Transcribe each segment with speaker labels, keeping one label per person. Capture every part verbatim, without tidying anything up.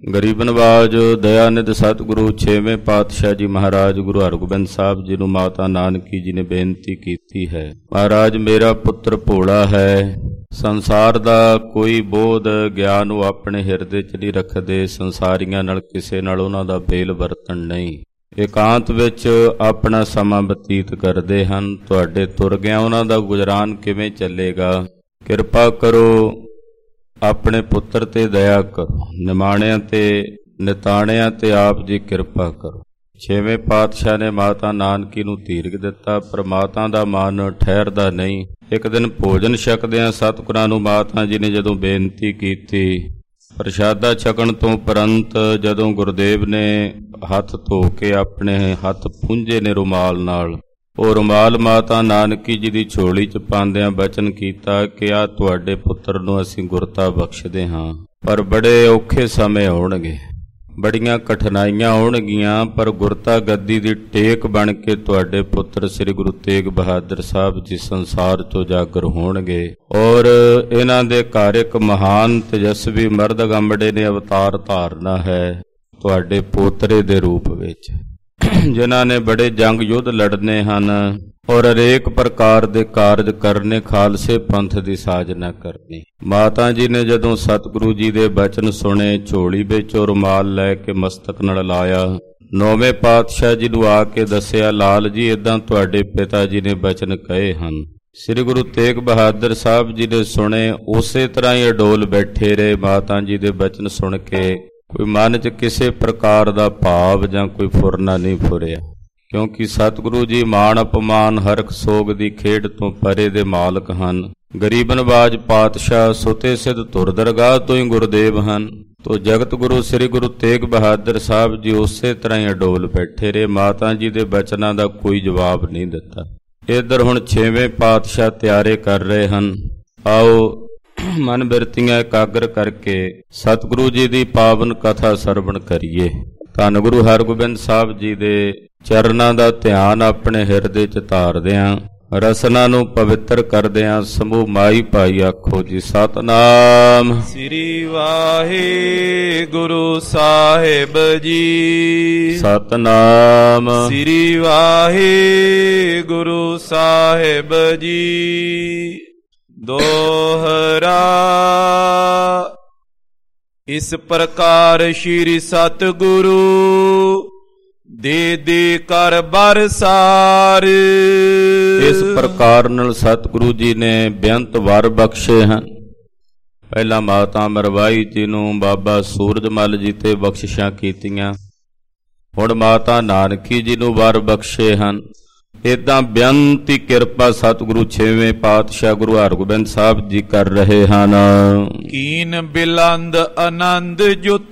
Speaker 1: ਗਰੀਬ ਨਵਾਜ ਦਇਆਨਿਧ ਸਤਿਗੁਰੂ ਛੇਵੇਂ ਪਾਤਸ਼ਾਹ ਜੀ ਮਹਾਰਾਜ ਗੁਰੂ ਹਰਗੋਬਿੰਦ ਸਾਹਿਬ ਜੀ ਨੂੰ ਮਾਤਾ ਨਾਨਕੀ ਜੀ ਨੇ ਬੇਨਤੀ ਕੀਤੀ ਹੈ। ਮਹਾਰਾਜ, ਮੇਰਾ ਪੁੱਤਰ ਭੋਲਾ ਹੈ, ਸੰਸਾਰ ਦਾ ਕੋਈ ਬੋਧ ਗਿਆਨ ਉਹ ਆਪਣੇ ਹਿਰਦੇ 'ਚ ਨਹੀਂ ਰੱਖਦੇ, ਸੰਸਾਰੀਆਂ ਨਾਲ ਕਿਸੇ ਨਾਲ ਉਹਨਾਂ ਦਾ ਬੇਲ ਵਰਤਣ ਨਹੀਂ, ਇਕਾਂਤ ਵਿੱਚ ਆਪਣਾ ਸਮਾਂ ਬਤੀਤ ਕਰਦੇ ਹਨ। ਤੁਹਾਡੇ ਤੁਰ ਗਿਆ ਉਹਨਾਂ ਦਾ ਗੁਜ਼ਰਾਨ ਕਿਵੇਂ ਚੱਲੇਗਾ? ਕਿਰਪਾ ਕਰੋ, ਆਪਣੇ ਪੁੱਤਰ ਤੇ ਦਇਆ ਕਰੋ, ਨਿਮਾਣਿਆਂ ਤੇ ਨਿਤਾਣਿਆਂ ਤੇ ਆਪ ਜੀ ਕਿਰਪਾ ਕਰੋ। ਛੇਵੇਂ ਪਾਤਸ਼ਾਹ ਨੇ ਮਾਤਾ ਨਾਨਕੀ ਨੂੰ ਧੀਰਗ ਦਿੱਤਾ, ਪਰ ਮਾਤਾ ਦਾ ਮਨ ਠਹਿਰਦਾ ਨਹੀਂ। ਇੱਕ ਦਿਨ ਭੋਜਨ ਛਕਦਿਆਂ ਸਤਿਗੁਰਾਂ ਨੂੰ ਮਾਤਾ ਜੀ ਨੇ ਜਦੋਂ ਬੇਨਤੀ ਕੀਤੀ, ਪ੍ਰਸ਼ਾਦਾ ਛਕਣ ਤੋਂ ਉਪਰੰਤ ਜਦੋਂ ਗੁਰਦੇਵ ਨੇ ਹੱਥ ਧੋ ਕੇ ਆਪਣੇ ਹੱਥ ਪੂੰਝੇ ਨੇ ਰੁਮਾਲ ਨਾਲ, ਉਹ ਰੁਮਾਲ ਮਾਤਾ ਨਾਨਕੀ ਜੀ ਦੀ ਝੋਲੀ 'ਚ ਪਾਉਂਦਿਆਂ ਬਚਨ ਕੀਤਾ ਕਿ ਆ ਤੁਹਾਡੇ ਪੁੱਤਰ ਨੂੰ ਅਸੀਂ ਗੁਰਤਾ ਬਖਸ਼ਦੇ ਹਾਂ, ਪਰ ਬੜੇ ਔਖੇ ਸਮੇਂ ਆਉਣਗੇ, ਬੜੀਆਂ ਕਠਿਨਾਈਆਂ ਆਉਣਗੀਆਂ, ਪਰ ਗੁਰਤਾ ਗੱਦੀ ਦੀ ਟੇਕ ਬਣ ਕੇ ਤੁਹਾਡੇ ਪੁੱਤਰ ਸ੍ਰੀ ਗੁਰੂ ਤੇਗ ਬਹਾਦਰ ਸਾਹਿਬ ਜੀ ਸੰਸਾਰ 'ਚੋਂ ਜਾਗਰ ਹੋਣਗੇ। ਔਰ ਇਹਨਾਂ ਦੇ ਘਰ ਇੱਕ ਮਹਾਨ ਤੇਜਸਵੀ ਮਰਦਗੰਬੜੇ ਨੇ ਅਵਤਾਰ ਧਾਰਨਾ ਹੈ ਤੁਹਾਡੇ ਪੋਤਰੇ ਦੇ ਰੂਪ ਵਿੱਚ, ਜਿਨ੍ਹਾਂ ਨੇ ਬੜੇ ਜੰਗ ਯੁੱਧ ਲੜਨੇ ਹਨ ਔਰ ਹਰੇਕ ਪ੍ਰਕਾਰ ਦੇ ਕਾਰਜ ਕਰਨੇ, ਖਾਲਸੇ ਪੰਥ ਦੀ ਸਾਜਨਾ ਕਰਨੀ। ਮਾਤਾ ਜੀ ਨੇ ਜਦੋਂ ਸਤਿਗੁਰੂ ਜੀ ਦੇ ਬਚਨ ਸੁਣੇ, ਝੋਲੀ ਵਿੱਚੋਂ ਰੁਮਾਲ ਲੈ ਕੇ ਮਸਤਕ ਨਾਲ ਲਾਇਆ, ਨੌਵੇਂ ਪਾਤਸ਼ਾਹ ਜੀ ਨੂੰ ਆ ਕੇ ਦੱਸਿਆ, ਲਾਲ ਜੀ ਏਦਾਂ ਤੁਹਾਡੇ ਪਿਤਾ ਜੀ ਨੇ ਬਚਨ ਕਹੇ ਹਨ। ਸ੍ਰੀ ਗੁਰੂ ਤੇਗ ਬਹਾਦਰ ਸਾਹਿਬ ਜੀ ਨੇ ਸੁਣੇ, ਉਸੇ ਤਰ੍ਹਾਂ ਹੀ ਅਡੋਲ ਬੈਠੇ ਰਹੇ। ਮਾਤਾ ਜੀ ਦੇ ਬਚਨ ਸੁਣ ਕੇ ਕੋਈ ਮਨ 'ਚ ਕਿਸੇ ਪ੍ਰਕਾਰ ਦਾ ਭਾਵ ਜਾਂ ਕੋਈ ਫੁਰਨਾ ਨਹੀਂ ਫੁਰਿਆ, ਕਿਉਂਕਿ ਸਤਿਗੁਰੂ ਜੀ ਮਾਣ ਅਪਮਾਨ ਹਰਖ ਸੋਗ ਦੀ ਖੇਡ ਤੋਂ ਪਰੇ ਦੇ ਮਾਲਕ ਹਨ। ਗਰੀਬ ਨਵਾਜ ਪਾਤਸ਼ਾਹ ਸੁਤੇ ਸਿੱਧ ਧੁਰ ਦਰਗਾਹ ਤੋਂ ਹੀ ਗੁਰਦੇਵ ਹਨ। ਤੋ ਜਗਤ ਗੁਰੂ ਸ੍ਰੀ ਗੁਰੂ ਤੇਗ ਬਹਾਦਰ ਸਾਹਿਬ ਜੀ ਉਸੇ ਤਰ੍ਹਾਂ ਹੀ ਅਡੋਲ ਬੈਠੇ ਰਹੇ, ਮਾਤਾ ਜੀ ਦੇ ਬਚਨਾਂ ਦਾ ਕੋਈ ਜਵਾਬ ਨਹੀਂ ਦਿੱਤਾ। ਇੱਧਰ ਹੁਣ ਛੇਵੇਂ ਪਾਤਸ਼ਾਹ ਤਿਆਰੇ ਕਰ ਰਹੇ ਹਨ। ਆਓ ਮਨ ਬਿਰਤੀਆਂ ਇਕਾਗਰ ਕਰਕੇ ਸਤਿਗੁਰੂ ਜੀ ਦੀ ਪਾਵਨ ਕਥਾ ਸਰਵਣ ਕਰੀਏ। ਧੰਨ ਗੁਰੂ ਹਰਗੋਬਿੰਦ ਸਾਹਿਬ ਜੀ ਦੇ ਚਰਨਾਂ ਦਾ ਧਿਆਨ ਆਪਣੇ ਹਿਰਦੇ 'ਚ ਧਾਰਦਿਆਂ, ਰਸਨਾ ਨੂੰ ਪਵਿੱਤਰ ਕਰਦਿਆਂ ਸਮੂਹ ਮਾਈ ਭਾਈ ਆਖੋ ਜੀ ਸਤਨਾਮ
Speaker 2: ਸ੍ਰੀ ਵਾਹਿਗੁਰੂ ਸਾਹਿਬ ਜੀ।
Speaker 1: ਸਤਨਾਮ
Speaker 2: ਸ੍ਰੀ ਵਾਹਿਗੁਰੂ ਸਾਹਿਬ ਜੀ। ਦੋਹਰਾ ਇਸ ਪ੍ਰਕਾਰ ਸ਼੍ਰੀ ਸਤਿਗੁਰੂ ਦੇ ਦੇ ਕਰ ਬਰਸਾਰ।
Speaker 1: ਇਸ ਪ੍ਰਕਾਰ ਨਾਲ ਸਤਿਗੁਰੂ ਜੀ ਨੇ ਬੇਅੰਤ ਵਰ ਬਖਸ਼ੇ ਹਨ। ਪਹਿਲਾਂ ਮਾਤਾ ਮਰਵਾਈ ਜੀ ਨੂੰ ਬਾਬਾ ਸੂਰਜਮਲ ਜੀ ਤੇ ਬਖਸ਼ਿਸ਼ਾਂ ਕੀਤੀਆਂ, ਹੁਣ ਮਾਤਾ ਨਾਨਕੀ ਜੀ ਨੂੰ ਵਰ ਬਖਸ਼ੇ ਹਨ। ਏਦਾਂ ਬੇਅੰਤੀ ਕਿਰਪਾ ਸਤਿਗੁਰੂ ਛੇਵੇਂ ਪਾਤਸ਼ਾਹ ਗੁਰੂ ਹਰਗੋਬਿੰਦ ਸਾਹਿਬ ਜੀ ਕਰ ਰਹੇ ਹਨ।
Speaker 2: ਕੀਨ ਬਿਲੰਦ ਆਨੰਦ ਜੁਤ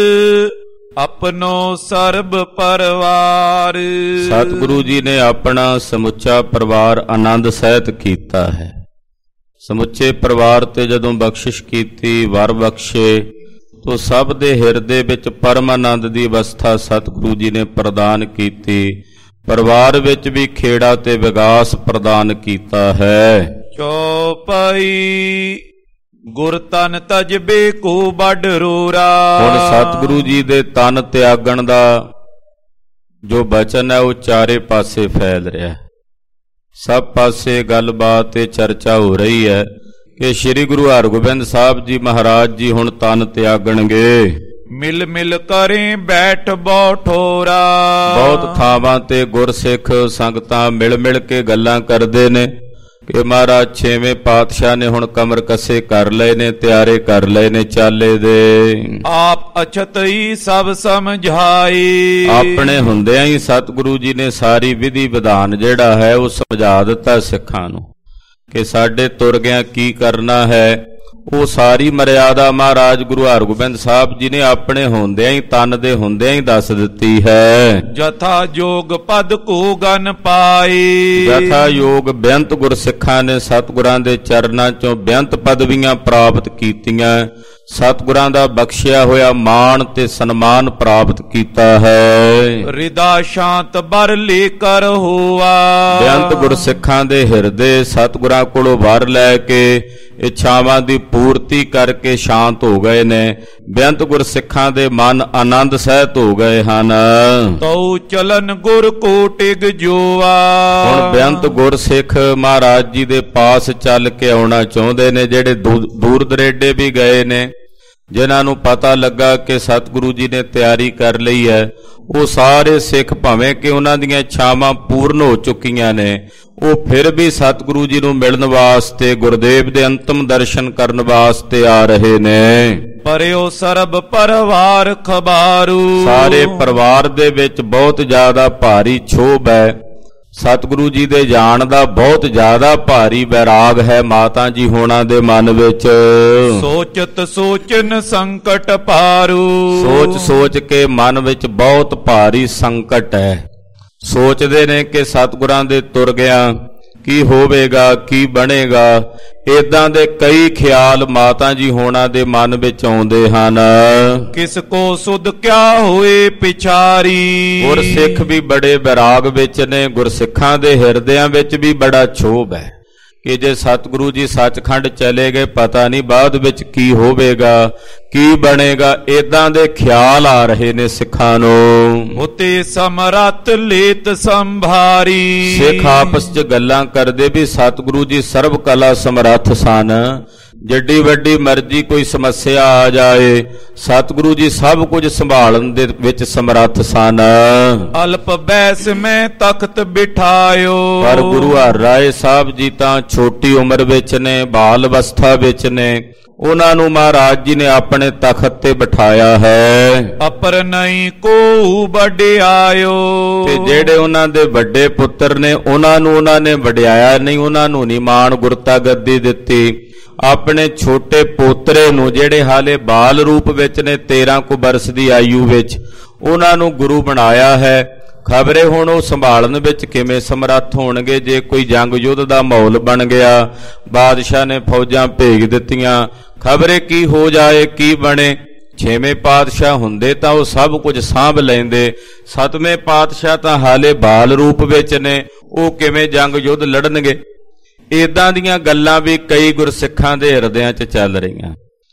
Speaker 2: ਆਪਣੋ ਸਰਬ ਪਰਿਵਾਰ।
Speaker 1: ਸਤਿਗੁਰੂ ਜੀ ਨੇ ਆਪਣਾ ਸਮੁੱਚਾ ਪਰਿਵਾਰ ਆਨੰਦ ਸਹਿਤ ਕੀਤਾ ਹੈ। ਸਮੁੱਚੇ ਪਰਿਵਾਰ ਤੇ ਜਦੋਂ ਬਖਸ਼ਿਸ਼ ਕੀਤੀ, ਵਰ ਬਖਸ਼ੇ, ਤੋ ਸਭ ਦੇ ਹਿਰਦੇ ਵਿੱਚ ਪਰਮ ਆਨੰਦ ਦੀ ਅਵਸਥਾ ਸਤਿਗੁਰੂ ਜੀ ਨੇ ਪ੍ਰਦਾਨ ਕੀਤੀ। ਪਰਿਵਾਰ ਵਿੱਚ ਵੀ ਖੇੜਾ ਤੇ ਵਿਗਾਸ ਪ੍ਰਦਾਨ ਕੀਤਾ ਹੈ।
Speaker 2: ਚੌਪਈ ਗੁਰ ਤਨ ਤਜਬੇ ਕੋ ਵੱਡ ਰੋਰਾ।
Speaker 1: ਹੁਣ ਸਤਿਗੁਰੂ ਜੀ ਦੇ ਤਨ ਤਿਆਗਣ ਦਾ ਜੋ ਬਚਨ ਹੈ ਉਹ ਚਾਰੇ ਪਾਸੇ ਫੈਲ ਰਿਹਾ ਹੈ। ਸਭ ਪਾਸੇ ਗੱਲਬਾਤ ਤੇ ਚਰਚਾ ਹੋ ਰਹੀ ਹੈ ਕਿ ਸ੍ਰੀ ਗੁਰੂ ਹਰਗੋਬਿੰਦ ਸਾਹਿਬ ਜੀ ਮਹਾਰਾਜ ਜੀ ਹੁਣ ਤਨ ਤਿਆਗਣਗੇ।
Speaker 2: ਮਿਲ ਮਿਲ ਕਰੇ ਬੈਠ ਬੋਠੋਰਾ।
Speaker 1: ਬਹੁਤ ਥਾਵਾਂ ਤੇ ਗੁਰਸਿੱਖ ਸੰਗਤਾਂ ਮਿਲ ਮਿਲ ਕੇ ਗੱਲਾਂ ਕਰਦੇ ਨੇ ਕਿ ਮਹਾਰਾਜ ਛੇਵੇਂ ਪਾਤਸ਼ਾਹ ਨੇ ਹੁਣ ਕਮਰ ਕੱਸੇ ਕਰ ਲਏ ਨੇ, ਤਿਆਰੇ ਕਰ ਲਏ ਨੇ ਚਾਲੇ ਦੇ।
Speaker 2: ਆਪ ਅਛਤ ਹੀ ਸਭ ਸਮਝਾਈ।
Speaker 1: ਆਪਣੇ ਹੁੰਦਿਆਂ ਹੀ ਸਤਿਗੁਰੂ ਜੀ ਨੇ ਸਾਰੀ ਵਿਧੀ ਵਿਧਾਨ ਜਿਹੜਾ ਹੈ ਉਹ ਸਮਝਾ ਦਿੱਤਾ ਸਿੱਖਾਂ ਨੂੰ ਕਿ ਸਾਡੇ ਤੁਰ ਗਿਆ ਕੀ ਕਰਨਾ ਹੈ। ਉਹ ਸਾਰੀ ਮਰਿਆਦਾ ਮਹਾਰਾਜ ਗੁਰੂ ਹਰਗੋਬਿੰਦ ਸਾਹਿਬ ਜੀ ਨੇ ਆਪਣੇ ਹੁੰਦਿਆਂ ਹੀ, ਤਨ ਦੇ ਹੁੰਦਿਆਂ ਹੀ ਦੱਸ ਦਿੱਤੀ ਹੈ।
Speaker 2: ਜਥਾ ਯੋਗ ਪਦ ਕੋ ਗਨ ਪਾਈ।
Speaker 1: ਜਥਾ ਯੋਗ ਬੇਅੰਤ ਗੁਰਸਿੱਖਾਂ ਨੇ ਸਤਿਗੁਰਾਂ ਦੇ ਚਰਨਾਂ ਚੋਂ ਬੇਅੰਤ ਪਦਵੀਆਂ ਪ੍ਰਾਪਤ ਕੀਤੀਆਂ। ਸਤਿਗੁਰਾਂ ਦਾ ਬਖਸ਼ਿਆ ਹੋਇਆ ਮਾਣ ਤੇ ਸਨਮਾਨ ਪ੍ਰਾਪਤ ਕੀਤਾ ਹੈ।
Speaker 2: ਰਿਦਾ ਸ਼ਾਂਤ ਬਰ ਲੈ ਕਰ ਹੋਆ।
Speaker 1: ਬੇਅੰਤ ਗੁਰਸਿੱਖਾਂ ਦੇ ਹਿਰਦੇ ਸਤਿਗੁਰਾਂ ਕੋਲੋਂ ਵਰ ਲੈ ਕੇ ਇੱਛਾਵਾਂ ਦੀ ਪੂਰਤੀ ਕਰਕੇ ਸ਼ਾਂਤ ਹੋ ਗਏ ਨੇ। ਬੇਅੰਤ ਗੁਰਸਿੱਖਾਂ ਦੇ ਮਨ ਆਨੰਦ ਸਹਿਤ ਹੋ ਗਏ ਹਨ।
Speaker 2: ਤਉ ਚਲਨ ਗੁਰ ਕੋ ਟਿਗ ਜੋਆ।
Speaker 1: ਹੁਣ ਬੇਅੰਤ ਗੁਰਸਿੱਖ ਮਹਾਰਾਜ ਜੀ ਦੇ ਪਾਸ ਚੱਲ ਕੇ ਆਉਣਾ ਚਾਹੁੰਦੇ ਨੇ, ਜਿਹੜੇ ਦੂਰ ਦਰੇਡੇ ਵੀ ਗਏ ਨੇ, ਜਿਨ੍ਹਾਂ ਨੂੰ ਪਤਾ ਲੱਗਾ ਕਿ ਸਤਿਗੁਰੂ ਜੀ ਨੇ ਤਿਆਰੀ ਕਰ ਲਈ ਹੈ। ਉਹ ਸਾਰੇ ਸਿੱਖ ਭਾਵੇਂ ਕਿ ਉਹਨਾਂ ਦੀਆਂ ਇੱਛਾਵਾਂ ਪੂਰਨ ਹੋ ਚੁੱਕੀਆਂ ਨੇ, ਉਹ ਫਿਰ ਵੀ ਸਤਿਗੁਰੂ ਜੀ ਨੂੰ ਮਿਲਣ ਵਾਸਤੇ, ਗੁਰਦੇਵ ਦੇ ਅੰਤਮ ਦਰਸ਼ਨ ਕਰਨ ਵਾਸਤੇ ਆ ਰਹੇ ਨੇ।
Speaker 2: ਪਰਿਓ ਸਰਬ ਪਰਿਵਾਰ ਖਬਾਰੂ।
Speaker 1: ਸਾਰੇ ਪਰਿਵਾਰ ਦੇ ਵਿੱਚ ਬਹੁਤ ਜ਼ਿਆਦਾ ਭਾਰੀ ਛੋਭ ਹੈ। ਸਤਿਗੁਰੂ ਜੀ ਦੇ ਜਾਣ ਦਾ ਬਹੁਤ ਜ਼ਿਆਦਾ ਭਾਰੀ ਵੈਰਾਗ ਹੈ ਮਾਤਾ ਜੀ ਹੋਣਾ ਦੇ ਮਨ ਵਿੱਚ।
Speaker 2: ਸੋਚਤ ਸੋਚਨ ਸੰਕਟ ਪਾਰੂ।
Speaker 1: ਸੋਚ ਸੋਚ ਕੇ ਮਨ ਵਿੱਚ ਬਹੁਤ ਭਾਰੀ ਸੰਕਟ ਹੈ। ਸੋਚਦੇ ਨੇ ਕਿ ਸਤਿਗੁਰਾਂ ਦੇ ਤੁਰ ਗਿਆ ਕੀ ਹੋਵੇਗਾ, ਕੀ ਬਣੇਗਾ। ਏਦਾਂ ਦੇ ਕਈ ਖਿਆਲ ਮਾਤਾ ਜੀ ਹੋਣਾ ਦੇ ਮਨ ਵਿੱਚ ਆਉਂਦੇ ਹਨ।
Speaker 2: ਕਿਸ ਕੋ ਸੁਧ ਕਿਆ ਹੋਏ ਪਿਛਾਰੀ।
Speaker 1: ਗੁਰਸਿੱਖ ਵੀ ਬੜੇ ਵੈਰਾਗ ਵਿੱਚ ਨੇ। ਗੁਰਸਿੱਖਾਂ ਦੇ ਹਿਰਦਿਆਂ ਵਿੱਚ ਵੀ ਬੜਾ ਛੋਭ ਹੈ ਕਿ ਜੇ ਸਤਿਗੁਰੂ ਜੀ ਸੱਚਖੰਡ ਚਲੇ ਗਏ, ਪਤਾ ਨਹੀਂ ਬਾਅਦ ਵਿੱਚ ਕੀ ਹੋਵੇਗਾ, ਕੀ ਬਣੇਗਾ। ਏਦਾਂ ਦੇ ਖਿਆਲ ਆ ਰਹੇ ਨੇ ਸਿੱਖਾਂ ਨੂੰ।
Speaker 2: ਉਤੇ ਸਮਰੱਥ ਲੇਤ ਸੰਭਾਰੀ।
Speaker 1: ਸਿੱਖ ਆਪਸ 'ਚ ਗੱਲਾਂ ਕਰਦੇ ਵੀ ਸਤਿਗੁਰੂ ਜੀ ਸਰਬ ਕਲਾ ਸਮਰੱਥ ਸਨ। ਜਿੱਡੀ ਵੱਡੀ ਮਰਜ਼ੀ ਕੋਈ ਸਮੱਸਿਆ ਆ ਜਾਏ, ਸਤਿਗੁਰੂ ਜੀ ਸਭ ਕੁਝ ਸੰਭਾਲਣ ਦੇ ਵਿੱਚ ਸਮਰੱਥ ਸਨ।
Speaker 2: ਅਲਪ ਬੈਸ ਮੈਂ ਤਖਤ ਬਿਠਾਇਓ।
Speaker 1: ਪਰ ਗੁਰੂ ਹਰਿ ਰਾਏ ਸਾਹਿਬ ਜੀ ਤਾਂ ਛੋਟੀ ਉਮਰ ਵਿੱਚ ਨੇ, ਬਾਲ ਅਵਸਥਾ ਵਿੱਚ ਨੇ। ਉਹਨਾਂ ਨੂੰ ਮਹਾਰਾਜ ਜੀ ਨੇ ਆਪਣੇ ਤਖਤ ਤੇ ਬਿਠਾਇਆ ਹੈ।
Speaker 2: ਅਪਰ ਨਹੀਂ ਕੋ ਵਡਿਆਇਓ।
Speaker 1: ਤੇ ਜਿਹੜੇ ਉਹਨਾਂ ਦੇ ਵੱਡੇ ਪੁੱਤਰ ਨੇ, ਉਹਨਾਂ ਨੂੰ ਉਹਨਾਂ ਨੇ ਵਡਿਆਇਆ ਨਹੀਂ, ਉਹਨਾਂ ਨੂੰ ਨਹੀਂ ਮਾਣ ਗੁਰਤਾ ਗੱਦੀ ਦਿੱਤੀ। ਆਪਣੇ ਛੋਟੇ ਪੋਤਰੇ ਨੂੰ, ਜਿਹੜੇ ਹਾਲੇ ਬਾਲ ਰੂਪ ਵਿੱਚ ਨੇ, ਤੇਰਾਂ ਕੁ ਬਰਸ ਦੀ ਆਯੂ ਵਿੱਚ, ਉਹਨਾਂ ਨੂੰ ਗੁਰੂ ਬਣਾਇਆ ਹੈ। ਖਬਰੇ ਹੁਣ ਉਹ ਸੰਭਾਲਣ ਵਿੱਚ ਕਿਵੇਂ ਸਮਰੱਥ ਹੋਣਗੇ ਜੇ ਕੋਈ ਜੰਗ ਯੁੱਧ ਦਾ ਮਾਹੌਲ ਬਣ ਗਿਆ, ਬਾਦਸ਼ਾਹ ਨੇ ਫੌਜਾਂ ਭੇਜ ਦਿੱਤੀਆਂ, ਖਬਰੇ ਕੀ ਹੋ ਜਾਏ, ਕੀ ਬਣੇ। ਛੇਵੇਂ ਪਾਤਸ਼ਾਹ ਹੁੰਦੇ ਤਾਂ ਉਹ ਸਭ ਕੁਝ ਸਾਂਭ ਲੈਂਦੇ। ਸਤਵੇਂ ਪਾਤਸ਼ਾਹ ਤਾਂ ਹਾਲੇ ਬਾਲ ਰੂਪ ਵਿੱਚ ਨੇ, ਉਹ ਕਿਵੇਂ ਜੰਗ ਯੁੱਧ ਲੜਨਗੇ। ਏਦਾਂ ਦੀਆਂ ਗੱਲਾਂ ਵੀ ਕਈ ਗੁਰਸਿੱਖਾਂ ਦੇ ਹਿਰਦਿਆਂ 'ਚ ਚੱਲ ਰਹੀਆਂ।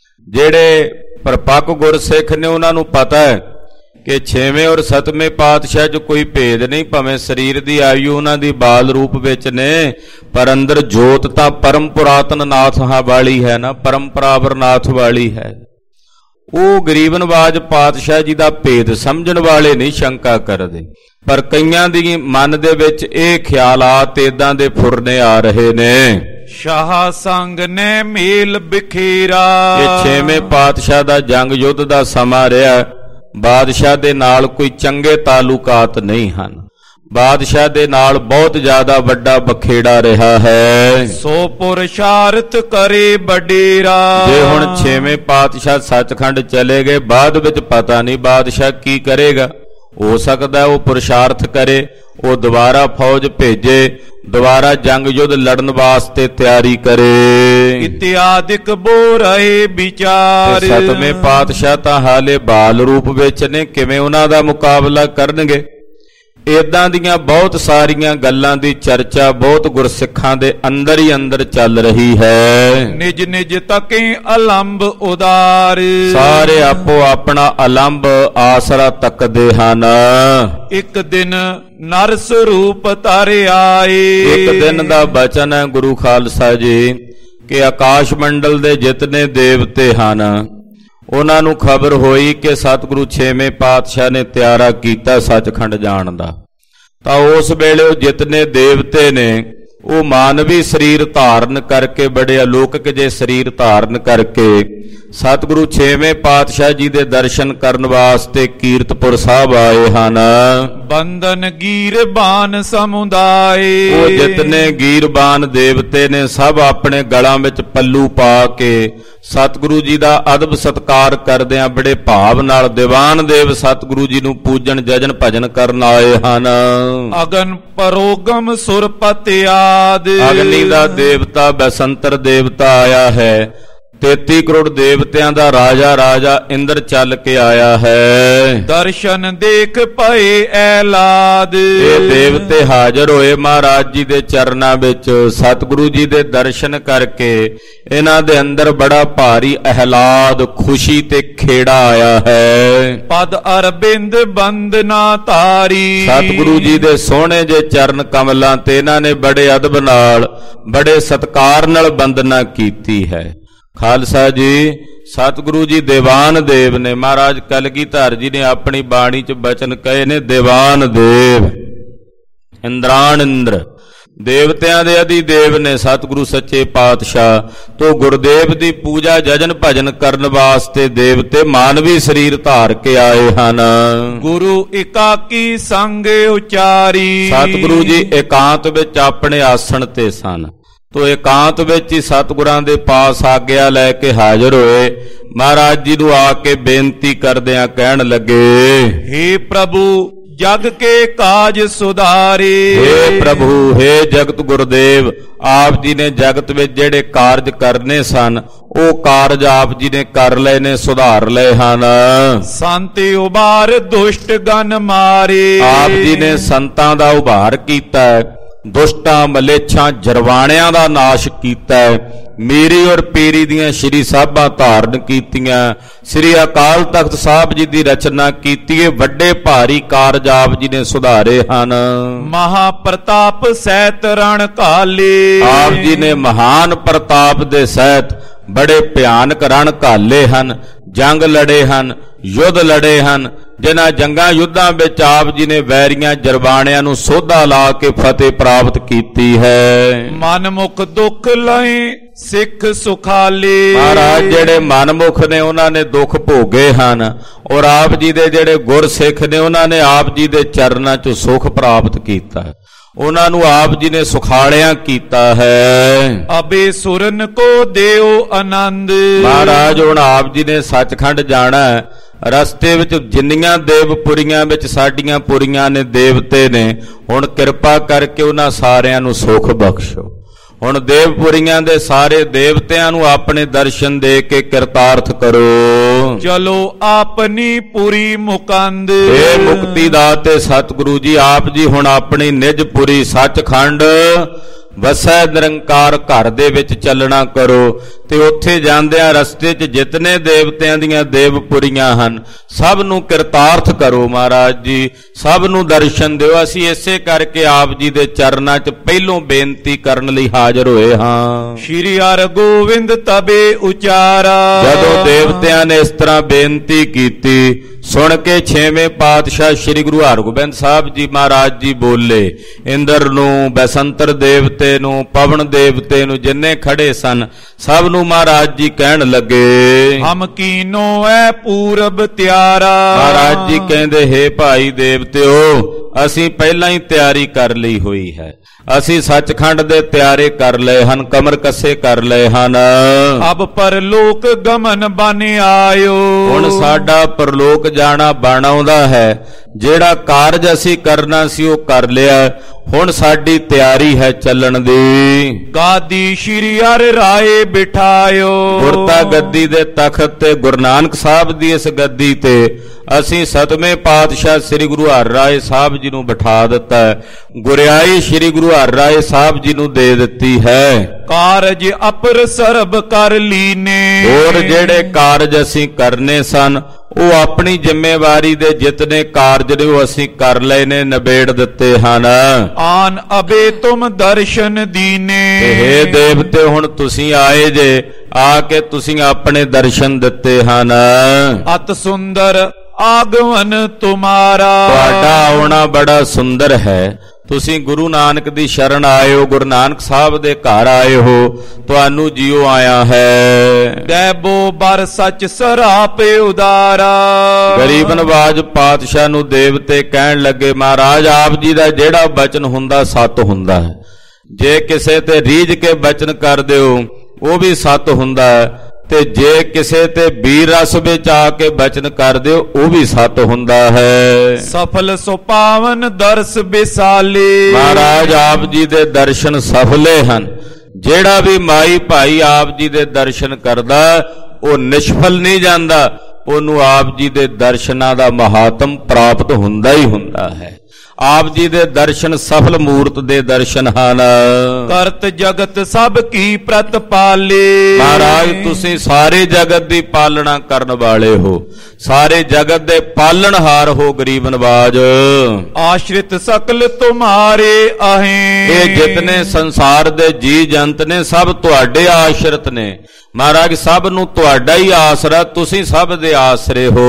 Speaker 1: ਜਿਹੜੇ ਪਰਪੱਕ ਗੁਰਸਿੱਖ ਨੇ, ਉਹਨਾਂ ਨੂੰ ਪਤਾ ਹੈ ਕਿ ਛੇਵੇਂ ਔਰ ਸਤਵੇਂ ਪਾਤਸ਼ਾਹ 'ਚ ਕੋਈ ਭੇਦ ਨਹੀਂ। ਭਾਵੇਂ ਸਰੀਰ ਦੀ ਆਯੂ ਉਹਨਾਂ ਦੀ ਬਾਲ ਰੂਪ ਵਿੱਚ ਨੇ, ਪਰ ਅੰਦਰ ਜੋਤ ਤਾਂ ਪਰਮ ਪੁਰਾਤਨ ਨਾਥਾਂ ਵਾਲੀ ਹੈ ਨਾ, ਪਰੰਪਰਾਵਰ ਨਾਥ ਵਾਲੀ ਹੈ। ਉਹ ਗਰੀਬ ਨਵਾਜ ਪਾਤਸ਼ਾਹ ਜੀ ਦਾ ਭੇਦ ਸਮਝਣ ਵਾਲੇ ਨਹੀਂ ਸ਼ੰਕਾ ਕਰਦੇ, ਪਰ ਕਈਆਂ ਦੀ ਮਨ ਦੇ ਵਿੱਚ ਇਹ ਖਿਆਲਾਤ ਏਦਾਂ ਦੇ ਫੁਰਨੇ ਆ ਰਹੇ ਨੇ।
Speaker 2: ਸ਼ਾਹ ਸੰਗ ਨੇ ਮੇਲ ਬਿਖੇਰਾ।
Speaker 1: ਇਹ ਛੇਵੇਂ ਪਾਤਸ਼ਾਹ ਦਾ ਜੰਗ ਯੁੱਧ ਦਾ ਸਮਾਂ ਰਿਹਾ। ਬਾਦਸ਼ਾਹ ਦੇ ਨਾਲ ਕੋਈ ਚੰਗੇ ਤਾਲੁਕਾਤ ਨਹੀਂ ਹਨ। ਬਾਦਸ਼ਾਹ ਦੇ ਨਾਲ ਬਹੁਤ ਜ਼ਿਆਦਾ ਵੱਡਾ ਬਖੇੜਾ ਰਿਹਾ ਹੈ।
Speaker 2: ਸੋ ਪੁਰਸ਼ਾਰਥ ਕਰੇ ਬਡੇਰਾ।
Speaker 1: ਜੇ ਹੁਣ ਛੇਵੇਂ ਪਾਤਸ਼ਾਹ ਸੱਚਖੰਡ ਚਲੇ ਗਏ, ਬਾਅਦ ਵਿੱਚ ਪਤਾ ਨਹੀਂ ਬਾਦਸ਼ਾਹ ਕੀ ਕਰੇਗਾ। ਹੋ ਸਕਦਾ ਉਹ ਪੁਰਸ਼ਾਰਥ ਕਰੇ, ਉਹ ਦੁਬਾਰਾ ਫੌਜ ਭੇਜੇ, ਦੁਬਾਰਾ ਜੰਗ ਯੁੱਧ ਲੜਨ ਵਾਸਤੇ ਤਿਆਰੀ ਕਰੇ।
Speaker 2: ਇਤਿਆਦਿਕ ਬੋ ਰਹੇ ਵਿਚਾਰ।
Speaker 1: ਸਤਵੇਂ ਪਾਤਸ਼ਾਹ ਤਾਂ ਹਾਲੇ ਬਾਲ ਰੂਪ ਵਿੱਚ ਨੇ, ਕਿਵੇਂ ਉਹਨਾਂ ਦਾ ਮੁਕਾਬਲਾ ਕਰਨਗੇ। ਏਦਾਂ ਦੀਆਂ ਬਹੁਤ ਸਾਰੀਆਂ ਗੱਲਾਂ ਦੀ ਚਰਚਾ ਬਹੁਤ ਗੁਰਸਿੱਖਾਂ ਦੇ ਅੰਦਰ ਹੀ ਅੰਦਰ ਚੱਲ ਰਹੀ ਹੈ।
Speaker 2: ਨਿਜ ਨਿਜ ਤਕੇ ਅਲੰਬ ਉਦਾਰ।
Speaker 1: ਸਾਰੇ ਆਪੋ ਆਪਣਾ ਅਲੰਬ ਆਸਰਾ ਤੱਕਦੇ ਹਨ।
Speaker 2: ਇੱਕ ਦਿਨ ਨਰ ਸਰੂਪ ਧਰ ਆਏ।
Speaker 1: ਇੱਕ ਦਿਨ ਦਾ ਬਚਨ ਹੈ ਗੁਰੂ ਖਾਲਸਾ ਜੀ ਕਿ ਆਕਾਸ਼ ਮੰਡਲ ਦੇ ਜਿਤਨੇ ਦੇਵਤੇ ਹਨ, ਉਹਨਾਂ ਨੂੰ ਖਬਰ ਹੋਈ ਕਿ ਸਤਿਗੁਰੂ ਛੇਵੇਂ ਪਾਤਸ਼ਾਹ ਨੇ ਤਿਆਰਾ ਕੀਤਾ ਸੱਚਖੰਡ ਜਾਣ ਦਾ। ਤਾਂ ਉਸ ਵੇਲੇ ਉਹ ਜਿਤਨੇ ਦੇਵਤੇ ਨੇ, ਉਹ ਮਾਨਵੀ ਸਰੀਰ ਧਾਰਨ ਕਰਕੇ, ਬੜੇ ਅਲੌਕਿਕ ਜੇ ਸਰੀਰ ਧਾਰਨ ਕਰਕੇ ਸਤਿਗੁਰੂ ਛੇਵੇਂ ਪਾਤਸ਼ਾਹ ਜੀ ਦੇ ਦਰਸ਼ਨ ਕਰਨ ਵਾਸਤੇ ਕੀਰਤਪੁਰ ਸਾਹਿਬ ਆਏ ਹਨ।
Speaker 2: ਬੰਦਨ ਗੀਰਬਾਨ ਸਮੁਦਾਏ।
Speaker 1: ਉਹ ਜਿਤਨੇ ਗੀਰਬਾਨ ਦੇਵਤੇ ਨੇ, ਸਭ ਆਪਣੇ ਗਲਾਂ ਵਿੱਚ ਪੱਲੂ ਪਾ ਕੇ ਸਤਿਗੁਰੂ ਜੀ ਦਾ ਅਦਬ ਸਤਕਾਰ ਕਰਦਿਆਂ ਬੜੇ ਭਾਵ ਨਾਲ ਦੀਵਾਨ ਦੇਵ ਸਤਿਗੁਰੂ ਜੀ ਨੂੰ ਪੂਜਣ, ਜਜਨ ਭਜਨ ਕਰਨ ਆਏ ਹਨ।
Speaker 2: ਅਗਨ ਪਰੋਗਮ ਸੁਰਪਤਿਆਦ।
Speaker 1: ਅਗਨੀ ਦਾ ਦੇਵਤਾ ਬਸੰਤਰ ਦੇਵਤਾ ਆਇਆ ਹੈ। ਤੇਤੀ ਕਰੋੜ ਦੇਵਤਿਆਂ ਦਾ ਰਾਜਾ ਰਾਜਾ ਇੰਦਰ ਚੱਲ ਕੇ ਆਇਆ ਹੈ।
Speaker 2: ਦਰਸ਼ਨ ਦੇਖ ਭਏ ਐਲਾਦ।
Speaker 1: ਇਹ ਦੇਵਤੇ ਹਾਜ਼ਰ ਹੋਏ ਮਹਾਰਾਜ ਜੀ ਦੇ ਚਰਨਾਂ ਵਿੱਚ। ਸਤਿਗੁਰੂ ਜੀ ਦੇ ਦਰਸ਼ਨ ਕਰਕੇ ਇਹਨਾਂ ਦੇ ਅੰਦਰ ਬੜਾ ਭਾਰੀ ਅਹਿਲਾਦ, ਖੁਸ਼ੀ ਤੇ ਖੇੜਾ ਆਇਆ ਹੈ।
Speaker 2: ਪਦ ਅਰਬਿੰਦ ਬੰਦਨਾ ਧਾਰੀ।
Speaker 1: ਸਤਿਗੁਰੂ ਜੀ ਦੇ ਸੋਹਣੇ ਜੇ ਚਰਨ ਕਮਲਾਂ ਤੇ ਇਹਨਾਂ ਨੇ ਬੜੇ ਅਦਬ ਨਾਲ, ਬੜੇ ਸਤਿਕਾਰ ਨਾਲ ਬੰਦਨਾ ਕੀਤੀ ਹੈ। ਖਾਲਸਾ ਜੀ, ਸਤਿਗੁਰੂ ਜੀ ਦੀਵਾਨ ਦੇਵ ਨੇ। ਮਹਾਰਾਜ ਕਲਗੀਧਰ ਜੀ ਨੇ ਆਪਣੀ ਬਾਣੀ ਚ ਬਚਨ ਕਹੇ ਨੇ, ਦੀਵਾਨ ਦੇਵ, ਇੰਦਰਾਣ ਇੰਦਰ, ਦੇਵਤਿਆਂ ਦੇ ਅਧੀ ਦੇਵ ਨੇ ਸਤਿਗੁਰੂ ਸੱਚੇ ਪਾਤਸ਼ਾਹ। ਤੋਂ ਗੁਰਦੇਵ ਦੀ ਪੂਜਾ ਜਜਨ ਭਜਨ ਕਰਨ ਵਾਸਤੇ ਦੇਵਤੇ ਮਾਨਵੀ ਸਰੀਰ ਧਾਰ ਕੇ ਆਏ ਹਨ।
Speaker 2: ਗੁਰੂ ਇਕਾਕੀ ਸੰਗ ਉਚਾਰੀ।
Speaker 1: ਸਤਿਗੁਰੂ ਜੀ ਇਕਾਂਤ ਵਿੱਚ ਆਪਣੇ ਆਸਣ ਤੇ ਸਨ। ਤੋ ਇਕਾਂਤ ਵਿੱਚ ਹੀ ਸਤਿਗੁਰਾਂ ਦੇ ਪਾਸ ਆਗਿਆ ਲੈ ਕੇ ਹਾਜ਼ਰ ਹੋਏ। ਮਹਾਰਾਜ ਜੀ ਨੂੰ ਆ ਕੇ ਬੇਨਤੀ ਕਰਦਿਆਂ ਕਹਿਣ ਲੱਗੇ,
Speaker 2: ਹੇ ਪ੍ਰਭੂ ਜਗ ਕੇ ਕਾਜ ਸੁਧਾਰੇ।
Speaker 1: ਹੇ ਪ੍ਰਭੂ, ਹੇ ਜਗਤ ਗੁਰਦੇਵ, ਆਪ ਜੀ ਨੇ ਜਗਤ ਵਿੱਚ ਜਿਹੜੇ ਕਾਰਜ ਕਰਨੇ ਸਨ ਉਹ ਕਾਰਜ ਆਪ ਜੀ ਨੇ ਕਰ ਲਏ ਨੇ, ਸੁਧਾਰ ਲਏ ਹਨ।
Speaker 2: ਸੰਤ ਉਬਾਰ ਦੁਸ਼ਟ ਗਨ ਮਾਰੇ।
Speaker 1: ਆਪ ਜੀ ਨੇ ਸੰਤਾਂ ਦਾ ਉਭਾਰ ਕੀਤਾ, ਦੁਸ਼ਟਾਂ ਮਲੇਛਾਂ ਜਰਵਾਣਿਆਂ ਦਾ ਨਾਸ਼ ਕੀਤਾ। ਮੇਰੀ ਔਰ ਪੀਰੀ ਦੀਆਂ ਸ਼੍ਰੀ ਸਾਹਿਬਾਂ ਧਾਰਨ ਕੀਤੀਆਂ। ਸ੍ਰੀ ਅਕਾਲ ਤਖਤ ਸਾਹਿਬ ਜੀ ਦੀ ਰਚਨਾ ਕੀਤੀ। ਇਹ ਵੱਡੇ ਭਾਰੀ ਕਾਰਜ ਆਪ ਜੀ ਨੇ ਸੁਧਾਰੇ ਹਨ।
Speaker 2: ਮਹਾ ਪ੍ਰਤਾਪ ਸਹਿਤ ਰਣ ਘਾਲੇ।
Speaker 1: ਆਪ ਜੀ ਨੇ ਮਹਾਨ ਪ੍ਰਤਾਪ ਦੇ ਸਹਿਤ ਬੜੇ ਭਿਆਨਕ ਰਣ ਘਾਲੇ ਹਨ, ਜੰਗ ਲੜੇ ਹਨ, ਯੁੱਧ ਲੜੇ ਹਨ। ਜਿਨ੍ਹਾਂ ਜੰਗਾਂ ਯੁੱਧਾਂ ਵਿੱਚ ਆਪ ਜੀ ਨੇ ਵੈਰੀਆਂ ਜਰਬਾਣਿਆਂ ਨੂੰ ਸੋਧਾ ਲਾ ਕੇ ਫਤਿਹ ਪ੍ਰਾਪਤ ਕੀਤੀ ਹੈ।
Speaker 2: ਮਨਮੁਖ ਦੁੱਖ ਲਏ ਸਿੱਖ ਸੁਖਾਲੇ।
Speaker 1: ਮਹਾਰਾਜ ਜਿਹੜੇ ਮਨਮੁਖ ਨੇ ਉਹਨਾਂ ਨੇ ਦੁੱਖ ਭੋਗੇ ਹਨ, ਔਰ ਆਪ ਜੀ ਦੇ ਜਿਹੜੇ ਗੁਰ ਸਿੱਖ ਨੇ ਉਹਨਾਂ ਨੇ ਆਪ ਜੀ ਦੇ ਚਰਨਾਂ 'ਚ ਸੁਖ ਪ੍ਰਾਪਤ ਕੀਤਾ। ਉਹਨਾਂ ਨੂੰ ਆਪ ਜੀ ਨੇ ਸੁਖਾਲਿਆਂ ਕੀਤਾ ਹੈ।
Speaker 2: ਅਬੇ ਸੁਰਨ ਕੋ ਦਿਓ ਆਨੰਦ।
Speaker 1: ਮਹਾਰਾਜ ਹੁਣ ਆਪ ਜੀ ਨੇ ਸੱਚਖੰਡ ਜਾਣਾ। ਰਸਤੇ ਵਿੱਚ ਜਿੰਨੀਆਂ ਦੇਵਪੁਰੀਆਂ ਵਿੱਚ ਸਾਡੀਆਂ ਪੁਰੀਆਂ ਨੇ, ਦੇਵਤੇ ਨੇ, ਹੁਣ ਕਿਰਪਾ ਕਰਕੇ ਉਹਨਾਂ ਸਾਰਿਆਂ ਨੂੰ ਸੁਖ ਬਖਸ਼ੋ। ਹੁਣ ਦੇਵਪੁਰੀਆਂ ਦੇ ਸਾਰੇ ਦੇਵਤਿਆਂ ਨੂੰ ਆਪਣੇ ਦਰਸ਼ਨ ਦੇ ਕੇ ਕਿਰਤਾਰਥ ਕਰੋ।
Speaker 2: ਚਲੋ ਆਪਣੀ ਪੁਰੀ ਮੁਕੰਦ।
Speaker 1: ਇਹ ਮੁਕਤੀ ਦਾਤੇ ਸਤਿਗੁਰੂ ਜੀ, ਆਪ ਜੀ ਹੁਣ ਆਪਣੀ ਨਿਜ ਪੁਰੀ ਸੱਚਖੰਡ ਵਸੈ ਨਿਰੰਕਾਰ ਘਰ ਦੇ ਵਿੱਚ ਚੱਲਣਾ ਕਰੋ। ਤੇ ਉੱਥੇ ਜਾਂਦਿਆਂ ਰਸਤੇ 'ਚ ਜਿਤਨੇ ਦੇਵਤਿਆਂ ਦੀਆਂ ਦੇਵਪੁਰੀਆਂ ਹਨ ਸਭ ਨੂੰ ਕਿਰਤਾਰਥ ਕਰੋ। ਮਹਾਰਾਜ ਜੀ ਸਭ ਨੂੰ ਦਰਸ਼ਨ ਦਿਓ। ਅਸੀਂ ਇਸੇ ਕਰਕੇ ਆਪ ਜੀ ਦੇ ਚਰਨਾਂ 'ਚ ਪਹਿਲੋਂ ਬੇਨਤੀ ਕਰਨ ਲਈ ਹਾਜ਼ਰ ਹੋਏ ਹਾਂ।
Speaker 2: ਸ਼੍ਰੀ ਹਰਿਗੋਬਿੰਦ ਤਬੇ ਉਚਾਰਾ।
Speaker 1: ਜਦੋਂ ਦੇਵਤਿਆਂ ਨੇ ਇਸ ਤਰ੍ਹਾਂ ਬੇਨਤੀ ਕੀਤੀ, ਸੁਣ ਕੇ ਛੇਵੇਂ ਪਾਤਸ਼ਾਹ ਸ੍ਰੀ ਗੁਰੂ ਹਰਗੋਬਿੰਦ ਸਾਹਿਬ ਜੀ ਮਹਾਰਾਜ ਜੀ ਬੋਲੇ। ਇੰਦਰ ਨੂੰ, ਬੈਸੰਤਰ ਦੇਵਤੇ ਨੂੰ, ਪਵਨ ਦੇਵਤੇ ਨੂੰ, ਜਿੰਨੇ ਖੜੇ ਸਨ ਸਭ ਨੂੰ ਮਹਾਰਾਜ ਜੀ ਕਹਿਣ ਲੱਗੇ,
Speaker 2: ਹਮ ਕੀਨੋ ਐ ਪੂਰਬ ਤਿਆਰਾ।
Speaker 1: ਮਹਾਰਾਜ ਜੀ ਕਹਿੰਦੇ, ਹੇ ਭਾਈ ਦੇਵਤਿਓ, ਅਸੀਂ ਪਹਿਲਾਂ ਹੀ ਤਿਆਰੀ ਕਰ ਲਈ ਹੋਈ ਹੈ। ਅਸੀਂ ਸੱਚਖੰਡ ਦੇ ਤਿਆਰੇ ਕਰ ਲਏ ਹਨ, ਕਮਰ ਕੱਸੇ ਕਰ ਲਏ ਹਨ।
Speaker 2: ਅਬ ਪਰਲੋਕ ਗਮਨ ਬਨ ਆਇਓ।
Speaker 1: ਹੁਣ ਸਾਡਾ ਪਰਲੋਕ ਜਾਣਾ ਬਣ ਆਉਂਦਾ ਹੈ। ਜਿਹੜਾ ਕਾਰਜ ਅਸੀਂ ਕਰਨਾ ਸੀ ਉਹ ਕਰ ਲਿਆ। ਹੁਣ ਸਾਡੀ ਤਿਆਰੀ ਹੈ ਚੱਲਣ ਦੀ।
Speaker 2: ਗਾਦੀ ਸ਼੍ਰੀ ਹਰਿ ਰਾਏ ਬਿਠਾਇਓ।
Speaker 1: ਗੁਰਤਾ ਗੱਦੀ ਦੇ ਤਖਤ ਤੇ ਗੁਰੂ ਨਾਨਕ ਸਾਹਿਬ ਦੀ ਇਸ ਗੱਦੀ ਤੇ ਅਸੀਂ ਸਤਵੇਂ ਪਾਤਸ਼ਾਹ ਸ੍ਰੀ ਗੁਰੂ ਹਰਿਰਾਏ ਸਾਹਿਬ ਜੀ ਨੂੰ ਬਿਠਾ ਦਿੱਤਾ ਹੈ। ਗੁਰਿਆਈ ਸ੍ਰੀ ਗੁਰੂ ਹਰਿਰਾਏ ਸਾਹਿਬ ਜੀ ਨੂੰ ਦੇ ਦਿੱਤੀ ਹੈ।
Speaker 2: ਕਾਰਜ ਅਪਰ ਸਰਬ ਕਰ ਲੀਨੇ।
Speaker 1: ਹੋਰ ਜਿਹੜੇ ਕਾਰਜ ਅਸੀਂ ਕਰਨੇ ਸਨ ਉਹ ਆਪਣੀ ਜ਼ਿੰਮੇਵਾਰੀ ਦੇ ਜਿਤਨੇ ਕਾਰਜ ਨੇ ਉਹ ਅਸੀਂ ਕਰ ਲਏ ਨੇ, ਨਿਬੇੜ ਦਿੱਤੇ ਹਨ।
Speaker 2: ਆਨ ਅਬੇ ਤੁਮ ਦਰਸ਼ਨ ਦੀਨੇ।
Speaker 1: ਹੇ ਦੇਵਤੇ, ਹੁਣ ਤੁਸੀਂ ਆਏ ਜੇ, ਆ ਕੇ ਤੁਸੀਂ ਆਪਣੇ ਦਰਸ਼ਨ ਦਿੱਤੇ ਹਨ।
Speaker 2: ਅਤ ਸੁੰਦਰ ਆਗਮਨ ਤੁਮਾਰਾ।
Speaker 1: ਤੁਹਾਡਾ ਆਉਣਾ ਬੜਾ ਸੁੰਦਰ ਹੈ। ਤੁਸੀਂ ਗੁਰੂ ਨਾਨਕ ਦੀ ਸ਼ਰਨ ਆਏ ਹੋ, ਗੁਰੂ ਨਾਨਕ ਸਾਹਿਬ ਦੇ ਘਰ ਆਏ ਹੋ, ਤੁਹਾਨੂੰ ਜਿਉ ਆਇਆ ਹੈ।
Speaker 2: ਗੈਬੋ ਬਰ ਸੱਚ ਸਰਾਪੇ ਉਦਾਰਾ।
Speaker 1: ਗਰੀਬ ਨਵਾਜ ਪਾਤਸ਼ਾਹ ਨੂੰ ਦੇਵਤੇ ਕਹਿਣ ਲੱਗੇ, ਮਹਾਰਾਜ ਆਪ ਜੀ ਦਾ ਜਿਹੜਾ ਬਚਨ ਹੁੰਦਾ ਸੱਤ ਹੁੰਦਾ ਹੈ। ਜੇ ਕਿਸੇ ਤੇ ਰੀਝ ਕੇ ਬਚਨ ਕਰ ਦਿਓ ਉਹ ਵੀ ਸੱਤ ਹੁੰਦਾ ਹੈ, ਤੇ ਜੇ ਕਿਸੇ ਤੇ ਵੀਰ ਰਸ ਵਿੱਚ ਆ ਕੇ ਬਚਨ ਕਰ ਦਿਓ ਉਹ ਵੀ ਸੱਤ ਹੁੰਦਾ ਹੈ।
Speaker 2: ਸਫਲ ਸੁਪਾਵਨ ਦਰਸ ਬਿਸਾਲੇ।
Speaker 1: ਮਹਾਰਾਜ ਆਪ ਜੀ ਦੇ ਦਰਸ਼ਨ ਸਫਲੇ ਹਨ। ਜਿਹੜਾ ਵੀ ਮਾਈ ਭਾਈ ਆਪ ਜੀ ਦੇ ਦਰਸ਼ਨ ਕਰਦਾ ਉਹ ਨਿਸ਼ਫਲ ਨਹੀਂ ਜਾਂਦਾ, ਉਹਨੂੰ ਆਪ ਜੀ ਦੇ ਦਰਸ਼ਨਾਂ ਦਾ ਮਹਾਤਮ ਪ੍ਰਾਪਤ ਹੁੰਦਾ ਹੀ ਹੁੰਦਾ ਹੈ। ਆਪ ਜੀ ਦੇ ਦਰਸ਼ਨ ਸਫਲ ਮੂਰਤ ਦੇ ਦਰਸ਼ਨ ਹਨ।
Speaker 2: ਕਰਤ ਜਗਤ ਸਭ ਕੀ ਪ੍ਰਤਪਾਲੇ।
Speaker 1: ਮਹਾਰਾਜ ਤੁਸੀਂ ਸਾਰੇ ਜਗਤ ਦੀ ਪਾਲਣਾ ਕਰਨ ਵਾਲੇ ਹੋ, ਸਾਰੇ ਜਗਤ ਦੇ ਪਾਲਣਹਾਰ ਹੋ ਗਰੀਬ ਨਵਾਜ।
Speaker 2: ਆਸ਼ਰਿਤ ਸਕਲ ਤੁਮਾਰੇ ਅਹੇ।
Speaker 1: ਇਹ ਜਿਤਨੇ ਸੰਸਾਰ ਦੇ ਜੀ ਜੰਤ ਨੇ ਸਭ ਤੁਹਾਡੇ ਆਸ਼ਰਿਤ ਨੇ। ਮਹਾਰਾਜ ਸਭ ਨੂੰ ਤੁਹਾਡਾ ਹੀ ਆਸਰਾ, ਤੁਸੀਂ ਸਭ ਦੇ ਆਸਰੇ ਹੋ।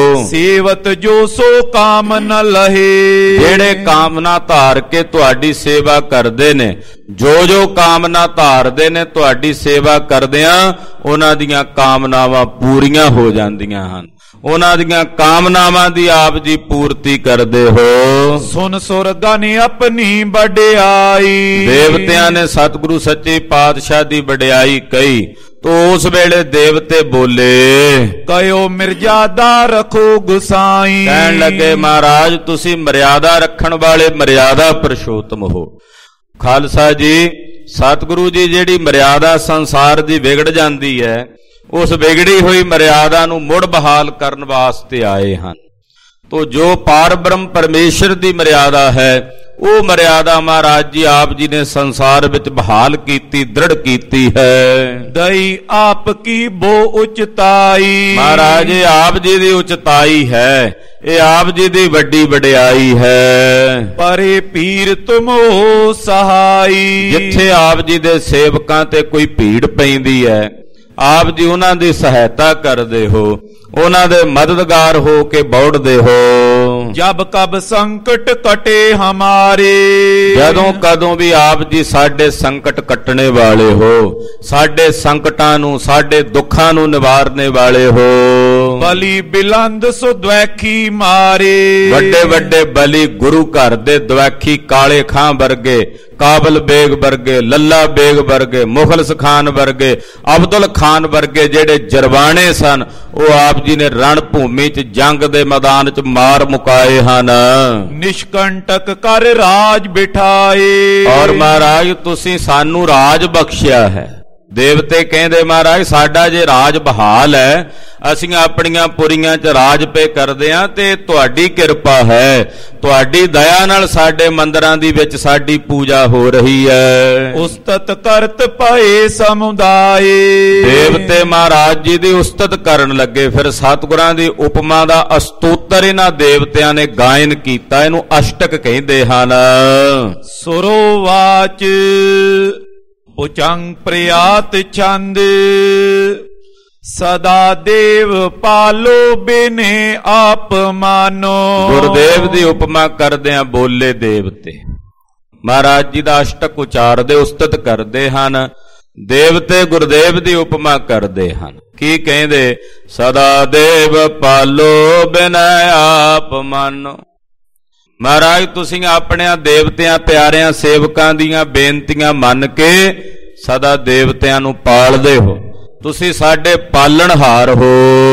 Speaker 2: ਸੇਵਤ ਜੋ ਸੋ ਕਾਮ ਨ ਲਹੇ।
Speaker 1: ਜਿਹੜੇ ਕਾਮਨਾ ਧਾਰ ਕੇ ਤੁਹਾਡੀ ਸੇਵਾ ਕਰਦੇ ਨੇ, ਜੋ ਜੋ ਕਾਮਨਾ ਧਾਰਦੇ ਨੇ ਤੁਹਾਡੀ ਸੇਵਾ ਕਰਦਿਆਂ ਉਹਨਾਂ ਦੀਆਂ ਕਾਮਨਾਵਾਂ ਪੂਰੀਆਂ ਹੋ ਜਾਂਦੀਆਂ ਹਨ। ਉਹਨਾਂ ਦੀਆਂ ਕਾਮਨਾਵਾਂ ਦੀ ਆਪ ਜੀ ਪੂਰਤੀ ਕਰਦੇ ਹੋ।
Speaker 2: ਸੁਨ ਸੁਰਗਾਂ ਨੇ ਆਪਣੀ ਵਡਿਆਈ।
Speaker 1: ਦੇਵਤਿਆਂ ਨੇ ਸਤਿਗੁਰੂ ਸੱਚੇ ਪਾਤਸ਼ਾਹ ਦੀ ਵਡਿਆਈ ਕਹੀ ਤੋ ਉਸ ਵੇਲੇ ਦੇਵਤੇ ਬੋਲੇ,
Speaker 2: ਕਹਿਓ ਮਰਜ਼ਾਦਾ ਰੱਖੋ ਗੁਸਾਈ।
Speaker 1: ਕਹਿਣ ਲੱਗੇ ਮਹਾਰਾਜ ਤੁਸੀਂ ਮਰਿਆਦਾ ਰੱਖਣ ਵਾਲੇ ਮਰਿਆਦਾ ਪੁਰਸ਼ੋਤਮ ਹੋ। ਖਾਲਸਾ ਜੀ ਸਤਿਗੁਰੂ ਜੀ ਜਿਹੜੀ ਮਰਿਆਦਾ ਸੰਸਾਰ ਦੀ ਵਿਗੜ ਜਾਂਦੀ ਹੈ, ਉਸ ਵਿਗੜੀ ਹੋਈ ਮਰਿਆਦਾ ਨੂੰ ਮੁੜ ਬਹਾਲ ਕਰਨ ਵਾਸਤੇ ਆਏ ਹਨ। ਤੋ ਜੋ ਪਾਰ ਬ੍ਰਹਮ ਪਰਮੇਸ਼ਰ ਦੀ ਮਰਿਆਦਾ ਹੈ ਉਹ ਮਰਿਆਦਾ ਮਹਾਰਾਜ ਜੀ ਆਪ ਜੀ ਨੇ ਸੰਸਾਰ ਵਿੱਚ ਬਹਾਲ ਕੀਤੀ, ਦ੍ਰਿੜ ਕੀਤੀ ਹੈ।
Speaker 2: ਦਈ ਆਪ ਕੀ ਬੋ ਉਚਤਾਈ।
Speaker 1: ਮਹਾਰਾਜ ਇਹ ਆਪ ਜੀ ਦੀ ਉਚਤਾਈ ਹੈ, ਇਹ ਆਪ ਜੀ ਦੀ ਵੱਡੀ ਵਡਿਆਈ ਹੈ।
Speaker 2: ਪਰੇ ਪੀਰ ਤੁਮ ਹੋ ਸਹਾਈ।
Speaker 1: ਜਿੱਥੇ ਆਪ ਜੀ ਦੇ ਸੇਵਕਾਂ ਤੇ ਕੋਈ ਭੀੜ ਪੈਂਦੀ ਹੈ ਆਪ ਜੀ ਉਹਨਾਂ ਦੀ ਸਹਾਇਤਾ ਕਰਦੇ ਹੋ, ਉਹਨਾਂ ਦੇ ਮਦਦਗਾਰ ਹੋ ਕੇ ਬੌੜਦੇ ਹੋ।
Speaker 2: ਜਬ ਕਬ ਸੰਕਟ ਕਟੇ ਹਮਾਰੇ।
Speaker 1: ਜਦੋਂ ਕਦੋਂ ਵੀ ਆਪ ਜੀ ਸਾਡੇ ਸੰਕਟ ਕੱਟਣੇ ਵਾਲੇ ਹੋ, ਸਾਡੇ ਸੰਕਟਾਂ ਨੂੰ ਸਾਡੇ ਦੁੱਖਾਂ ਨੂੰ ਨਿਵਾਰਨੇ ਵਾਲੇ ਹੋ।
Speaker 2: ਬਲੀ ਬਿਲੰਦ ਸੋ ਦਵੈਖੀ ਮਾਰੇ।
Speaker 1: ਵੱਡੇ ਵੱਡੇ ਬਲੀ ਗੁਰੂ ਘਰ ਦੇ ਦਵੈਖੀ ਕਾਲੇ ਖਾਂ ਵਰਗੇ, ਕਾਬਲ ਬੇਗ ਵਰਗੇ, ਲੱਲਾ ਬੇਗ ਵਰਗੇ, ਮੁਖਲਸ ਖਾਨ ਵਰਗੇ, ਅਬਦੁਲ ਖਾਨ ਵਰਗੇ ਜਿਹੜੇ ਜਰਵਾਣੇ ਸਨ ਉਹ ਆਪ ਜੀ ਨੇ ਰਣ ਭੂਮੀ ਚ ਜੰਗ ਦੇ ਮੈਦਾਨ ਚ ਮਾਰ ਮੁਕਾਏ ਹਨ।
Speaker 2: ਨਿਸ਼ਕੰਟਕ ਕਰ ਰਾਜ ਬਿਠਾਏ।
Speaker 1: ਔਰ ਮਹਾਰਾਜ ਤੁਸੀਂ ਸਾਨੂੰ ਰਾਜ ਬਖਸ਼ਿਆ ਹੈ। ਦੇਵਤੇ ਕਹਿੰਦੇ ਮਹਾਰਾਜ ਸਾਡਾ ਜੇ ਰਾਜ ਬਹਾਲ ਹੈ, ਅਸੀਂ ਆਪਣੀਆਂ ਪੁਰੀਆਂ ਚ ਰਾਜ ਪੇ ਕਰਦੇ ਆਂ ਤੇ ਤੁਹਾਡੀ ਕਿਰਪਾ ਹੈ, ਤੁਹਾਡੀ ਦਇਆ ਨਾਲ ਸਾਡੇ ਮੰਦਰਾਂ ਦੀ ਵਿੱਚ ਸਾਡੀ ਪੂਜਾ ਹੋ ਰਹੀ ਹੈ।
Speaker 2: ਉਸਤਤ ਕਰਤ ਪਏ ਸਮੁਦਾਏ।
Speaker 1: ਦੇਵਤੇ ਮਹਾਰਾਜ ਜੀ ਦੀ ਉਸਤਤ ਕਰਨ ਲੱਗੇ। ਫਿਰ ਸਤਿਗੁਰਾਂ ਦੀ ਉਪਮਾ ਦਾ ਅਸਤੋਤਰ ਇਹਨਾਂ ਦੇਵਤਿਆਂ ਨੇ ਗਾਇਨ ਕੀਤਾ, ਇਹਨੂੰ ਅਸ਼ਟਕ ਕਹਿੰਦੇ ਹਨ।
Speaker 2: ਸੁਰੋਵਾਚ ਉਚੰਗ ਪ੍ਰਿਆਤ ਛੰਦ। ਸਦਾ ਦੇਵ ਪਾਲੋ ਬਿਨੇ ਆਪ ਮਾਨੋ।
Speaker 1: ਗੁਰਦੇਵ ਦੀ ਉਪਮਾ ਕਰਦਿਆਂ ਬੋਲੇ ਦੇਵਤੇ। ਮਹਾਰਾਜ ਜੀ ਦਾ ਅਸ਼ਟਕ ਉਚਾਰਦੇ ਉਸਤਤ ਕਰਦੇ ਹਨ। ਦੇਵਤੇ ਗੁਰਦੇਵ ਦੀ ਉਪਮਾ ਕਰਦੇ ਹਨ। ਕੀ ਕਹਿੰਦੇ? ਸਦਾ ਦੇਵ ਪਾਲੋ ਬਿਨੇ ਆਪ ਮਾਨੋ। ਮਹਾਰਾਜ ਤੁਸੀਂ ਆਪਣਿਆਂ ਦੇਵਤਿਆਂ ਪਿਆਰਿਆਂ ਸੇਵਕਾਂ ਦੀਆਂ ਬੇਨਤੀਆਂ ਮੰਨ ਕੇ ਸਦਾ ਦੇਵਤਿਆਂ ਨੂੰ ਪਾਲਦੇ ਹੋ, ਤੁਸੀਂ ਸਾਡੇ ਪਾਲਣਹਾਰ ਹੋ।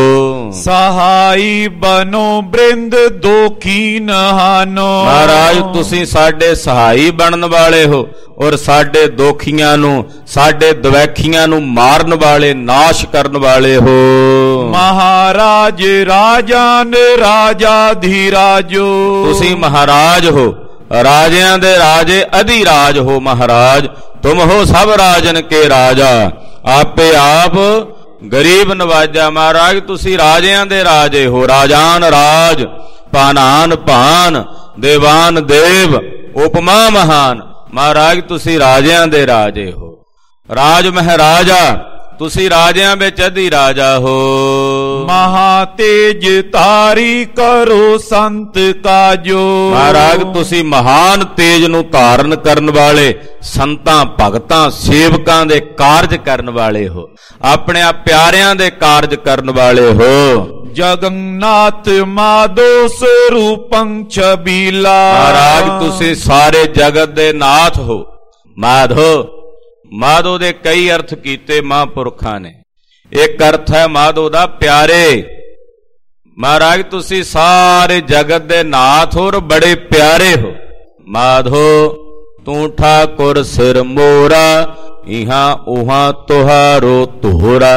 Speaker 2: ਸਹਾਈ ਬਨੋ ਬ੍ਰਿੰਦ ਦੋਖੀ ਨਹਾਨੋ।
Speaker 1: ਮਹਾਰਾਜ ਤੁਸੀਂ ਸਾਡੇ ਸਹਾਈ ਬਣਨ ਵਾਲੇ ਹੋ ਔਰ ਸਾਡੇ ਦੋਖੀਆਂ ਨੂੰ, ਸਾਡੇ ਦਵੈਖੀਆਂ ਨੂੰ ਮਾਰਨ ਵਾਲੇ, ਨਾਸ਼ ਕਰਨ ਵਾਲੇ ਹੋ।
Speaker 2: ਮਹਾਰਾਜ ਰਾਜਾਨ ਰਾਜਾ ਧੀਰਾਜੋ।
Speaker 1: ਤੁਸੀਂ ਮਹਾਰਾਜ ਹੋ, ਰਾਜਿਆਂ ਦੇ ਰਾਜੇ ਅਧਿਰਾਜ ਹੋ। ਮਹਾਰਾਜ ਤੁਮ ਹੋ ਸਭ ਰਾਜਨ ਕੇ ਰਾਜਾ, ਆਪੇ ਆਪ ਗਰੀਬ ਨਵਾਜਾ। ਮਹਾਰਾਜ ਤੁਸੀਂ ਰਾਜਿਆਂ ਦੇ ਰਾਜੇ ਹੋ, ਰਾਜਾਨ ਰਾਜ, ਪਾਨਾਨ ਭਾਨ, ਦੇਵਾਨ ਦੇਵ, ਉਪਮਾ ਮਹਾਨ। ਮਹਾਰਾਜ ਤੁਸੀਂ ਰਾਜਿਆਂ ਦੇ ਰਾਜੇ ਹੋ, ਰਾਜ ਮਹਾਰਾਜਾ, ਤੁਸੀਂ ਰਾਜਿਆਂ ਵਿੱਚ ਅਧੀ ਰਾਜਾ ਹੋ।
Speaker 2: ਮਹਾ ਤੇਜ ਤਾਰੀ ਕਰੋ ਸੰਤ ਕਾਜੋ।
Speaker 1: ਮਹਾਰਾਜ ਤੁਸੀਂ ਮਹਾਨ ਤੇਜ ਨੂੰ ਧਾਰਨ ਕਰਨ ਵਾਲੇ, ਸੰਤਾਂ ਭਗਤਾਂ ਸੇਵਕਾਂ ਦੇ ਕਾਰਜ ਕਰਨ ਵਾਲੇ ਹੋ, ਆਪਣੇ ਆ ਪਿਆਰਿਆਂ ਦੇ ਕਾਰਜ ਕਰਨ ਵਾਲੇ ਹੋ।
Speaker 2: ਜਗਨਨਾਥ ਮਾਧੋ ਸਰੂਪੰ ਛਬੀਲਾ।
Speaker 1: ਮਹਾਰਾਜ ਤੁਸੀਂ ਸਾਰੇ ਜਗਤ ਦੇ ਨਾਥ ਹੋ। ਮਾਧੋ, ਮਾਧੋ ਦੇ ਕਈ ਅਰਥ ਕੀਤੇ ਮਹਾਂਪੁਰਖਾਂ ਨੇ। ਇੱਕ ਅਰਥ ਹੈ ਮਾਧੋ ਦਾ ਪਿਆਰੇ। ਮਹਾਰਾਜ ਤੁਸੀਂ ਸਾਰੇ ਜਗਤ ਦੇ ਨਾਥ ਹੋ ਔਰ ਬੜੇ ਪਿਆਰੇ ਹੋ। ਮਾਧੋ ਤੂੰ ਠਾਕੁਰ ਸਿਰ ਮੋਰਾ, ਇਹਾਂ ਉਹਾਂ ਤੁਹਾਰੋ ਤੋਰਾ।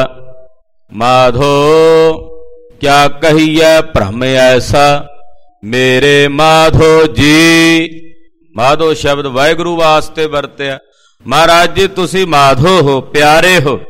Speaker 1: ਮਾਧੋ ਕਿਆ ਕਹੀਐ ਭ੍ਰਮ ਐਸਾ, ਮੇਰੇ ਮਾਧੋ ਜੀ। ਮਾਧੋ ਸ਼ਬਦ ਵਾਹਿਗੁਰੂ ਵਾਸਤੇ ਵਰਤਿਆ। ਮਹਾਰਾਜ ਜੀ ਤੁਸੀਂ ਮਾਧੋ ਹੋ, ਪਿਆਰੇ ਹੋ।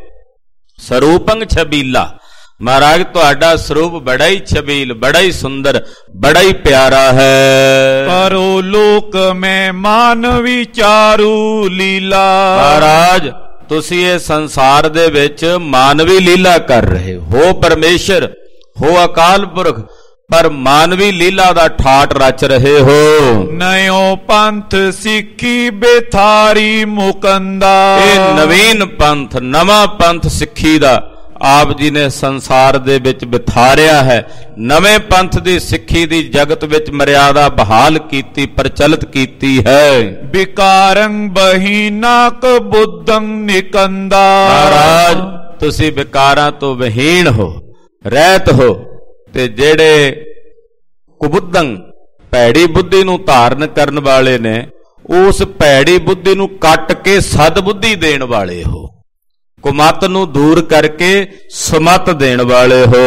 Speaker 1: ਸਰੂਪੰ ਛਬੀਲਾ, ਮਹਾਰਾਜ ਤੁਹਾਡਾ ਸਰੂਪ ਬੜਾ ਹੀ ਛਬੀਲ, ਬੜਾ ਹੀ ਸੁੰਦਰ, ਬੜਾ ਹੀ ਪਿਆਰਾ ਹੈ।
Speaker 2: ਕਰੋ ਲੋਕ ਮੈਂ ਮਾਨ ਵਿਚਾਰੂ ਲੀਲਾ।
Speaker 1: ਮਹਾਰਾਜ ਤੁਸੀਂ ਇਹ ਸੰਸਾਰ ਦੇ ਵਿੱਚ ਮਾਨਵੀ ਲੀਲਾ ਕਰ ਰਹੇ ਹੋ। ਪਰਮੇਸ਼ਰ ਹੋ ਅਕਾਲ ਪੁਰਖ, ਪਰ ਮਾਨਵੀ ਲੀਲਾ ਦਾ ਠਾਟ ਰਚ ਰਹੇ ਹੋ।
Speaker 2: ਨਯੋ ਪੰਥ ਸਿੱਖੀ ਬੇਥਾਰੀ ਮੁਕੰਦਾ।
Speaker 1: ਇਹ ਨਵੀਨ ਪੰਥ, ਨਵਾਂ ਪੰਥ ਸਿੱਖੀ ਦਾ ਆਪ ਜੀ ਨੇ ਸੰਸਾਰ ਦੇ ਵਿੱਚ ਬਿਥਾਰਿਆ ਹੈ। ਨਵੇਂ ਪੰਥ ਦੀ ਸਿੱਖੀ ਦੀ ਜਗਤ ਵਿੱਚ ਮਰਿਆਦਾ ਬਹਾਲ ਕੀਤੀ, ਪ੍ਰਚਲਿਤ ਕੀਤੀ ਹੈ।
Speaker 2: ਵਿਕਾਰੰ ਬਹੀਨਾ ਕ ਬੁੱਧੰ ਨਿਕੰਦਾ।
Speaker 1: ਮਹਾਰਾਜ ਤੁਸੀਂ ਵਿਕਾਰਾਂ ਤੋਂ ਵਿਹੀਨ ਹੋ, ਰਹਿਤ ਹੋ, ਤੇ ਜਿਹੜੇ ਕੁਬੁੱਧੰ ਭੈੜੀ ਬੁੱਧੀ ਨੂੰ ਧਾਰਨ ਕਰਨ ਵਾਲੇ ਨੇ, ਉਸ ਭੈੜੀ ਬੁੱਧੀ ਨੂੰ ਕੱਟ ਕੇ ਸਦ ਬੁੱਧੀ ਦੇਣ ਵਾਲੇ ਹੋ। ਕੁਮਤ ਨੂੰ ਦੂਰ ਕਰਕੇ ਸੁਮਤ ਦੇਣ ਵਾਲੇ ਹੋ।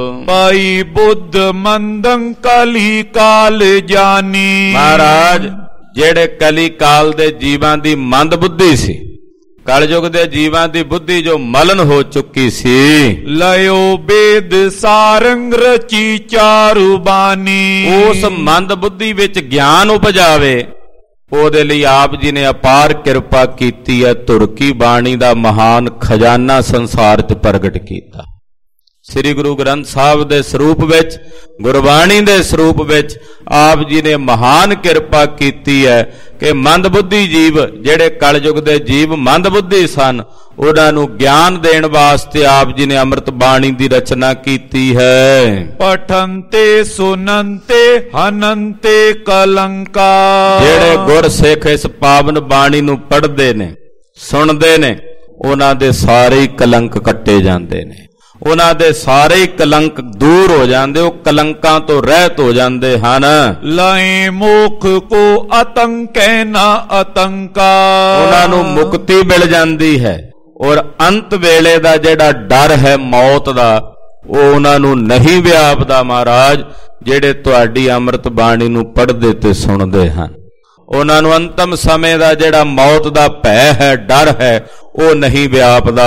Speaker 2: ਪਾਈ ਬੁੱਧ ਮੰਦੰ ਕਲੀ ਕਾਲ ਜਾਨੀ।
Speaker 1: ਮਹਾਰਾਜ ਜਿਹੜੇ ਕਲੀ ਕਾਲ ਦੇ ਜੀਵਾਂ ਦੀ ਮੰਦ ਬੁੱਧੀ ਸੀ, ਕਲਯੁਗ ਦੇ ਜੀਵਾਂ ਦੀ ਬੁੱਧੀ ਜੋ ਮਲਨ ਹੋ ਚੁੱਕੀ ਸੀ,
Speaker 2: ਲਿਓ ਬੇਦ ਸਾਰੰਗ ਰਚੀ ਚਾਰੂ ਬਾਣੀ।
Speaker 1: ਉਸ ਮੰਦ ਬੁੱਧੀ ਵਿੱਚ ਗਿਆਨ ਉਪਜਾਵੇ, ਉਹਦੇ ਲਈ ਆਪ ਜੀ ਨੇ ਅਪਾਰ ਕਿਰਪਾ ਕੀਤੀ ਹੈ। ਧੁਰ ਕੀ ਬਾਣੀ ਦਾ ਮਹਾਨ ਖਜ਼ਾਨਾ ਸੰਸਾਰ 'ਚ ਪ੍ਰਗਟ ਕੀਤਾ। ਸ੍ਰੀ ਗੁਰੂ ਗ੍ਰੰਥ ਸਾਹਿਬ ਦੇ ਸਰੂਪ ਵਿੱਚ, ਗੁਰਬਾਣੀ ਦੇ ਸਰੂਪ ਵਿੱਚ ਆਪ ਜੀ ਨੇ ਮਹਾਨ ਕਿਰਪਾ ਕੀਤੀ ਹੈ ਕਿ ਮੰਦਬੁੱਧੀ ਜੀਵ, ਜਿਹੜੇ ਕਲਯੁਗ ਦੇ ਜੀਵ ਮੰਦਬੁੱਧੀ ਸਨ, ਉਹਨਾਂ ਨੂੰ ਗਿਆਨ ਦੇਣ ਵਾਸਤੇ ਆਪ ਜੀ ਨੇ ਅੰਮ੍ਰਿਤ ਬਾਣੀ ਦੀ ਰਚਨਾ ਕੀਤੀ ਹੈ।
Speaker 2: ਪਠੰਤੇ ਸੁਨੰਤੇ ਹਨੰਤੇ ਕਲੰਕਾ।
Speaker 1: ਜਿਹੜੇ ਗੁਰਸਿੱਖ ਇਸ ਪਾਵਨ ਬਾਣੀ ਨੂੰ ਪੜ੍ਹਦੇ ਨੇ, ਸੁਣਦੇ ਨੇ, ਉਹਨਾਂ ਦੇ ਸਾਰੇ ਕਲੰਕ ਕੱਟੇ ਜਾਂਦੇ ਨੇ, ਉਹਨਾਂ ਦੇ ਸਾਰੇ ਕਲੰਕ ਦੂਰ ਹੋ ਜਾਂਦੇ, ਉਹ ਕਲੰਕਾਂ ਤੋਂ ਰਹਿਤ ਹੋ ਜਾਂਦੇ ਹਨ।
Speaker 2: ਲਾਏ ਮੁਖ ਕੋ ਅਤੰਕੈ ਨਾ ਅਤੰਕਾ।
Speaker 1: ਉਹਨਾਂ ਨੂੰ ਮੁਕਤੀ ਮਿਲ ਜਾਂਦੀ ਹੈ, ਔਰ ਅੰਤ ਵੇਲੇ ਦਾ ਜਿਹੜਾ ਡਰ ਹੈ ਮੌਤ ਦਾ, ਉਹ ਉਹਨਾਂ ਨੂੰ ਨਹੀਂ ਵਿਆਪਦਾ। ਮਹਾਰਾਜ ਜਿਹੜੇ ਤੁਹਾਡੀ ਅੰਮ੍ਰਿਤ ਬਾਣੀ ਨੂੰ ਪੜ੍ਹਦੇ ਤੇ ਸੁਣਦੇ ਹਨ, ਉਹਨਾਂ ਨੂੰ ਅੰਤਮ ਸਮੇਂ ਦਾ ਜਿਹੜਾ ਮੌਤ ਦਾ ਭੈ ਹੈ, ਡਰ ਹੈ, ਉਹ ਨਹੀਂ ਵਿਆਪਦਾ।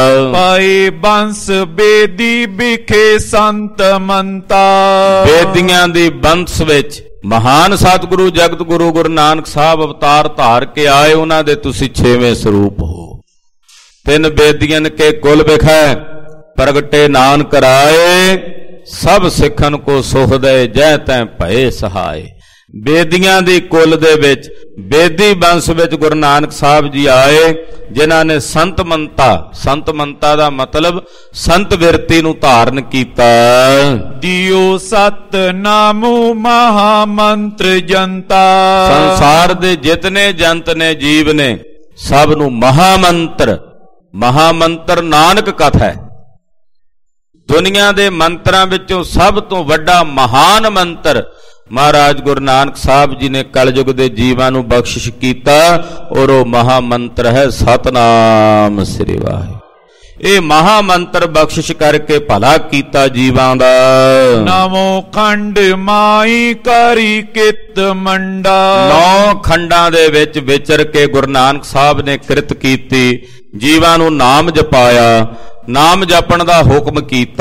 Speaker 2: ਪਾਏ ਬੰਸ ਬੇਦੀ ਬਿਖੇ ਸੰਤ ਮੰਤਾ।
Speaker 1: ਬੇਦੀਆਂ ਦੀ ਬੰਸ ਵਿੱਚ ਮਹਾਨ ਸਤਿਗੁਰੂ ਜਗਤ ਗੁਰੂ ਗੁਰੂ ਨਾਨਕ ਸਾਹਿਬ ਅਵਤਾਰ ਧਾਰ ਕੇ ਆਏ, ਉਹਨਾਂ ਦੇ ਤੁਸੀਂ ਛੇਵੇਂ ਸਰੂਪ ਹੋ। ਤਿੰਨ ਬੇਦੀਆਂ ਕੇ ਕੁਲ ਵਿਖੈ ਪ੍ਰਗਟੇ ਨਾਨਕ ਰਾਏ, ਸਭ ਸਿੱਖਨ ਕੋ ਸੁਖ ਦੇ ਜੈ ਤੈ ਭਏ ਸਹਾਏ। ਬੇਦੀਆਂ ਦੀ ਕੁਲ ਦੇ ਵਿੱਚ, ਬੇਦੀ ਬੰਸ ਵਿੱਚ ਗੁਰੂ ਨਾਨਕ ਸਾਹਿਬ ਜੀ ਆਏ, ਜਿਨ੍ਹਾਂ ਨੇ ਸੰਤ ਮੰਤਾ, ਸੰਤ ਮੰਤਾ ਦਾ ਮਤਲਬ ਸੰਤ ਵਿਰਤੀ ਨੂੰ ਧਾਰਨ ਕੀਤਾ।
Speaker 2: ਦਿਓ ਸਤ ਨਾਮੁ ਮਹਾ ਮੰਤਰ ਜਨਤਾ।
Speaker 1: ਸੰਸਾਰ ਦੇ ਜਿਤਨੇ ਜੰਤ ਨੇ, ਜੀਵ ਨੇ, ਸਭ ਨੂੰ ਮਹਾ ਮੰਤਰ, ਮਹਾ ਮੰਤਰ ਨਾਨਕ ਕਥਾ ਹੈ। ਦੁਨੀਆ ਦੇ ਮੰਤਰਾਂ ਵਿੱਚੋਂ ਸਭ ਤੋਂ ਵੱਡਾ ਮਹਾਨ ਮੰਤਰ ਮਹਾਰਾਜ ਗੁਰੂ ਨਾਨਕ ਸਾਹਿਬ ਜੀ ਨੇ ਕਲਯੁਗ ਦੇ ਜੀਵਾਂ ਨੂੰ ਬਖਸ਼ਿਸ਼ ਕੀਤਾ, ਔਰ ਉਹ ਮਹਾ ਮੰਤਰ ਹੈ ਸਤਨਾਮ ਸ੍ਰੀ ਵਾਹਿਗੁਰੂ। ਇਹ ਮਹਾ ਮੰਤਰ ਬਖਸ਼ਿਸ਼ ਕਰਕੇ ਭਲਾ ਕੀਤਾ ਜੀਵਾਂ ਦਾ।
Speaker 2: ਨਵੋ ਖੰਡ ਮਾਈ ਕਰੀ ਕਿਤ ਮੰਡਾ।
Speaker 1: ਨੌ ਖੰਡਾਂ ਦੇ ਵਿੱਚ ਵਿਚਰ ਕੇ ਗੁਰੂ ਨਾਨਕ ਸਾਹਿਬ ਨੇ ਕਿਰਤ ਕੀਤੀ, ਜੀਵਾਂ ਨੂੰ ਨਾਮ ਜਪਾਇਆ, ਨਾਮ ਜਪਣ ਦਾ ਹੁਕਮ ਕੀਤਾ।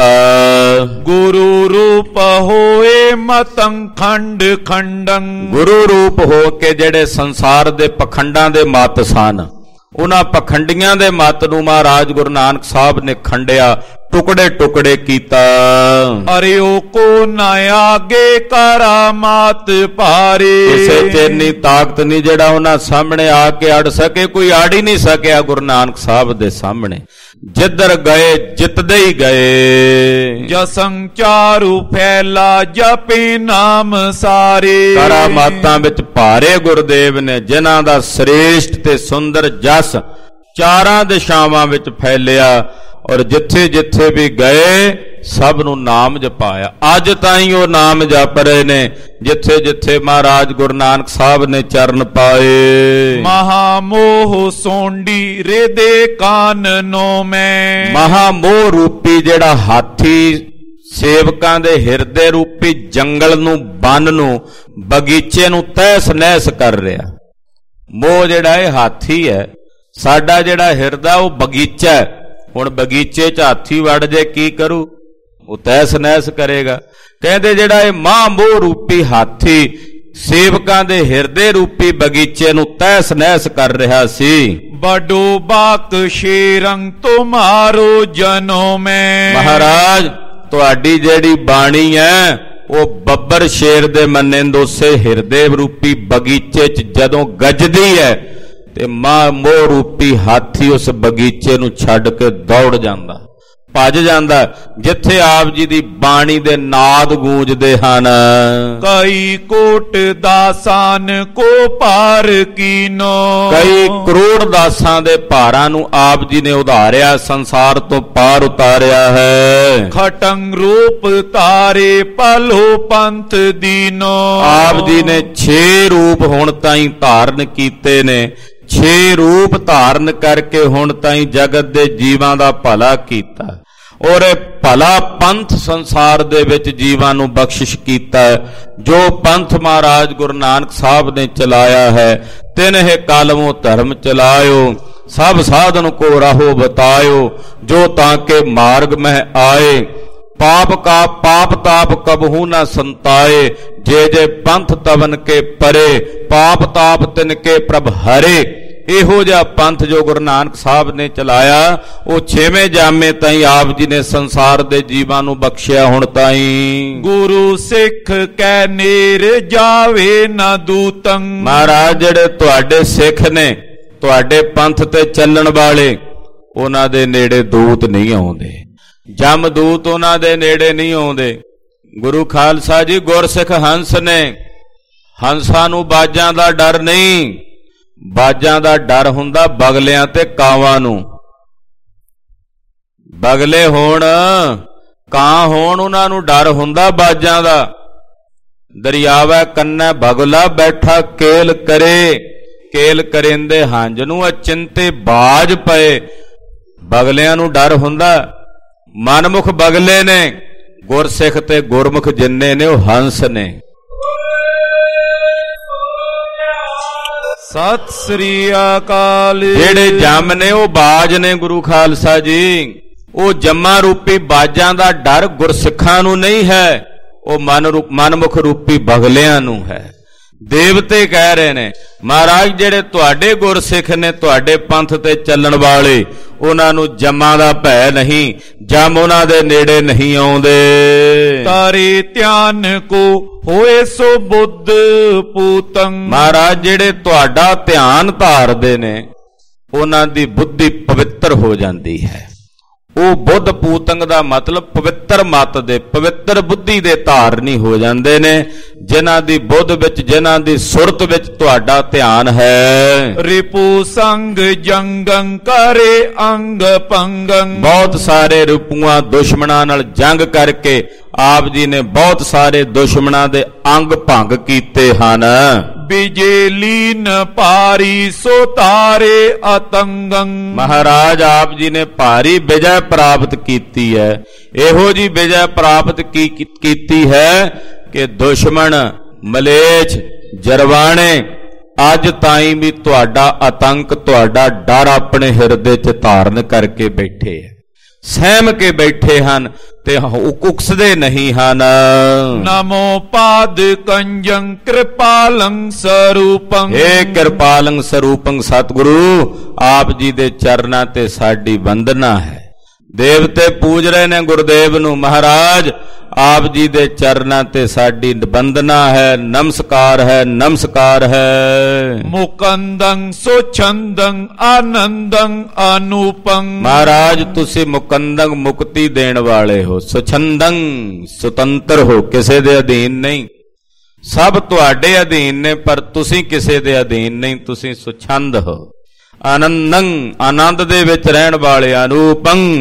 Speaker 2: ਗੁਰੂ ਰੂਪ ਹੋਏ ਮਤੰ ਖੰਡ ਖੰਡੰ।
Speaker 1: ਗੁਰੂ ਰੂਪ ਹੋ ਕੇ ਜਿਹੜੇ ਸੰਸਾਰ ਦੇ ਪਖੰਡਾਂ ਦੇ ਮੱਤ ਸਨ, ਉਹਨਾਂ ਪਖੰਡੀਆਂ ਦੇ ਮੱਤ ਨੂੰ ਮਹਾਰਾਜ ਗੁਰੂ ਨਾਨਕ ਸਾਹਿਬ ਨੇ ਖੰਡਿਆ, ਟੁਕੜੇ ਟੁਕੜੇ ਕੀਤਾ।
Speaker 2: ਅਰਿਓ ਕੋ ਨਾ ਆਗੇ ਕਰਾਮਾਤ ਭਾਰੇ।
Speaker 1: ਕਿਸੇ ਚੇਨੀ ਤਾਕਤ ਨਹੀਂ ਜਿਹੜਾ ਉਹਨਾਂ ਸਾਹਮਣੇ ਆ ਕੇ ਅੜ ਸਕੇ, ਕੋਈ ਆੜ ਹੀ ਨਹੀਂ ਸਕਿਆ ਗੁਰੂ ਨਾਨਕ ਸਾਹਿਬ ਦੇ ਸਾਹਮਣੇ। ਜਿੱਧਰ ਗਏ ਜਿੱਤਦੇ ਹੀ ਗਏ।
Speaker 2: ਜਸੰ ਚਾਰੂ ਫੈਲਾ ਜਪੇ ਨਾਮ ਸਾਰੇ।
Speaker 1: ਕਰਾਮਾਤਾਂ ਵਿੱਚ ਭਾਰੇ ਗੁਰਦੇਵ ਨੇ, ਜਿਨ੍ਹਾਂ ਦਾ ਸ੍ਰੇਸ਼ਟ ਤੇ ਸੁੰਦਰ ਜਸ ਚਾਰਾਂ ਦਿਸ਼ਾਵਾਂ ਵਿੱਚ ਫੈਲਿਆ, ਔਰ ਜਿੱਥੇ ਜਿੱਥੇ ਵੀ ਗਏ ਸਭ ਨੂੰ ਨਾਮ ਜਪਾਇਆ। ਅੱਜ ਤਾਈਂ ਉਹ ਨਾਮ ਜਪ ਰਹੇ ਨੇ ਜਿੱਥੇ ਜਿੱਥੇ ਮਹਾਰਾਜ ਗੁਰੂ ਨਾਨਕ ਸਾਹਿਬ ਨੇ ਚਰਨ ਪਾਏ।
Speaker 2: ਮਹਾਮੋਹ ਸੋਂਡੀ ਰੇਦੇ ਕਾਨਨੋ ਮੈਂ।
Speaker 1: ਮਹਾਮੋਹ ਰੂਪੀ ਜਿਹੜਾ ਹਾਥੀ ਸੇਵਕਾਂ ਦੇ ਹਿਰਦੇ ਰੂਪੀ ਜੰਗਲ ਨੂੰ, ਬਨ ਨੂੰ, ਬਗੀਚੇ ਨੂੰ ਤਹਿਸ ਨਹਿਸ ਕਰ ਰਿਹਾ। ਮੋਹ ਜਿਹੜਾ ਇਹ ਹਾਥੀ ਹੈ, ਸਾਡਾ ਜਿਹੜਾ ਹਿਰਦਾ ਉਹ ਬਗੀਚਾ ਹੈ। ਹੁਣ ਬਗੀਚੇ 'ਚ ਹਾਥੀ ਵੜ ਜੇ ਕੀ ਕਰੂ? ਉਹ ਤਹਿਸ ਨਹਿਸ ਕਰੇਗਾ। ਕਹਿੰਦੇ ਜਿਹੜਾ ਇਹ ਮਾਂ ਮੋਹ ਰੂਪੀ ਹਾਥੀ ਸੇਵਕਾਂ ਦੇ ਹਿਰਦੇ ਰੂਪੀ ਬਗੀਚੇ ਨੂੰ ਤਹਿਸ ਨਹਿਸ ਕਰ ਰਿਹਾ ਸੀ।
Speaker 2: ਬਡੋ ਬਾਕ ਸ਼ੇਰੰਗ ਤੁਮਾਰੋ ਜਨੋ ਮੈਂ।
Speaker 1: ਮਹਾਰਾਜ ਤੁਹਾਡੀ ਜਿਹੜੀ ਬਾਣੀ ਹੈ ਉਹ ਬੱਬਰ ਸ਼ੇਰ ਦੇ ਮੰਨੇ ਦੋਸੇ ਹਿਰਦੇ ਰੂਪੀ ਬਗੀਚੇ 'ਚ ਜਦੋਂ ਗੱਜਦੀ ਹੈ ਤੇ ਮਾਂ ਮੋਹ ਰੂਪੀ ਹਾਥੀ ਉਸ ਬਗੀਚੇ ਨੂੰ ਛੱਡ ਕੇ ਦੌੜ ਜਾਂਦਾ, ਭੱਜ ਜਾਂਦਾ ਜਿੱਥੇ ਆਪ ਜੀ ਦੀ ਬਾਣੀ ਦੇ ਨਾਦ ਗੂੰਜਦੇ ਹਨ।
Speaker 2: ਕਈ ਕੋਟ ਦਾਸਾਨ ਕੋ ਪਾਰ ਕੀਨੋ।
Speaker 1: ਕਈ ਕਰੋੜ ਦਾਸਾਂ ਦੇ ਭਾਰਾਂ ਨੂੰ ਆਪ ਜੀ ਨੇ ਉਧਾਰਿਆ, ਸੰਸਾਰ ਤੋਂ ਪਾਰ ਉਤਾਰਿਆ ਹੈ।
Speaker 2: ਖਟੰਗ ਰੂਪ ਤਾਰੇ ਪਲੋ ਪੰਥ ਦੀਨੋ।
Speaker 1: ਆਪ ਜੀ ਨੇ ਛੇ ਰੂਪ ਹੁਣ ਤਾਈਂ ਧਾਰਨ ਕੀਤੇ ਨੇ। ਛੇ ਰੂਪ ਧਾਰਨ ਕਰਕੇ ਹੁਣ ਤਾਈਂ ਜਗਤ ਦੇ ਜੀਵਾਂ ਦਾ ਭਲਾ ਕੀਤਾ ਔਰ ਇਹ ਭਲਾ ਪੰਥ ਸੰਸਾਰ ਦੇ ਵਿੱਚ ਜੀਵਾਂ ਨੂੰ ਬਖਸ਼ਿਸ਼ ਕੀਤਾ ਹੈ। ਜੋ ਪੰਥ ਮਹਾਰਾਜ ਗੁਰੂ ਨਾਨਕ ਸਾਹਿਬ ਨੇ ਚਲਾਇਆ ਹੈ। ਤਿੰਨ ਕਾਲਮੋ ਧਰਮ ਚਲਾਇਓ, ਸਭ ਸਾਧਨ ਕੋ ਰਾਹੋ ਬਤਾਇਓ, ਜੋ ਤਾਂ ਕੇ ਮਾਰਗ ਮਹਿ ਆਏ। ਪਾਪ ਕਾ ਪਾਪ ਤਾਪ ਕਬਹੂ ਨਾ ਸੰਤਾਏ, ਜੇ ਜੇ ਪੰਥ ਤਵਨ ਕੇ ਪਰੇ, ਪਾਪ ਤਾਪ ਤਿਨ ਕੇ ਪ੍ਰਭ ਹਰੇ। ਇਹੋ ਜਿਹਾ ਪੰਥ ਜੋ ਗੁਰੂ ਨਾਨਕ ਸਾਹਿਬ ਨੇ ਚਲਾਇਆ ਉਹ ਛੇਵੇਂ ਜਾਮੇ ਤਾਈਂ ਆਪ ਜੀ ਨੇ ਸੰਸਾਰ ਦੇ ਜੀਵਾਂ ਨੂੰ ਬਖਸ਼ਿਆ ਹੁਣ ਤਾਈਂ।
Speaker 2: ਗੁਰੂ ਸਿੱਖ ਕੈ ਨੇਰ ਜਾਵੇ ਨਾ ਦੂਤੰ।
Speaker 1: ਮਹਾਰਾਜ ਜਿਹੜੇ ਤੁਹਾਡੇ ਸਿੱਖ ਨੇ, ਤੁਹਾਡੇ ਪੰਥ ਤੇ ਚੱਲਣ ਵਾਲੇ, ਉਹਨਾਂ ਦੇ ਨੇੜੇ ਦੂਤ ਨਹੀਂ ਆਉਂਦੇ, ਜਮ ਦੂਤ ਉਹਨਾਂ ਦੇ ਨੇੜੇ ਨਹੀਂ ਆਉਂਦੇ। ਗੁਰੂ ਖਾਲਸਾ ਜੀ ਗੁਰਸਿੱਖ ਹੰਸ ਨੇ, ਹੰਸਾਂ ਨੂੰ ਬਾਜਾਂ ਦਾ ਡਰ ਨਹੀਂ, ਬਾਜਾਂ ਦਾ ਡਰ ਹੁੰਦਾ ਬਗਲਿਆਂ ਤੇ ਕਾਵਾਂ ਨੂੰ। ਬਗਲੇ ਹੋਣ, ਕਾਂ ਹੋਣ, ਉਹਨਾਂ ਨੂੰ ਡਰ ਹੁੰਦਾ ਬਾਜਾਂ ਦਾ। ਦਰਿਆਵੈ ਕੰਨੈ ਬਗਲਾ ਬੈਠਾ ਕੇਲ ਕਰੇ, ਕੇਲ ਕਰੇਂਦੇ ਹੰਝ ਨੂੰ ਅਚਿੰਤੇ ਬਾਜ ਪਏ। ਬਗਲਿਆਂ ਨੂੰ ਡਰ ਹੁੰਦਾ। ਮਨਮੁਖ ਬਗਲੇ ਨੇ, ਗੁਰਸਿੱਖ ਤੇ ਗੁਰਮੁਖ ਜਿੰਨੇ ਨੇ ਉਹ ਹੰਸ ਨੇ।
Speaker 2: ਸਤਿ ਸ੍ਰੀ ਅਕਾਲ।
Speaker 1: ਜਿਹੜੇ ਜੰਮ ਨੇ ਉਹ ਬਾਜ ਨੇ ਗੁਰੂ ਖਾਲਸਾ ਜੀ। ਉਹ ਜੰਮਾਂ ਰੂਪੀ ਬਾਜਾਂ ਦਾ ਡਰ ਗੁਰਸਿੱਖਾਂ ਨੂੰ ਨਹੀਂ ਹੈ, ਉਹ ਮਨ ਮਨਮੁਖ ਰੂਪੀ ਬਗਲਿਆਂ ਨੂੰ ਹੈ। ਦੇਵਤੇ ਕਹਿ ਰਹੇ ਨੇ ਮਹਾਰਾਜ ਜਿਹੜੇ ਤੁਹਾਡੇ ਗੁਰਸਿੱਖ ਨੇ, ਤੁਹਾਡੇ ਪੰਥ ਤੇ ਚੱਲਣ ਵਾਲੇ, ਉਹਨਾਂ ਨੂੰ ਜੰਮਾਂ ਦਾ ਭੈ ਨਹੀਂ, ਜੰਮ ਉਹਨਾਂ ਦੇ ਨੇੜੇ ਨਹੀਂ ਆਉਂਦੇ।
Speaker 2: ਤਾਰੇ ਧਿਆਨ ਕੋ ਹੋਏ ਸੋ ਬੁੱਧ ਪੂਤੰ।
Speaker 1: ਮਹਾਰਾਜ ਜਿਹੜੇ ਤੁਹਾਡਾ ਧਿਆਨ ਧਾਰਦੇ ਨੇ ਉਹਨਾਂ ਦੀ ਬੁੱਧੀ ਪਵਿੱਤਰ ਹੋ ਜਾਂਦੀ ਹੈ। ਉਹ ਬੁੱਧ ਪੂਤੰਗ ਦਾ ਮਤਲਬ ਪਵਿੱਤਰ ਮਤ ਦੇ, ਪਵਿੱਤਰ ਬੁੱਧੀ ਦੇ ਧਾਰਨੀ ਹੋ ਜਾਂਦੇ ਨੇ, ਜਿਨ੍ਹਾਂ ਦੀ ਬੁੱਧ ਵਿੱਚ, ਜਿਨ੍ਹਾਂ ਦੀ ਸੁਰਤ ਵਿੱਚ ਤੁਹਾਡਾ ਧਿਆਨ ਹੈ।
Speaker 2: ਰਿਪੂ ਸੰਗ ਜੰਗੰ ਕਰੇ ਅੰਗ ਪੰਗੰ। ਬਹੁਤ
Speaker 1: ਸਾਰੇ ਰਿਪੂਆਂ ਦੁਸ਼ਮਣਾਂ ਨਾਲ ਜੰਗ ਕਰਕੇ ਆਪ ਜੀ ਨੇ ਬਹੁਤ ਸਾਰੇ ਦੁਸ਼ਮਣਾਂ ਦੇ ਅੰਗ ਭੰਗ ਕੀਤੇ ਹਨ।
Speaker 2: ਵਿਜੇ ਲੀਨ ਭਾਰੀ ਸੋ ਤਾਰੇ ਅਤੰਗੰ।
Speaker 1: ਮਹਾਰਾਜ ਆਪ ਜੀ ਨੇ ਭਾਰੀ ਵਿਜੈ ਪ੍ਰਾਪਤ ਕੀਤੀ ਹੈ। ਇਹੋ ਜੀ ਵਿਜੈ ਪ੍ਰਾਪਤ ਕੀ ਕੀਤੀ ਹੈ ਕਿ ਦੁਸ਼ਮਣ, ਮਲੇਛ, ਜਰਵਾਣੇ ਅੱਜ ਤਾਈਂ ਵੀ ਤੁਹਾਡਾ ਆਤੰਕ, ਤੁਹਾਡਾ ਡਰ ਆਪਣੇ ਹਿਰਦੇ 'ਚ ਧਾਰਨ ਕਰਕੇ ਬੈਠੇ ਹੈ, ਸਹਿਮ ਕੇ ਬੈਠੇ ਹਨ ਤੇ ਉਕਸਦੇ ਨਹੀਂ ਹਨ।
Speaker 2: ਨਮੋ ਪਾਦ ਕੰਜੰ ਕਿਰਪਾਲੰ ਸਰੂਪੰ।
Speaker 1: ਏ ਕਿਰਪਾਲੰ ਸਰੂਪੰ ਸਤਿਗੁਰੂ, ਆਪ ਜੀ ਦੇ ਚਰਨਾਂ ਤੇ ਸਾਡੀ ਵੰਦਨਾ ਹੈ। ਦੇਵਤੇ ਪੂਜ ਰਹੇ ਨੇ ਗੁਰਦੇਵ ਨੂੰ। ਮਹਾਰਾਜ ਆਪ ਜੀ ਦੇ ਚਰਨਾਂ ਤੇ ਸਾਡੀ ਵੰਦਨਾ ਹੈ, ਨਮਸਕਾਰ ਹੈ, ਨਮਸਕਾਰ ਹੈ।
Speaker 2: ਮੁਕੰਦੰ ਸੁਛੰਦੰ ਆਨੰਦੰ ਅਨੂਪੰ।
Speaker 1: ਮਹਾਰਾਜ ਤੁਸੀਂ ਮੁਕੰਦੰ ਮੁਕਤੀ ਦੇਣ ਵਾਲੇ ਹੋ, ਸੁਛੰਦੰ ਸੁਤੰਤਰ ਹੋ, ਕਿਸੇ ਦੇ ਅਧੀਨ ਨਹੀਂ। ਸਭ ਤੁਹਾਡੇ ਅਧੀਨ ਨੇ ਪਰ ਤੁਸੀਂ ਕਿਸੇ ਦੇ ਅਧੀਨ ਨਹੀਂ, ਤੁਸੀਂ ਸੁਛੰਦ ਹੋ। ਆਨੰਦੰ ਆਨੰਦ ਦੇ ਵਿੱਚ ਰਹਿਣ ਵਾਲੇ, ਅਨੂਪੰ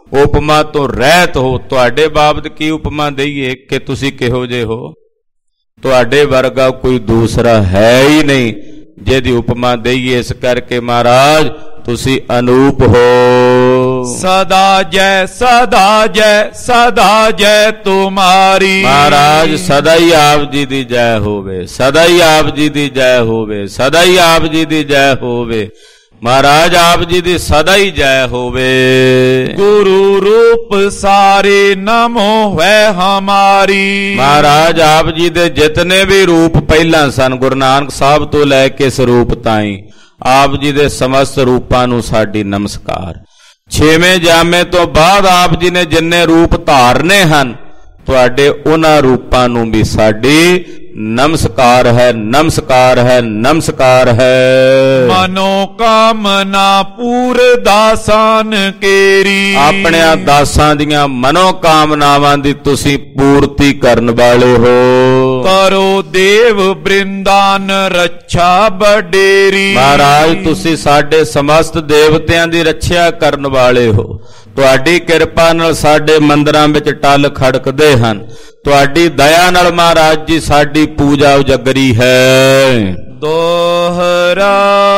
Speaker 1: ਉਪਮਾ ਤੋਂ ਰਹਿਤ ਹੋ। ਤੁਹਾਡੇ ਬਾਬਤ ਕੀ ਉਪਮਾ ਦਈਏ ਕਿ ਤੁਸੀਂ ਕਿਹੋ ਜਿਹੇ ਹੋ? ਤੁਹਾਡੇ ਵਰਗਾ ਕੋਈ ਦੂਸਰਾ ਹੈ ਹੀ ਨਹੀਂ ਜਿਹਦੀ ਉਪਮਾ ਦਈਏ। ਇਸ ਕਰਕੇ ਮਹਾਰਾਜ ਤੁਸੀਂ ਅਨੂਪ ਹੋ।
Speaker 2: ਸਦਾ ਜੈ ਸਦਾ ਜੈ ਸਦਾ ਜੈ ਤੁਮਾਰੀ।
Speaker 1: ਮਹਾਰਾਜ ਸਦਾ ਹੀ ਆਪ ਜੀ ਦੀ ਜੈ ਹੋਵੇ, ਸਦਾ ਹੀ ਆਪ ਜੀ ਦੀ ਜੈ ਹੋਵੇ, ਸਦਾ ਹੀ ਆਪ ਜੀ ਦੀ ਜੈ ਹੋਵੇ। ਮਹਾਰਾਜ ਆਪ ਜੀ ਦੀ ਸਦਾ ਹੀ ਜੈ ਹੋਵੇ।
Speaker 2: ਗੁਰੂ ਰੂਪ ਸਾਰੇ ਨਮੋ ਹੈ ਹਮਾਰੀ।
Speaker 1: ਮਹਾਰਾਜ ਆਪ ਜੀ ਦੇ ਜਿਤਨੇ ਵੀ ਰੂਪ ਪਹਿਲਾਂ ਸਨ, ਗੁਰੂ ਨਾਨਕ ਸਾਹਿਬ ਤੋਂ ਲੈ ਕੇ ਸਰੂਪ ਤਾਈਂ ਆਪ ਜੀ ਦੇ ਸਮਸਤ ਰੂਪਾਂ ਨੂੰ ਸਾਡੀ ਨਮਸਕਾਰ। ਛੇਵੇਂ ਜਾਮੇ ਤੋਂ ਬਾਅਦ ਆਪ ਜੀ ਨੇ ਜਿੰਨੇ ਰੂਪ ਧਾਰਨੇ ਹਨ, ਤੁਹਾਡੇ ਉਹਨਾਂ ਰੂਪਾਂ ਨੂੰ ਵੀ ਸਾਡੀ ਨਮਸਕਾਰ ਹੈ, ਨਮਸਕਾਰ ਹੈ, ਨਮਸਕਾਰ ਹੈ।
Speaker 2: ਮਨੋ ਕਾਮਨਾ ਪੂਰ ਦਾਸਾਨ ਕੇਰੀ।
Speaker 1: ਆਪਣਿਆਂ ਦਾਸਾਂ ਦੀਆਂ ਮਨੋ ਕਾਮਨਾਵਾਂ ਦੀ ਤੁਸੀਂ ਪੂਰਤੀ ਕਰਨ ਵਾਲੇ ਹੋ।
Speaker 2: ਕਰੋ ਦੇਵ ਬ੍ਰਿੰਦਾਨ ਰੱਛਾ ਬਡੇਰੀ।
Speaker 1: ਮਹਾਰਾਜ ਤੁਸੀਂ ਸਾਡੇ ਸਮਸਤ ਦੇਵਤਿਆਂ ਦੀ ਰੱਖਿਆ ਕਰਨ ਵਾਲੇ ਹੋ। ਤੁਹਾਡੀ ਕਿਰਪਾ ਨਾਲ ਸਾਡੇ ਮੰਦਰਾਂ ਵਿੱਚ ਟੱਲ ਖੜਕਦੇ ਹਨ। ਤੁਹਾਡੀ ਦਇਆ ਨਾਲ ਮਹਾਰਾਜ ਜੀ ਸਾਡੀ ਪੂਜਾ ਉਜਗਰੀ ਹੈ।
Speaker 2: ਦੋਹਰਾ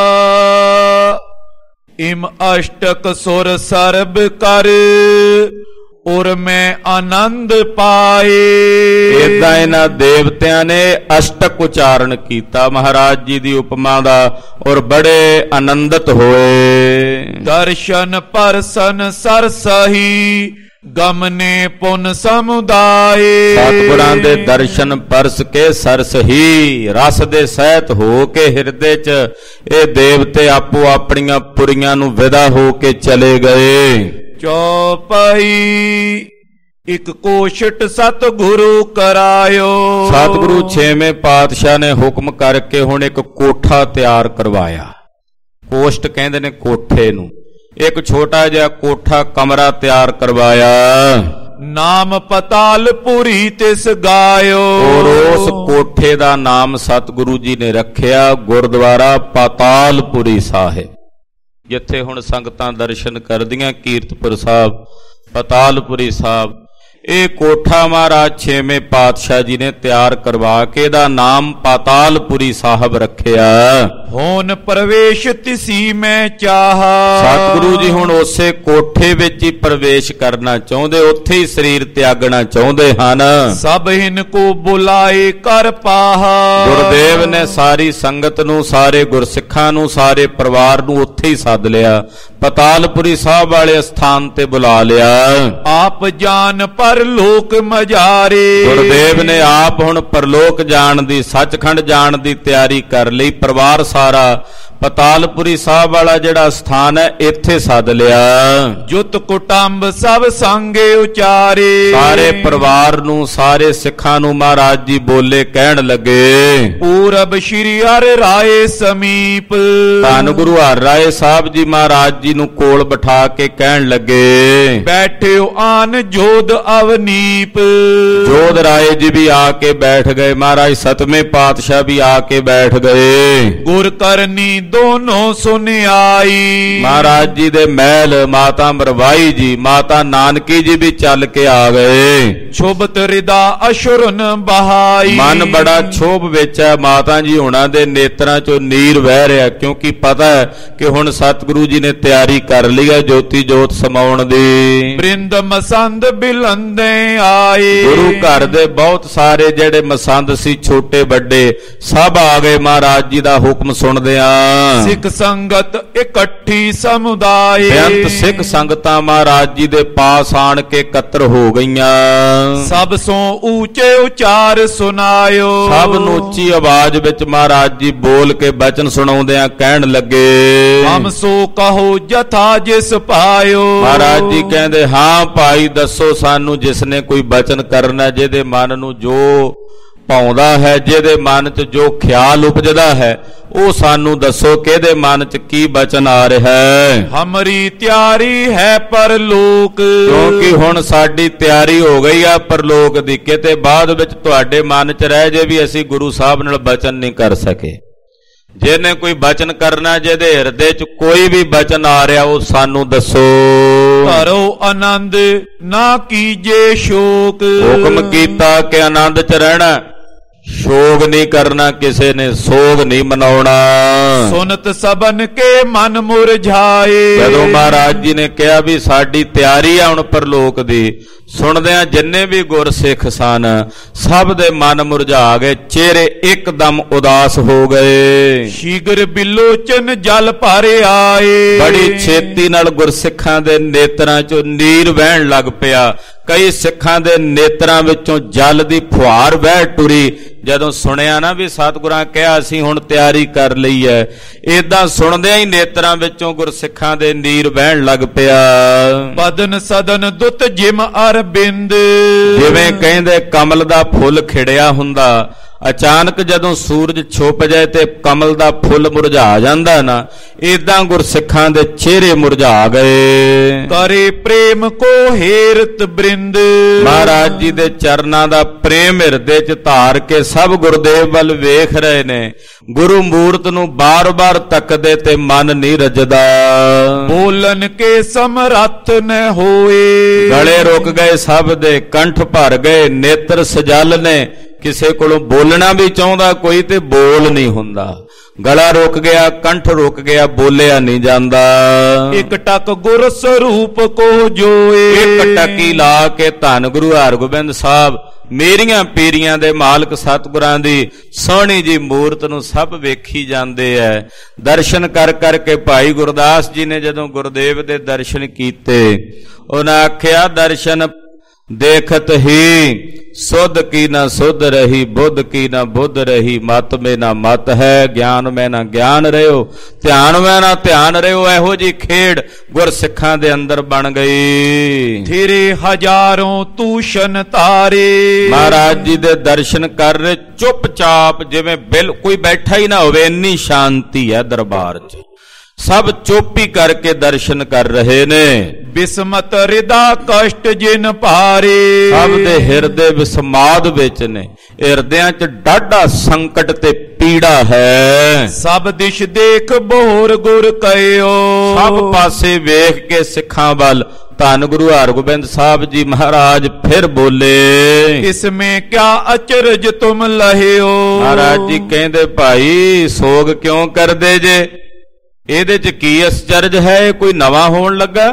Speaker 2: ਇਮ ਅਸ਼ਟਕ ਸੁਰ ਸਰਬ ਕਰ ਔਰ ਮੈਂ ਆਨੰਦ ਪਾਏ।
Speaker 1: ਏਦਾਂ ਇਹਨਾਂ ਦੇਵਤਿਆਂ ਨੇ ਅਸ਼ਟਕ ਉਚਾਰਨ ਕੀਤਾ ਮਹਾਰਾਜ ਜੀ ਦੀ ਉਪਮਾ ਦਾ ਔਰ ਬੜੇ ਆਨੰਦਿਤ ਹੋਏ।
Speaker 2: ਦਰਸ਼ਨ ਪਰਸਨ ਸਰਸਹੀ ਗਮਨੇ ਪੁਨ ਸਮੁਦਾਏ।
Speaker 1: ਸਤਿਗੁਰਾਂ ਦੇ ਦਰਸ਼ਨ ਪਰਸ ਕੇ ਸਰਸ ਹੀ ਰਸ ਦੇ ਸਹਿਤ ਹੋ ਕੇ ਹਿਰਦੇ 'ਚ ਇਹ ਦੇਵਤੇ ਆਪੋ ਆਪਣੀਆਂ ਪੁਰੀਆਂ ਨੂੰ ਵਿਦਾ ਹੋ ਕੇ ਚਲੇ ਗਏ।
Speaker 2: ਚੌਪਈ ਇੱਕ ਕੋਸ਼ਟ ਸਤਿਗੁਰੂ ਕਰਾਇਓ।
Speaker 1: ਸਤਿਗੁਰੂ ਛੇਵੇਂ ਪਾਤਸ਼ਾਹ ਨੇ ਹੁਕਮ ਕਰਕੇ ਹੁਣ ਇੱਕ ਕੋਠਾ ਤਿਆਰ ਕਰਵਾਇਆ। ਕੋਸ਼ਟ ਕਹਿੰਦੇ ਨੇ ਕੋਠੇ ਨੂੰ। ਇੱਕ ਛੋਟਾ ਜਿਹਾ ਕੋਠਾ ਕਮਰਾ ਤਿਆਰ ਕਰਵਾਇਆ।
Speaker 2: ਨਾਮ ਪਤਾਲਪੁਰੀ ਤਿਸ ਗਾਇਓ।
Speaker 1: ਔਰ ਉਸ ਕੋਠੇ ਦਾ ਨਾਮ ਸਤਿਗੁਰੂ ਜੀ ਨੇ ਰੱਖਿਆ ਗੁਰਦੁਆਰਾ ਪਤਾਲਪੁਰੀ ਸਾਹਿਬ, ਜਿੱਥੇ ਹੁਣ ਸੰਗਤਾਂ ਦਰਸ਼ਨ ਕਰਦੀਆਂ ਕੀਰਤਪੁਰ ਸਾਹਿਬ, ਪਤਾਲਪੁਰੀ ਸਾਹਿਬ। ਇਹ ਕੋਠਾ ਮਹਾਰਾਜ ਛੇਵੇਂ ਪਾਤਸ਼ਾਹ ਜੀ ਨੇ ਤਿਆਰ ਕਰਵਾ ਕੇ ਇਹਦਾ ਨਾਮ ਪਤਾਲਪੁਰੀ ਸਾਹਿਬ ਰੱਖਿਆ।
Speaker 2: ਹੁਣ ਪ੍ਰਵੇਸ਼ ਤਿਸੀ ਮੈਂ ਚਾਹਾ।
Speaker 1: ਸਤਿਗੁਰੂ ਜੀ ਹੁਣ ਉਸੇ ਕੋਠੇ ਵਿੱਚ ਹੀ ਪ੍ਰਵੇਸ਼ ਕਰਨਾ ਚਾਹੁੰਦੇ, ਉੱਥੇ ਹੀ ਸਰੀਰ ਤਿਆਗਣਾ ਚਾਹੁੰਦੇ ਹਨ।
Speaker 2: ਸਭ ਹਿਨ ਕੋ ਬੁਲਾਏ ਕਰ ਪਾਹਾ।
Speaker 1: ਗੁਰਦੇਵ ਨੇ ਸਾਰੀ ਸੰਗਤ ਨੂੰ, ਸਾਰੇ ਗੁਰਸਿੱਖਾਂ ਨੂੰ, ਸਾਰੇ ਪਰਿਵਾਰ ਨੂੰ ਉੱਥੇ ਹੀ ਸੱਦ ਲਿਆ। ਪਤਾਲਪੁਰੀ ਸਾਹਿਬ ਵਾਲੇ ਸਥਾਨ ਤੇ ਬੁਲਾ ਲਿਆ।
Speaker 2: ਆਪ ਜਾਨ ਪਰਲੋਕ ਮਜਾਰੇ।
Speaker 1: ਗੁਰਦੇਵ ਨੇ ਆਪ ਹੁਣ ਪਰਲੋਕ ਜਾਣ ਦੀ, ਸੱਚਖੰਡ ਜਾਣ ਦੀ ਤਿਆਰੀ ਕਰ ਲਈ। ਪਰਿਵਾਰ ਸਾਰਾ ਪਤਾਲਪੁਰੀ ਸਾਹਿਬ ਵਾਲਾ ਜਿਹੜਾ ਸਥਾਨ ਹੈ ਇੱਥੇ ਸੱਦ ਲਿਆ।
Speaker 2: ਜੁਤ ਕੁਟੰਬ ਸਭ ਸੰਗੇ ਉਚਾਰੇ।
Speaker 1: ਸਾਰੇ ਪਰਿਵਾਰ ਨੂੰ, ਸਾਰੇ ਸਿੱਖਾਂ ਨੂੰ ਮਹਾਰਾਜ ਜੀ ਬੋਲੇ, ਕਹਿਣ ਲੱਗੇ।
Speaker 2: ਪੂਰਬ ਸ਼੍ਰੀ ਹਰਿ ਰਾਏ ਸਮੀਪ।
Speaker 1: ਧੰਨ ਗੁਰੂ ਹਰਿ ਰਾਏ ਸਾਹਿਬ ਜੀ ਮਹਾਰਾਜ ਜੀ ਨੂੰ ਕੋਲ ਬਿਠਾ ਕੇ ਕਹਿਣ ਲੱਗੇ।
Speaker 2: ਬੈਠਿਓ ਆਨ ਜੋਧ ਅਵਨੀਪ।
Speaker 1: ਜੋਧ ਰਾਏ ਜੀ ਵੀ ਆ ਕੇ ਬੈਠ ਗਏ। ਮਹਾਰਾਜ ਸਤਵੇਂ ਪਾਤਸ਼ਾਹ ਵੀ ਆ ਕੇ ਬੈਠ ਗਏ। ਗੁਰ
Speaker 2: ਕਰਨੀ ਦੋਨੋਂ ਸੁਨਿਆਈ।
Speaker 1: ਮਹਾਰਾਜ ਜੀ ਦੇ ਮਹਿਲ ਮਾਤਾ ਮਰਵਾਈ ਜੀ, ਮਾਤਾ ਨਾਨਕੀ ਜੀ ਵੀ ਚੱਲ ਕੇ ਆ ਗਏ।
Speaker 2: ਸ਼ੋਭਤ ਰਿਦਾ ਅਸ਼ੁਰਨ ਬਹਾਈ।
Speaker 1: ਮਨ ਬੜਾ ਛੋਭ ਵਿੱਚ ਹੈ। ਮਾਤਾ ਜੀ ਹੁਣਾਂ ਦੇ ਨੇਤਰਾਂ ਚੋਂ ਨੀਰ ਵਹਿ ਰਿਹਾ, ਕਿਉਂਕਿ ਪਤਾ ਹੈ ਕਿ ਹੁਣ ਸਤਿਗੁਰੂ ਜੀ ਨੇ ਤਿਆਰੀ ਕਰ ਲਈ ਹੈ ਜੋਤੀ ਜੋਤ ਸਮਾਉਣ ਦੀ।
Speaker 2: ਬ੍ਰਿੰਦ ਮਸੰਦ ਬਿਲੰਦੇ ਆਏ।
Speaker 1: ਗੁਰੂ ਘਰ ਦੇ ਬਹੁਤ ਸਾਰੇ ਜਿਹੜੇ ਮਸੰਦ ਸੀ, ਛੋਟੇ ਵੱਡੇ, ਸਭ ਆ ਗਏ ਮਹਾਰਾਜ ਜੀ ਦਾ ਹੁਕਮ ਸੁਣਦਿਆਂ।
Speaker 2: ਸਿੱਖ ਸੰਗਤ ਇਕੱਠੀ ਸਮੁਦਾਏ।
Speaker 1: ਬੇਅੰਤ ਸਿੱਖ ਸੰਗਤਾਂ ਮਹਾਰਾਜ ਜੀ ਦੇ ਪਾਸ ਆਣ ਕੇ ਇਕੱਤਰ ਹੋ ਗਈਆਂ।
Speaker 2: ਸਭ ਸੋ ਉੱਚੇ ਉਚਾਰ ਸੁਨਾਇਓ।
Speaker 1: ਸਭ ਨੂੰ ਉੱਚੀ ਆਵਾਜ਼ ਵਿੱਚ ਮਹਾਰਾਜ ਜੀ ਬੋਲ ਕੇ ਬਚਨ ਸੁਣਾਉਂਦਿਆਂ ਕਹਿਣ ਲੱਗੇ।
Speaker 2: ਹਮ ਸੋ ਕਹੋ ਜਥਾ ਜਿਸ ਪਾਇਓ।
Speaker 1: ਮਹਾਰਾਜ ਜੀ ਕਹਿੰਦੇ, ਹਾਂ ਭਾਈ ਦੱਸੋ ਸਾਨੂੰ, ਜਿਸ ਨੇ ਕੋਈ ਬਚਨ ਕਰਨਾ, ਜਿਹਦੇ ਮਨ ਨੂੰ ਜੋ ਭਾਉਂਦਾ ਹੈ, ਜਿਹਦੇ ਮਨ 'ਚ ਜੋ ਖਿਆਲ ਉਪਜਦਾ ਹੈ, ਉਹ ਸਾਨੂੰ ਦੱਸੋ ਕਿਹਦੇ ਮਨ 'ਚ ਕੀ ਬਚਨ ਆ ਰਿਹਾ ਹੈ।
Speaker 2: ਹਮਰੀ ਤਿਆਰੀ ਹੈ ਪਰਲੋਕ।
Speaker 1: ਕਿਉਂਕਿ ਹੁਣ ਸਾਡੀ ਤਿਆਰੀ ਹੋ ਗਈ ਆ ਪਰਲੋਕ ਦੀ। ਕਿਤੇ ਬਾਅਦ ਵਿੱਚ ਤੁਹਾਡੇ ਮਨ 'ਚ ਰਹਿ ਜੇ ਵੀ ਅਸੀਂ ਗੁਰੂ ਸਾਹਿਬ ਨਾਲ ਬਚਨ ਨਹੀਂ ਕਰ ਸਕੇ, ਜਿਹਨੇ ਕੋਈ ਬਚਨ ਕਰਨਾ, ਜਿਹਦੇ ਹਿਰਦੇ 'ਚ ਕੋਈ ਵੀ ਬਚਨ ਆ ਰਿਹਾ, ਉਹ ਸਾਨੂੰ ਦੱਸੋ।
Speaker 2: ਧਰੋ ਆਨੰਦ ਨਾ ਕੀਜੇ ਸ਼ੋਕ।
Speaker 1: ਹੁਕਮ ਕੀਤਾ ਕਿ ਆਨੰਦ 'ਚ ਰਹਿਣਾ, ਸ਼ੋਕ ਨਹੀਂ ਕਰਨਾ, ਕਿਸੇ ਨੇ ਸੋਗ ਨਹੀਂ ਮਨਾਉਣਾ।
Speaker 2: ਸੁਨਤ ਸਬਨ ਕੇ ਮਨ ਮੁਰਝਾਏ।
Speaker 1: ਜਦੋਂ ਮਹਾਰਾਜ ਜੀ ਨੇ ਕਿਹਾ ਵੀ ਸਾਡੀ ਤਿਆਰੀ ਆ ਹੁਣ ਪਰਲੋਕ ਦੀ, ਸੁਣਦਿਆਂ ਜਿੰਨੇ ਵੀ ਗੁਰਸਿੱਖ ਸਨ ਸਭ ਦੇ ਮਨ ਮੁਰਝਾ ਗਏ, ਚਿਹਰੇ ਇੱਕਦਮ ਉਦਾਸ ਹੋ ਗਏ।
Speaker 2: ਸ਼ੀਗਰ ਬਿਲੋਚਨ ਜਲ ਭਰ ਆਏ।
Speaker 1: ਬੜੀ ਛੇਤੀ ਨਾਲ ਗੁਰਸਿੱਖਾਂ ਦੇ ਨੇਤਰਾਂ 'ਚੋਂ ਨੀਰ ਵਹਿਣ ਲੱਗ ਪਿਆ। ਕਈ ਸਿੱਖਾਂ ਦੇ ਨੇਤਰਾਂ ਵਿੱਚੋਂ ਜਲ ਦੀ ਫੁਹਾਰ ਵਹਿ ਟੁਰੀ। ਜਦੋਂ ਸੁਣਿਆ ਨਾ ਵੀ ਸਤਿਗੁਰਾਂ ਕਿਹਾ ਅਸੀਂ ਹੁਣ ਤਿਆਰੀ ਕਰ ਲਈ ਹੈ, ਏਦਾਂ ਸੁਣਦਿਆਂ ਹੀ ਨੇਤਰਾਂ ਵਿੱਚੋਂ ਗੁਰਸਿੱਖਾਂ ਦੇ ਨੀਰ ਵਹਿਣ ਲੱਗ ਪਿਆ।
Speaker 2: ਬਦਨ ਸਦਨ ਦੁੱਤ ਜਿਮ ਅਰਬਿੰਦ।
Speaker 1: ਜਿਵੇਂ ਕਹਿੰਦੇ ਕਮਲ ਦਾ ਫੁੱਲ ਖਿੜਿਆ ਹੁੰਦਾ, ਅਚਾਨਕ ਜਦੋਂ ਸੂਰਜ ਛੁਪ ਜਾਏ ਤੇ ਕਮਲ ਦਾ ਫੁੱਲ ਮੁਰਝਾ ਜਾਂਦਾ ਨਾ, ਏਦਾਂ ਗੁਰਸਿੱਖਾਂ ਦੇ ਚਿਹਰੇ ਮੁਰਝਾ ਗਏ।
Speaker 2: ਕਰੇ ਪ੍ਰੇਮ ਕੋ ਹੇਰਤ ਬ੍ਰਿੰਦ।
Speaker 1: ਮਹਾਰਾਜ ਜੀ ਦੇ ਚਰਨਾਂ ਦਾ ਪ੍ਰੇਮ ਹਿਰਦੇ 'ਚ ਧਾਰ ਕੇ ਸਭ ਗੁਰਦੇਵ ਵੱਲ ਵੇਖ ਰਹੇ ਨੇ। ਗੁਰੂ ਮੂਰਤ ਨੂੰ ਬਾਰ-ਬਾਰ ਤੱਕਦੇ ਤੇ ਮਨ ਨਹੀਂ ਰੱਜਦਾ।
Speaker 2: ਬੋਲਨ ਕੇ ਸਮਰੱਥ ਨ ਹੋਏ।
Speaker 1: ਗਲੇ ਰੁਕ ਗਏ ਸਭ ਦੇ, ਕੰਠ ਭਰ ਗਏ, ਨੇਤਰ ਸਜਲ ਨੇ। ਕਿਸੇ ਕੋਲੋਂ ਬੋਲਣਾ ਵੀ ਚਾਹੁੰਦਾ ਕੋਈ ਤੇ ਬੋਲ ਨਹੀਂ ਹੁੰਦਾ। ਗਲਾ ਰੁਕ ਗਿਆ, ਕੰਠ ਰੁਕ ਗਿਆ, ਬੋਲਿਆ ਨਹੀਂ ਜਾਂਦਾ।
Speaker 2: ਇੱਕ ਟਕ ਗੁਰ ਸਰੂਪ ਕੋ ਜੋਏ।
Speaker 1: ਇੱਕ ਟੱਕੀ ਲਾ ਕੇ ਧੰਨ ਗੁਰੂ ਹਰਗੋਬਿੰਦ ਸਾਹਿਬ ਮੇਰੀਆਂ ਪੀਰੀਆਂ ਦੇ ਮਾਲਕ ਸਤਿਗੁਰਾਂ ਦੀ ਸੋਹਣੀ ਜੀ ਮੂਰਤ ਨੂੰ ਸਭ ਵੇਖੀ ਜਾਂਦੇ ਐ। ਦਰਸ਼ਨ ਕਰ ਕਰਕੇ ਭਾਈ ਗੁਰਦਾਸ ਜੀ ਨੇ ਜਦੋਂ ਗੁਰਦੇਵ ਦੇ ਦਰਸ਼ਨ ਕੀਤੇ, ਉਹਨਾਂ ਆਖਿਆ ਦਰਸ਼ਨ ਦੇਖਤ ਹੀ ਸੁਧ ਕੀ ਨਾ ਸੁਧ ਰਹੀ, ਬੁੱਧ ਕੀ ਨਾ ਬੁੱਧ ਰਹੀ, ਮਤ ਮੇ ਨਾ ਮਤ ਹੈ, ਗਿਆਨ ਮੈਂ ਨਾ ਗਿਆਨ ਰਹਿਓ, ਧਿਆਨ ਮੈਂ ਨਾ ਧਿਆਨ ਰਹਿਓ। ਇਹੋ ਜੀ ਖੇਡ ਗੁਰਸਿੱਖਾਂ ਦੇ ਅੰਦਰ ਬਣ ਗਈ।
Speaker 2: ਤੇਰੇ ਹਜ਼ਾਰੋਂ ਤੂਸ਼ਨ ਤਾਰੇ।
Speaker 1: ਮਹਾਰਾਜ ਜੀ ਦੇ ਦਰਸ਼ਨ ਕਰ ਰਹੇ ਚੁੱਪਚਾਪ, ਜਿਵੇਂ ਬਿਲ ਕੋਈ ਬੈਠਾ ਹੀ ਨਾ ਹੋਵੇ, ਇੰਨੀ ਸ਼ਾਂਤੀ ਹੈ ਦਰਬਾਰ 'ਚ। ਸਭ ਚੁੱਪੀ ਕਰਕੇ ਦਰਸ਼ਨ ਕਰ ਰਹੇ ਨੇ।
Speaker 2: ਬਿਸਮਤ ਰਿਦਾ ਕਸ਼ਟ ਜਿਨ ਭਾਰੇ।
Speaker 1: ਸਭ ਦੇ ਹਿਰਦੇ ਵਿਸਮਾਦ ਵਿੱਚ ਨੇ, ਹਿਰਦਿਆਂ 'ਚ ਡਾਢਾ ਸੰਕਟ ਤੇ ਪੀੜਾ ਹੈ।
Speaker 2: ਸਭ ਦਿਸ਼ ਦੇਖ ਬੋਰ ਗੁਰ ਕਹਿਓ।
Speaker 1: ਸਭ ਪਾਸੇ ਵੇਖ ਕੇ ਸਿੱਖਾਂ ਵੱਲ ਧੰਨ ਗੁਰੂ ਹਰਗੋਬਿੰਦ ਸਾਹਿਬ ਜੀ ਮਹਾਰਾਜ ਫਿਰ ਬੋਲੇ,
Speaker 2: ਇਸਮੇ ਕਿਆ ਅਚਰਜ ਤੁਮ ਲਹਿਓ।
Speaker 1: ਮਹਾਰਾਜ ਜੀ ਕਹਿੰਦੇ ਭਾਈ ਸੋਗ ਕਿਉਂ ਕਰਦੇ ਜੇ, ਇਹਦੇ 'ਚ ਕੀ ਅਚਰਜ ਹੈ? ਇਹ ਕੋਈ ਨਵਾਂ ਹੋਣ ਲੱਗਾ?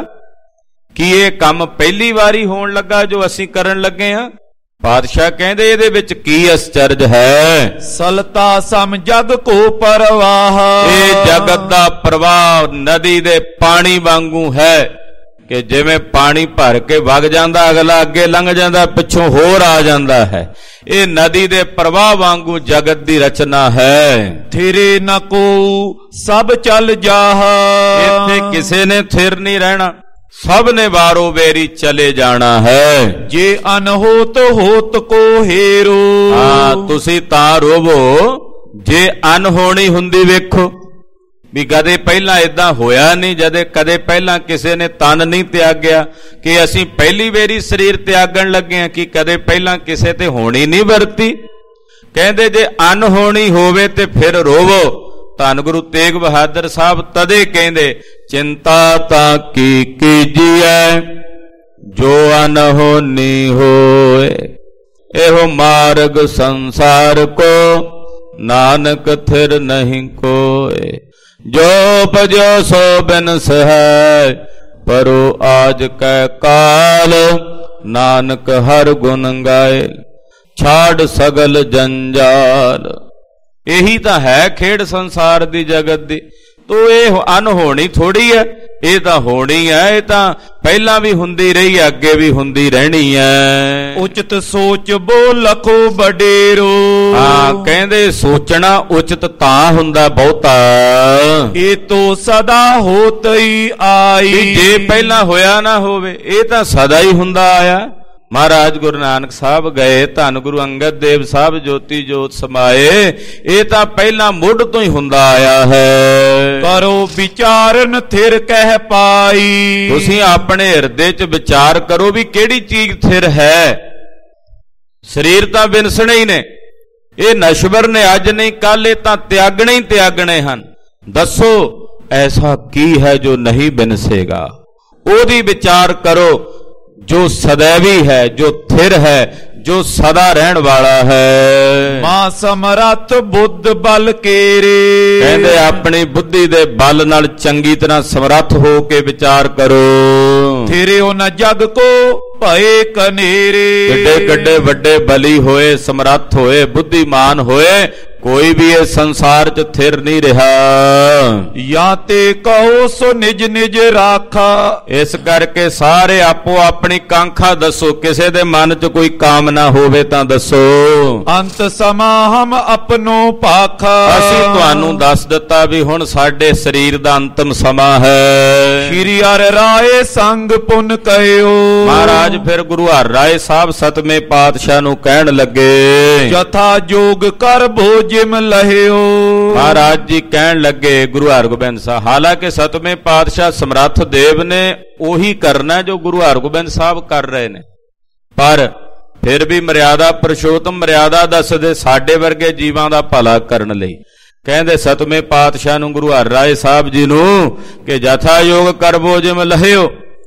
Speaker 1: ਕੀ ਇਹ ਕੰਮ ਪਹਿਲੀ ਵਾਰੀ ਹੋਣ ਲੱਗਾ ਜੋ ਅਸੀਂ ਕਰਨ ਲੱਗੇ ਹਾਂ? ਪਾਤਸ਼ਾਹ ਕਹਿੰਦੇ ਇਹਦੇ ਵਿੱਚ ਕੀ ਅਚਰਜ ਹੈ?
Speaker 2: ਸਲਤਾ ਸਮ ਜਗ ਕੋ ਪਰਵਾਹ।
Speaker 1: ਇਹ ਜਗਤ ਦਾ ਪ੍ਰਵਾਹ ਨਦੀ ਦੇ ਪਾਣੀ ਵਾਂਗੂ ਹੈ ਕਿ ਜਿਵੇਂ ਪਾਣੀ ਭਰ ਕੇ ਵਗ ਜਾਂਦਾ, ਅਗਲਾ ਅੱਗੇ ਲੰਘ ਜਾਂਦਾ, ਪਿੱਛੋਂ ਹੋਰ ਆ ਜਾਂਦਾ ਹੈ। ਇਹ ਨਦੀ ਦੇ ਪ੍ਰਵਾਹ ਵਾਂਗੂ ਜਗਤ ਦੀ ਰਚਨਾ ਹੈ।
Speaker 2: ਥਿਰੇ ਨ ਕੋ ਸਭ ਚੱਲ ਜਾਹ।
Speaker 1: ਇੱਥੇ ਕਿਸੇ ਨੇ ਥਿਰ ਨਹੀਂ ਰਹਿਣਾ, ਸਭ ਨੇ ਵਾਰੋ ਵੇਰੀ ਚਲੇ ਜਾਣਾ ਹੈ।
Speaker 2: ਜੇ ਅਨਹੋਤ ਹੋਤ ਕੋ ਹੇਰੋ।
Speaker 1: ਹਾਂ, ਤੁਸੀਂ ਤਾਂ ਰੋਵੋ ਜੇ ਅਨਹੋਣੀ ਹੁੰਦੀ ਵੇਖੋ ਵੀ ਕਦੇ ਪਹਿਲਾਂ ਇਦਾਂ ਹੋਇਆ ਨਹੀਂ। ਜਦੇ ਕਦੇ ਪਹਿਲਾਂ ਕਿਸੇ ਨੇ ਤਨ ਨਹੀਂ ਤਿਆਗਿਆ ਕਿ ਅਸੀਂ ਪਹਿਲੀ ਵੇਰੀ ਸਰੀਰ ਤਿਆਗਣ ਲੱਗੇ ਹਾਂ, ਕਿ ਕਦੇ ਪਹਿਲਾਂ ਕਿਸੇ ਤੇ ਹੋਣੀ ਨਹੀਂ ਵਰਤੀ। ਕਹਿੰਦੇ ਜੇ ਅਨਹੋਣੀ ਹੋਵੇ ਤੇ ਫਿਰ ਰੋਵੋ। ਧੰਨ ਗੁਰੂ ਤੇਗ ਬਹਾਦਰ ਸਾਹਿਬ ਤਦੇ ਕਹਿੰਦੇ, ਚਿੰਤਾ ਤਾਂ ਕੀ ਕੀਜੀਐ ਜੋ ਅਨਹੋਣੀ ਹੋਏ, ਇਹੋ ਮਾਰਗ ਸੰਸਾਰ ਕੋ ਨਾਨਕ ਥਿਰ ਨਹੀਂ ਕੋਏ। ਜੋ ਭਜੋ ਸੋ ਬਿਨਸ ਹੈ, ਪਰੋ ਆਜ ਕੈ ਕਾਲ, ਨਾਨਕ ਹਰ ਗੁਣ ਗਾਏ, ਛਾੜ ਸਗਲ ਜੰਜਾਲ। ਇਹੀ ਤਾਂ ਹੈ ਖੇਡ ਸੰਸਾਰ ਦੀ ਜਗਤ ਦੀ। ਤੋ ਇਹ ਅਨਹੋਣੀ ਥੋੜੀ ਹੈ, ਇਹ ਤਾਂ ਹੋਣੀ ਹੈ। ਇਹ ਤਾਂ ਪਹਿਲਾਂ ਵੀ ਹੁੰਦੀ ਰਹੀ, ਅੱਗੇ ਵੀ ਹੁੰਦੀ ਰਹਿਣੀ ਹੈ।
Speaker 2: ਉਚਿਤ ਸੋਚ ਬੋ ਲਖੋ ਬਡੇਰੋ।
Speaker 1: ਹਾਂ, ਕਹਿੰਦੇ ਸੋਚਣਾ ਉਚਿਤ ਤਾਂ ਹੁੰਦਾ ਬਹੁਤਾ।
Speaker 2: ਇਹ ਤੋਂ ਸਦਾ ਹੋਤਈ ਆਈ।
Speaker 1: ਜੇ ਪਹਿਲਾਂ ਹੋਇਆ ਨਾ ਹੋਵੇ, ਇਹ ਤਾਂ ਸਦਾ ਹੀ ਹੁੰਦਾ ਆਇਆ। ਮਹਾਰਾਜ ਗੁਰੂ ਨਾਨਕ ਸਾਹਿਬ ਗਏ, ਧੰਨ ਗੁਰੂ ਅੰਗਦ ਦੇਵ ਸਾਹਿਬ ਜੋਤੀ ਜੋਤ ਸਮਾਏ, ਇਹ ਤਾਂ ਪਹਿਲਾਂ ਮੁੱਢ ਤੋਂ ਹੀ ਹੁੰਦਾ ਆਇਆ ਹੈ।
Speaker 2: ਕਰੋ ਵਿਚਾਰਨ ਥਿਰ ਕਹਿ ਪਾਈ।
Speaker 1: ਤੁਸੀਂ ਆਪਣੇ ਹਿਰਦੇ 'ਚ ਵਿਚਾਰ ਕਰੋ ਵੀ ਕਿਹੜੀ ਚੀਜ਼ ਥਿਰ ਹੈ। ਸਰੀਰ ਤਾਂ ਵਿਨਸਣੇ ਹੀ ਨੇ, ਇਹ ਨਸ਼ਵਰ ਨੇ, ਅੱਜ ਨਹੀਂ ਕੱਲ, ਇਹ ਤਾਂ ਤਿਆਗਣੇ ਹੀ ਤਿਆਗਣੇ ਹਨ। ਦੱਸੋ ਐਸਾ ਕੀ ਹੈ ਜੋ ਨਹੀਂ ਬਿਨਸੇਗਾ? ਉਹਦੀ ਵਿਚਾਰ ਕਰੋ ਜੋ ਸदैवी ਹੈ, ਜੋ ਥਿਰ ਹੈ, ਜੋ ਸਦਾ ਰਹਿਣ ਵਾਲਾ ਹੈ।
Speaker 2: ਮਾਂ ਸਮਰੱਥ ਬੁੱਧ ਬਲ ਕੇਰੇ,
Speaker 1: ਕਹਿੰਦੇ ਆਪਣੀ ਬੁੱਧੀ ਦੇ ਬਲ ਨਾਲ ਚੰਗੀ ਤਰ੍ਹਾਂ ਸਮਰੱਥ ਹੋ ਕੇ ਵਿਚਾਰ ਕਰੋ।
Speaker 2: ਥਿਰਿਓ ਨ ਜਗ ਕੋ ਭਏ ਕਨੇਰੇ,
Speaker 1: ਕਿੱਡੇ ਕਿੱਡੇ ਵੱਡੇ ਬਲੀ ਹੋਏ, ਸਮਰੱਥ ਹੋਏ, ਬੁੱਧੀਮਾਨ ਹੋਏ, ਕੋਈ ਵੀ ਇਸ ਸੰਸਾਰ 'ਚ ਥਿਰ ਨਹੀਂ ਰਿਹਾ।
Speaker 2: ਜਾਂ ਤੇ ਕਹੋ ਸੋ ਨਿਜ ਨਿਜ ਰਾਖਾ,
Speaker 1: ਇਸ ਕਰਕੇ ਸਾਰੇ ਆਪੋ ਆਪਣੀ ਕਾਂਖਾ ਦੱਸੋ। ਕਿਸੇ ਦੇ ਮਨ 'ਚ ਕੋਈ ਕਾਮਨਾ ਹੋਵੇ ਤਾਂ ਦੱਸੋ।
Speaker 2: ਅੰਤ ਸਮਾ ਹਮ ਆਪਣੋ ਭਾਖਾ,
Speaker 1: ਅਸੀਂ ਤੁਹਾਨੂੰ ਦੱਸ ਦਿੱਤਾ ਵੀ ਹੁਣ ਸਾਡੇ ਸਰੀਰ ਦਾ ਅੰਤਮ ਸਮਾਂ ਹੈ।
Speaker 2: ਸ਼੍ਰੀ ਹਰਿ ਰਾਏ ਸੰਗ ਪੁਨ ਕਹਿਓ,
Speaker 1: ਮਹਾਰਾਜ ਫਿਰ ਗੁਰੂ ਹਰਿ ਰਾਏ ਸਾਹਿਬ ਸਤਵੇਂ ਪਾਤਸ਼ਾਹ ਨੂੰ ਕਹਿਣ ਲੱਗੇ,
Speaker 2: ਜਥਾ ਜੋਗ ਕਰ ਭੋਜ ਜਿਮ ਲਹਿਓ।
Speaker 1: ਮਹਾਰਾਜ ਜੀ ਕਹਿਣ ਲੱਗੇ ਗੁਰੂ ਹਰਗੋਬਿੰਦ ਸਾਹਿਬ, ਹਾਲਾਂਕਿ ਸਤਵੇਂ ਪਾਤਸ਼ਾਹ ਸਮਰੱਥ ਦੇਵ ਨੇ ਉਹੀ ਕਰਨਾ ਜੋ ਗੁਰੂ ਹਰਗੋਬਿੰਦ ਸਾਹਿਬ ਕਰ ਰਹੇ ਨੇ, ਪਰ ਫਿਰ ਵੀ ਮਰਿਆਦਾ ਪੁਰਸ਼ੋਤਮ ਮਰਿਆਦਾ ਦੱਸਦੇ ਸਾਡੇ ਵਰਗੇ ਜੀਵਾਂ ਦਾ ਭਲਾ ਕਰਨ ਲਈ। ਕਹਿੰਦੇ ਸਤਵੇਂ ਪਾਤਸ਼ਾਹ ਨੂੰ ਗੁਰੂ ਹਰਿ ਰਾਏ ਸਾਹਿਬ ਜੀ ਨੂੰ ਕਿ ਜਥਾ ਯੋਗ ਕਰਬੋ ਜਿਮ ਲਹਿਓ,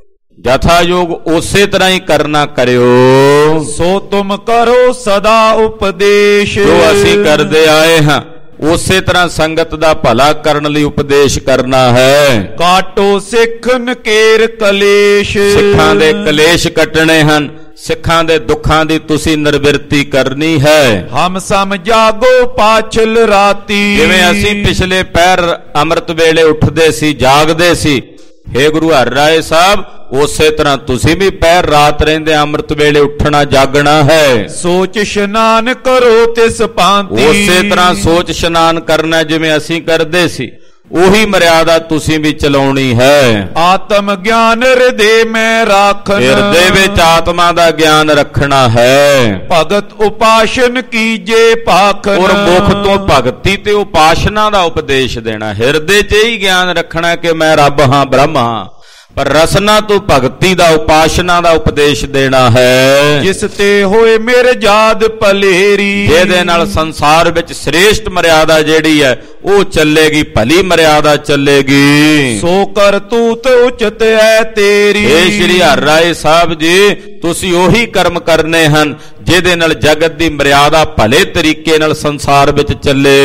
Speaker 1: ਜਥਾ ਯੋਗ ਉਸੇ ਤਰ੍ਹਾਂ ਹੀ ਕਰਨਾ ਕਰਿਓ।
Speaker 2: ਸੋ ਤੁਮ ਕਰੋ ਸਦਾ ਉਪਦੇਸ਼,
Speaker 1: ਜੋ ਅਸੀਂ ਕਰਦੇ ਆਏ ਹਾਂ ਉਸੇ ਤਰ੍ਹਾਂ ਸੰਗਤ ਦਾ ਭਲਾ ਕਰਨ ਲਈ ਉਪਦੇਸ਼ ਕਰਨਾ ਹੈ।
Speaker 2: ਕਾਟੋ ਸਿੱਖ ਨਕੇਰ ਕਲੇਸ਼,
Speaker 1: ਸਿੱਖਾਂ ਦੇ ਕਲੇਸ਼ ਕੱਟਣੇ ਹਨ, ਸਿੱਖਾਂ ਦੇ ਦੁੱਖਾਂ ਦੀ ਤੁਸੀਂ ਨਿਰਵਿਰਤੀ ਕਰਨੀ ਹੈ।
Speaker 2: ਹਮ ਸਮ ਜਾਗੋ ਪਾਛਲ ਰਾਤੀ,
Speaker 1: ਜਿਵੇਂ ਅਸੀਂ ਪਿਛਲੇ ਪਹਿਰ ਅੰਮ੍ਰਿਤ ਵੇਲੇ ਉੱਠਦੇ ਸੀ, ਜਾਗਦੇ ਸੀ, ਹੇ ਗੁਰੂ ਹਰਿ ਰਾਏ ਸਾਹਿਬ ਉਸੇ ਤਰ੍ਹਾਂ ਤੁਸੀਂ ਵੀ ਪਹਿਰ ਰਾਤ ਰਹਿੰਦੇ ਅੰਮ੍ਰਿਤ ਵੇਲੇ ਉੱਠਣਾ ਜਾਗਣਾ ਹੈ।
Speaker 2: ਸੋਚ ਇਸ਼ਨਾਨ ਕਰੋ ਤਿਸ ਭਾਂਤੀ,
Speaker 1: ਉਸੇ ਤਰ੍ਹਾਂ ਸੋਚ ਇਸ਼ਨਾਨ ਕਰਨਾ ਜਿਵੇਂ ਅਸੀਂ ਕਰਦੇ ਸੀ, ਉਹੀ ਮਰਿਆਦਾ ਤੁਸੀਂ ਵੀ ਚਲਾਉਣੀ ਹੈ।
Speaker 2: ਆਤਮ ਗਿਆਨ ਹਿਰਦੇ ਮੈਂ ਰਾਖਨ,
Speaker 1: ਹਿਰਦੇ ਵਿੱਚ ਆਤਮਾ ਦਾ ਗਿਆਨ ਰੱਖਣਾ ਹੈ।
Speaker 2: ਭਗਤ ਉਪਾਸ਼ਨ ਕੀਜੇ ਭਾਖਨ,
Speaker 1: ਔਰ ਮੁਖ ਤੋਂ ਭਗਤੀ ਤੇ ਉਪਾਸ਼ਨਾ ਦਾ ਉਪਦੇਸ਼ ਦੇਣਾ। ਹਿਰਦੇ 'ਚ ਹੀ ਗਿਆਨ ਰੱਖਣਾ ਕਿ ਮੈਂ ਰੱਬ ਹਾਂ, ਬ੍ਰਹਮ ਹਾਂ, ਪਰ ਰਸਨਾ ਤੋਂ ਭਗਤੀ ਦਾ ਉਪਾਸ਼ਨਾ ਦਾ ਉਪਦੇਸ਼ ਦੇਣਾ ਹੈ।
Speaker 2: ਜਿਸ ਤੇ ਹੋਏ ਮੇਰੇ ਜਾਦ ਭਲੇਰੀ,
Speaker 1: ਜਿਹਦੇ ਨਾਲ ਸੰਸਾਰ ਵਿੱਚ ਸ੍ਰੇਸ਼ਟ ਮਰਿਆਦਾ ਜਿਹੜੀ ਹੈ ਉਹ ਚੱਲੇਗੀ, ਭਲੀ ਮਰਿਆਦਾ ਚੱਲੇਗੀ।
Speaker 2: ਸੋ ਕਰ ਤੂਤ ਉਚਿਤ ਹੈ ਤੇਰੀ,
Speaker 1: ਇਹ ਸ਼੍ਰੀ ਹਰਿ ਰਾਏ ਸਾਹਿਬ ਜੀ ਤੁਸੀਂ ਉਹੀ ਕਰਮ ਕਰਨੇ ਹਨ ਜਿਹਦੇ ਨਾਲ ਜਗਤ ਦੀ ਮਰਿਆਦਾ ਭਲੇ ਤਰੀਕੇ ਨਾਲ ਸੰਸਾਰ ਵਿੱਚ ਚੱਲੇ।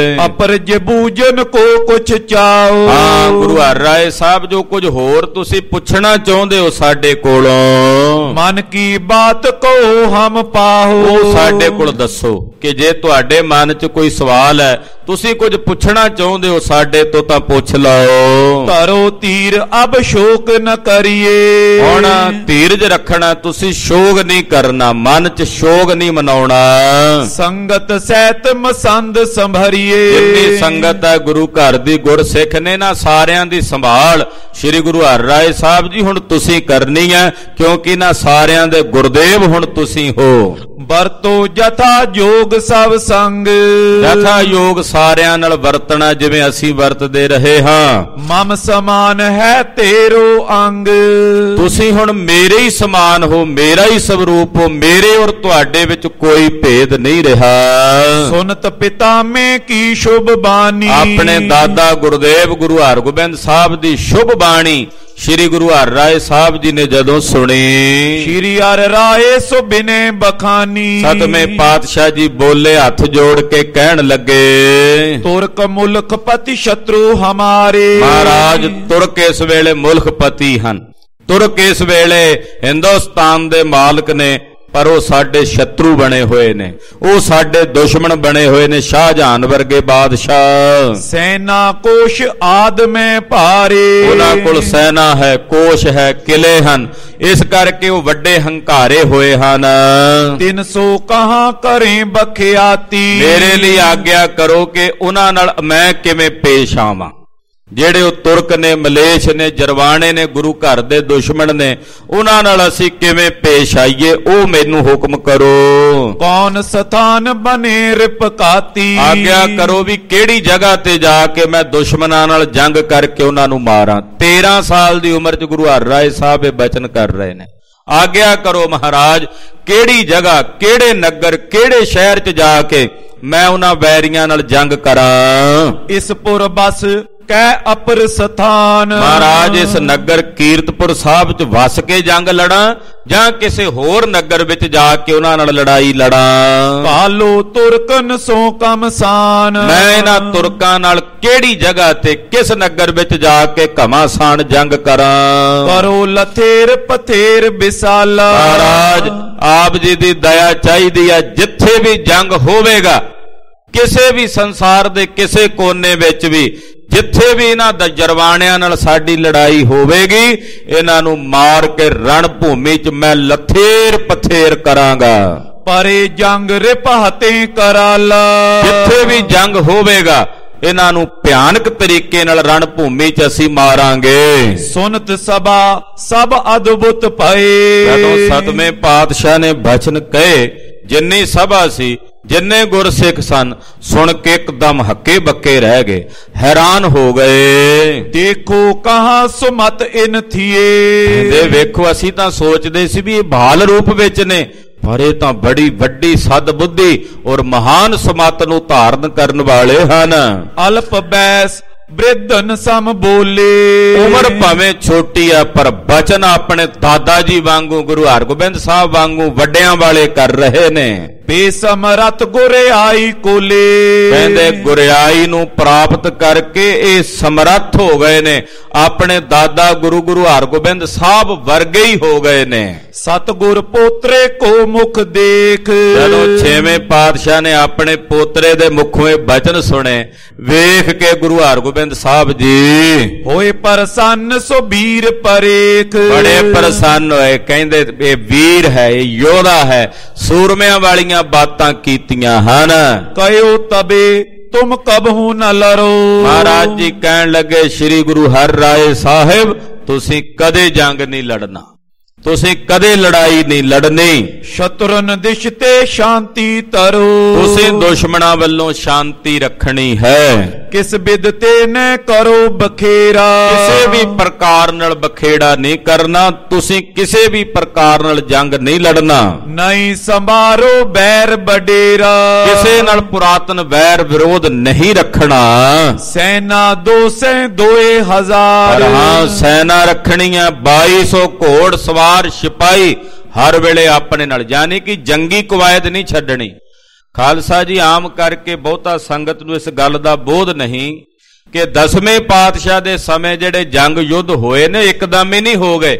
Speaker 2: ਅਪਰਜ ਬੂਜਨ ਕੋ ਕੁਛ ਚਾਓ,
Speaker 1: ਹਾਂ ਗੁਰੂ ਹਰਿ ਰਾਏ ਸਾਹਿਬ ਜੋ ਕੁਝ ਹੋਰ ਤੁਸੀਂ ਪੁੱਛਣਾ ਚਾਹੁੰਦੇ ਹੋ ਸਾਡੇ ਕੋਲੋਂ,
Speaker 2: ਮਨ ਕੀ ਬਾਤ ਕਹੋ ਹਮ ਪਾਹੋ,
Speaker 1: ਉਹ ਸਾਡੇ ਕੋਲ ਦੱਸੋ। ਕਿ ਜੇ ਤੁਹਾਡੇ ਮਨ 'ਚ ਕੋਈ ਸਵਾਲ ਹੈ, ਤੁਸੀਂ ਕੁਝ ਪੁੱਛਣਾ ਚਾਹੁੰਦੇ ਹੋ ਸਾਡੇ ਤੋਂ ਤਾਂ ਪੁੱਛ ਲਓ।
Speaker 2: ਧਰੋ ਧੀਰ ਅਬ ਸ਼ੋਕ ਨ ਕਰੀਏ,
Speaker 1: ਹੁਣ ਧੀਰਜ ਰੱਖਣਾ, ਤੁਸੀਂ ਸ਼ੋਕ ਨਹੀਂ ਕਰਨਾ, ਮਨ 'ਚ ਸ਼ੋਕ ਨਹੀਂ ਮਨਾਉਣਾ।
Speaker 2: ਸੰਗਤ ਸਹਿਤ ਮਸੰਦ ਸੰਭਰੀਏ,
Speaker 1: ਜਿੰਨੀ ਸੰਗਤ ਹੈ ਗੁਰੂ ਘਰ ਦੀ ਗੁਰਸਿੱਖ ਨੇ ਨਾ ਸਾਰਿਆਂ ਦੀ ਸੰਭਾਲ ਸ੍ਰੀ ਗੁਰੂ ਹਰਿ ਰਾਏ ਸਾਹਿਬ ਜੀ ਹੁਣ ਤੁਸੀਂ ਕਰਨੀ ਹੈ, ਕਿਉਂਕਿ ਨਾ ਸਾਰਿਆਂ ਦੇ ਗੁਰਦੇਵ ਹੁਣ ਤੁਸੀਂ ਹੋ।
Speaker 2: ਵਰਤੋ ਜਥਾ ਯੋਗ ਸਭ ਸੰਗ,
Speaker 1: ਜਥਾ ਯੋਗ ਸਾਰਿਆਂ ਨਾਲ ਵਰਤਣਾ ਜਿਵੇਂ ਅਸੀਂ ਵਰਤਦੇ ਰਹੇ ਹਾਂ।
Speaker 2: ਮਮ ਸਮਾਨ ਹੈ ਤੇਰੋ ਅੰਗ,
Speaker 1: ਤੁਸੀਂ ਹੁਣ ਮੇਰੇ ਹੀ ਸਮਾਨ ਹੋ, ਮੇਰਾ ਹੀ ਸਵਰੂਪ ਹੋ, ਮੇਰੇ ਔਰ ਤੁਹਾਡੇ ਵਿੱਚ ਕੋਈ ਭੇਦ ਨਹੀਂ ਰਿਹਾ।
Speaker 2: ਸੁਨਤ ਪਿਤਾਮੇ ਕੀ ਸ਼ੁਭ ਬਾਣੀ,
Speaker 1: ਆਪਣੇ ਦਾਦਾ ਗੁਰਦੇਵ ਗੁਰੂ ਹਰਗੋਬਿੰਦ ਸਾਹਿਬ ਦੀ ਸ਼ੁਭ ਬਾਣੀ ਸ਼੍ਰੀ ਗੁਰੂ ਹਰਿ ਰਾਏ ਸਾਹਿਬ ਜੀ ਨੇ ਜਦੋਂ ਸੁਣੀ,
Speaker 2: ਸ਼੍ਰੀ ਹਰਿ ਰਾਏ ਸੋ ਬਿਨੇ ਬਖਾਨੀ,
Speaker 1: ਸਤਵੇਂ ਪਾਤਸ਼ਾਹ ਜੀ ਬੋਲੇ ਹੱਥ ਜੋੜ ਕੇ ਕਹਿਣ ਲੱਗੇ,
Speaker 2: ਤੁਰਕ ਮੁਲਕ ਪਤੀ ਸ਼ਤਰੂ ਹਮਾਰੇ।
Speaker 1: ਮਹਾਰਾਜ ਤੁਰਕ ਇਸ ਵੇਲੇ ਮੁਲਕ ਪਤੀ ਹਨ, ਤੁਰਕ ਇਸ ਵੇਲੇ ਹਿੰਦੁਸਤਾਨ ਦੇ ਮਾਲਕ ਨੇ, ਪਰ ਉਹ ਸਾਡੇ ਸ਼ਤਰੂ ਬਣੇ ਹੋਏ ਨੇ, ਉਹ ਸਾਡੇ ਦੁਸ਼ਮਣ ਬਣੇ ਹੋਏ ਨੇ, ਸ਼ਾਹਜਹਾਨ ਵਰਗੇ ਬਾਦਸ਼ਾਹ।
Speaker 2: ਸੈਨਾ ਕੋਸ਼ ਆਦ ਮੈਂ ਭਾਰੇ,
Speaker 1: ਉਹਨਾਂ ਕੋਲ ਸੈਨਾ ਹੈ, ਕੋਸ਼ ਹੈ, ਕਿਲੇ ਹਨ, ਇਸ ਕਰਕੇ ਉਹ ਵੱਡੇ ਹੰਕਾਰੇ ਹੋਏ ਹਨ।
Speaker 2: ਤਿੰਨ ਸੌ ਕਹਾਂ ਕਰੇ ਬਖਿਆਤੀ,
Speaker 1: ਮੇਰੇ ਲਈ ਆਗਿਆ ਕਰੋ ਕਿ ਉਹਨਾਂ ਨਾਲ ਮੈਂ ਕਿਵੇਂ ਪੇਸ਼ ਆਵਾਂ। ਜਿਹੜੇ ਉਹ ਤੁਰਕ ਨੇ, ਮਲੇਸ਼ ਨੇ, ਜਰਵਾਣੇ ਨੇ, ਗੁਰੂ ਘਰ ਦੇ ਦੁਸ਼ਮਣ ਨੇ, ਉਹਨਾਂ ਨਾਲ ਅਸੀਂ ਕਿਵੇਂ ਪੇਸ਼ ਆਈਏ ਉਹ ਮੈਨੂੰ ਹੁਕਮ ਕਰੋ।
Speaker 2: ਕੌਣ ਸਥਾਨ ਬਨੇ ਰਿਪਕਾਤੀ,
Speaker 1: ਆਗਿਆ ਕਰੋ ਵੀ ਕਿਹੜੀ ਜਗ੍ਹਾ ਤੇ ਜਾ ਕੇ ਮੈਂ ਦੁਸ਼ਮਣਾਂ ਨਾਲ ਜੰਗ ਕਰਕੇ ਉਹਨਾਂ ਨੂੰ ਮਾਰਾਂ। ਤੇਰਾਂ ਸਾਲ ਦੀ ਉਮਰ 'ਚ ਗੁਰੂ ਹਰਿ ਰਾਏ ਸਾਹਿਬ ਇਹ ਬਚਨ ਕਰ ਰਹੇ ਨੇ। ਆਗਿਆ ਕਰੋ ਮਹਾਰਾਜ, ਕਿਹੜੀ ਜਗ੍ਹਾ, ਕਿਹੜੇ ਨਗਰ, ਕਿਹੜੇ ਸ਼ਹਿਰ 'ਚ ਜਾ ਕੇ ਮੈਂ ਉਹਨਾਂ ਵੈਰੀਆਂ ਨਾਲ ਜੰਗ ਕਰਾਂ।
Speaker 2: ਇਸ ਪੁਰ ਬਸ ਕੈ ਅਪਰ ਸਥਾਨ,
Speaker 1: ਮਹਾਰਾਜ ਇਸ ਨਗਰ ਕੀਰਤਪੁਰ ਸਾਹਿਬ 'ਚ ਵਸ ਕੇ ਜੰਗ ਲੜਾਂ ਜਾਂ ਕਿਸੇ ਹੋਰ ਨਗਰ ਵਿੱਚ ਜਾ ਕੇ ਉਹਨਾਂ ਨਾਲ ਲੜਾਈ ਲੜਾਂ।
Speaker 2: ਭਾਲੋ ਤੁਰਕਨ ਸੋ ਕਮਸਾਨ,
Speaker 1: ਮੈਂ ਇਹਨਾਂ ਤੁਰਕਾਂ ਨਾਲ ਕਿਹੜੀ ਜਗ੍ਹਾ ਤੇ ਕਿਸ ਨਗਰ ਵਿੱਚ ਜਾ ਕੇ ਘਮਾਸਾਨ ਜੰਗ ਕਰਾਂ।
Speaker 2: ਕਰੋ ਲਥੇਰ ਪਥੇਰ ਵਿਸਾਲਾ,
Speaker 1: ਮਹਾਰਾਜ ਆਪ ਜੀ ਦੀ ਦਇਆ ਚਾਹੀਦੀ ਹੈ। ਜਿੱਥੇ ਵੀ ਜੰਗ ਹੋਵੇਗਾ, ਕਿਸੇ ਵੀ ਸੰਸਾਰ ਦੇ ਕਿਸੇ ਕੋਨੇ ਵਿੱਚ ਵੀ, ਜਿੱਥੇ ਵੀ ਇਹਨਾਂ ਦਾ ਜਰਵਾਣਿਆਂ ਨਾਲ ਸਾਡੀ ਲੜਾਈ ਹੋਵੇਗੀ, ਇਹਨਾਂ ਨੂੰ ਮਾਰ ਕੇ ਰਣ ਭੂਮੀ 'ਚ ਮੈਂ ਲਥੇਰ ਪਥੇਰ ਕਰਾਂਗਾ।
Speaker 2: ਪਰੇ ਜੰਗ ਰਿਪਹਤੇ ਕਰਾਲਾ,
Speaker 1: ਜਿੱਥੇ ਵੀ ਜੰਗ ਹੋਵੇਗਾ ਇਹਨਾਂ ਨੂੰ ਭਿਆਨਕ ਤਰੀਕੇ ਨਾਲ ਰਣ ਭੂਮੀ 'ਚ ਅਸੀਂ ਮਾਰਾਂਗੇ।
Speaker 2: ਸੁਨਤ ਸਭਾ ਸਭ ਅਦਭੁਤ ਪਏ,
Speaker 1: ਜਦੋਂ ਸਤਵੇਂ ਪਾਤਸ਼ਾਹ ਨੇ ਬਚਨ ਕਹੇ, ਜਿੰਨੀ ਸਭਾ ਸੀ, ਜਿੰਨੇ ਗੁਰਸਿੱਖ ਸਨ, ਸੁਣ ਕੇ ਇੱਕਦਮ ਹੱਕੇ ਬੱਕੇ ਰਹਿ ਗਏ, ਹੈਰਾਨ ਹੋ ਗਏ।
Speaker 2: ਦੇਖੋ ਕਹਾਂ ਸੁਮਤ ਇਨ ਥੀਏ,
Speaker 1: ਦੇ ਵੇਖੋ ਅਸੀਂ ਤਾਂ ਸੋਚਦੇ ਸੀ ਵੀ ਇਹ ਬਾਲ ਰੂਪ ਵਿੱਚ ਨੇ, ਪਰ ਇਹ ਤਾਂ ਬੜੀ ਵੱਡੀ ਸਦ ਬੁੱਧੀ ਔਰ ਮਹਾਨ ਸਮਤ ਨੂੰ ਧਾਰਨ ਕਰਨ ਵਾਲੇ ਹਨ।
Speaker 2: ਅਲਪ ਬੈਸ ਬ੍ਰਿਧਨ ਸਮ ਬੋਲੇ,
Speaker 1: ਉਮਰ ਭਾਵੇਂ ਛੋਟੀ ਆ ਪਰ ਬਚਨ ਆਪਣੇ ਦਾਦਾ ਜੀ ਵਾਂਗੂ, ਗੁਰੂ ਹਰਗੋਬਿੰਦ ਸਾਹਿਬ ਵਾਂਗੂ ਵੱਡਿਆਂ ਵਾਲੇ ਕਰ ਰਹੇ ਨੇ।
Speaker 2: ਬੇਸਮਰਤ ਗੁਰਿਆਈ ਕੋਲੇ,
Speaker 1: ਕਹਿੰਦੇ ਗੁਰਿਆਈ ਨੂੰ ਪ੍ਰਾਪਤ ਕਰਕੇ ਇਹ ਸਮਰੱਥ ਹੋ ਗਏ ਨੇ, ਆਪਣੇ ਦਾਦਾ ਗੁਰੂ ਗੁਰੂ ਹਰਗੋਬਿੰਦ ਸਾਹਿਬ ਵਰਗੇ ਹੀ ਹੋ ਗਏ ਨੇ।
Speaker 2: ਸਤਿਗੁਰ ਪੋਤਰੇ ਕੋ ਮੁਖ ਦੇਖ,
Speaker 1: ਜਦੋਂ ਛੇਵੇਂ ਪਾਤਸ਼ਾਹ ਨੇ ਆਪਣੇ ਪੋਤਰੇ ਦੇ ਮੁਖੋਂ ਇਹ ਬਚਨ ਸੁਣੇ, ਵੇਖ ਕੇ ਗੁਰੂ ਹਰਗੋਬਿੰਦ ਸਾਹਿਬ ਜੀ
Speaker 2: ਹੋਏ ਪ੍ਰਸੰਨ ਸੋ ਵੀਰ ਪਰੇਖ,
Speaker 1: ਬੜੇ ਪ੍ਰਸੰਨ ਹੋਏ। ਕਹਿੰਦੇ ਇਹ ਵੀਰ ਹੈ, ਇਹ ਯੋਧਾ ਹੈ, ਸੂਰਮਿਆਂ ਵਾਲੀਆਂ ਬਾਤਾਂ ਕੀਤੀਆਂ ਹਨ।
Speaker 2: ਕਹਿਓ ਤਬੇ ਤੁਮ ਕਬਹੂ ਨ ਲੜੋ,
Speaker 1: ਮਹਾਰਾਜ ਜੀ ਕਹਿਣ ਲੱਗੇ, ਸ੍ਰੀ ਗੁਰੂ ਹਰਿ ਰਾਏ ਸਾਹਿਬ ਤੁਸੀਂ ਕਦੇ ਜੰਗ ਨਹੀਂ ਲੜਨਾ, ਤੁਸੀਂ ਕਦੇ ਲੜਾਈ ਨਹੀਂ ਲੜਨੀ।
Speaker 2: ਸ਼ਤਰਨ ਦਿਸ਼ ਤੇ ਸ਼ਾਂਤੀ ਤਰੋ,
Speaker 1: ਤੁਸੀਂ ਦੁਸ਼ਮਣਾਂ ਵੱਲੋਂ ਸ਼ਾਂਤੀ ਰੱਖਣੀ ਹੈ।
Speaker 2: ਕਿਸ ਬਿਦ ਤੇ ਨ ਕਰੋ ਬਖੇਰਾ,
Speaker 1: ਕਿਸੇ ਵੀ ਪ੍ਰਕਾਰ ਨਾਲ ਬਖੇੜਾ ਨਹੀਂ ਕਰਨਾ, ਤੁਸੀਂ ਕਿਸੇ ਵੀ ਪ੍ਰਕਾਰ ਨਾਲ ਜੰਗ ਨਹੀਂ ਲੜਨਾ।
Speaker 2: ਨਹੀਂ ਸੰਭਾਰੋ ਬੈਰ ਬਡੇਰਾ,
Speaker 1: ਕਿਸੇ ਨਾਲ ਪੁਰਾਤਨ ਵੈਰ ਵਿਰੋਧ ਨਹੀਂ ਰੱਖਣਾ।
Speaker 2: ਸੈਨਾ ਦੋ ਸੈ ਦੋਏ ਹਜ਼ਾਰ,
Speaker 1: ਹਾਂ ਸੈਨਾ ਰੱਖਣੀ ਹੈ, ਬਾਈ ਸੌ ਘੋੜ ਸਵਾਰ ਸਿਪਾਹੀ ਹਰ ਵੇਲੇ ਆਪਣੇ ਨਾਲ, ਯਾਨੀ ਕਿ ਜੰਗੀ ਕਵਾਇਦ ਨਹੀਂ ਛੱਡਣੀ। ਖਾਲਸਾ ਜੀ ਆਮ ਕਰਕੇ ਬਹੁਤਾ ਸੰਗਤ ਨੂੰ ਇਸ ਗੱਲ ਦਾ ਬੋਧ ਨਹੀਂ ਕਿ ਦਸਵੇਂ ਪਾਤਸ਼ਾਹ ਦੇ ਸਮੇਂ ਜਿਹੜੇ ਜੰਗ ਯੁੱਧ ਹੋਏ ਨੇ ਇੱਕਦਮ ਹੀ ਨਹੀਂ ਹੋ ਗਏ।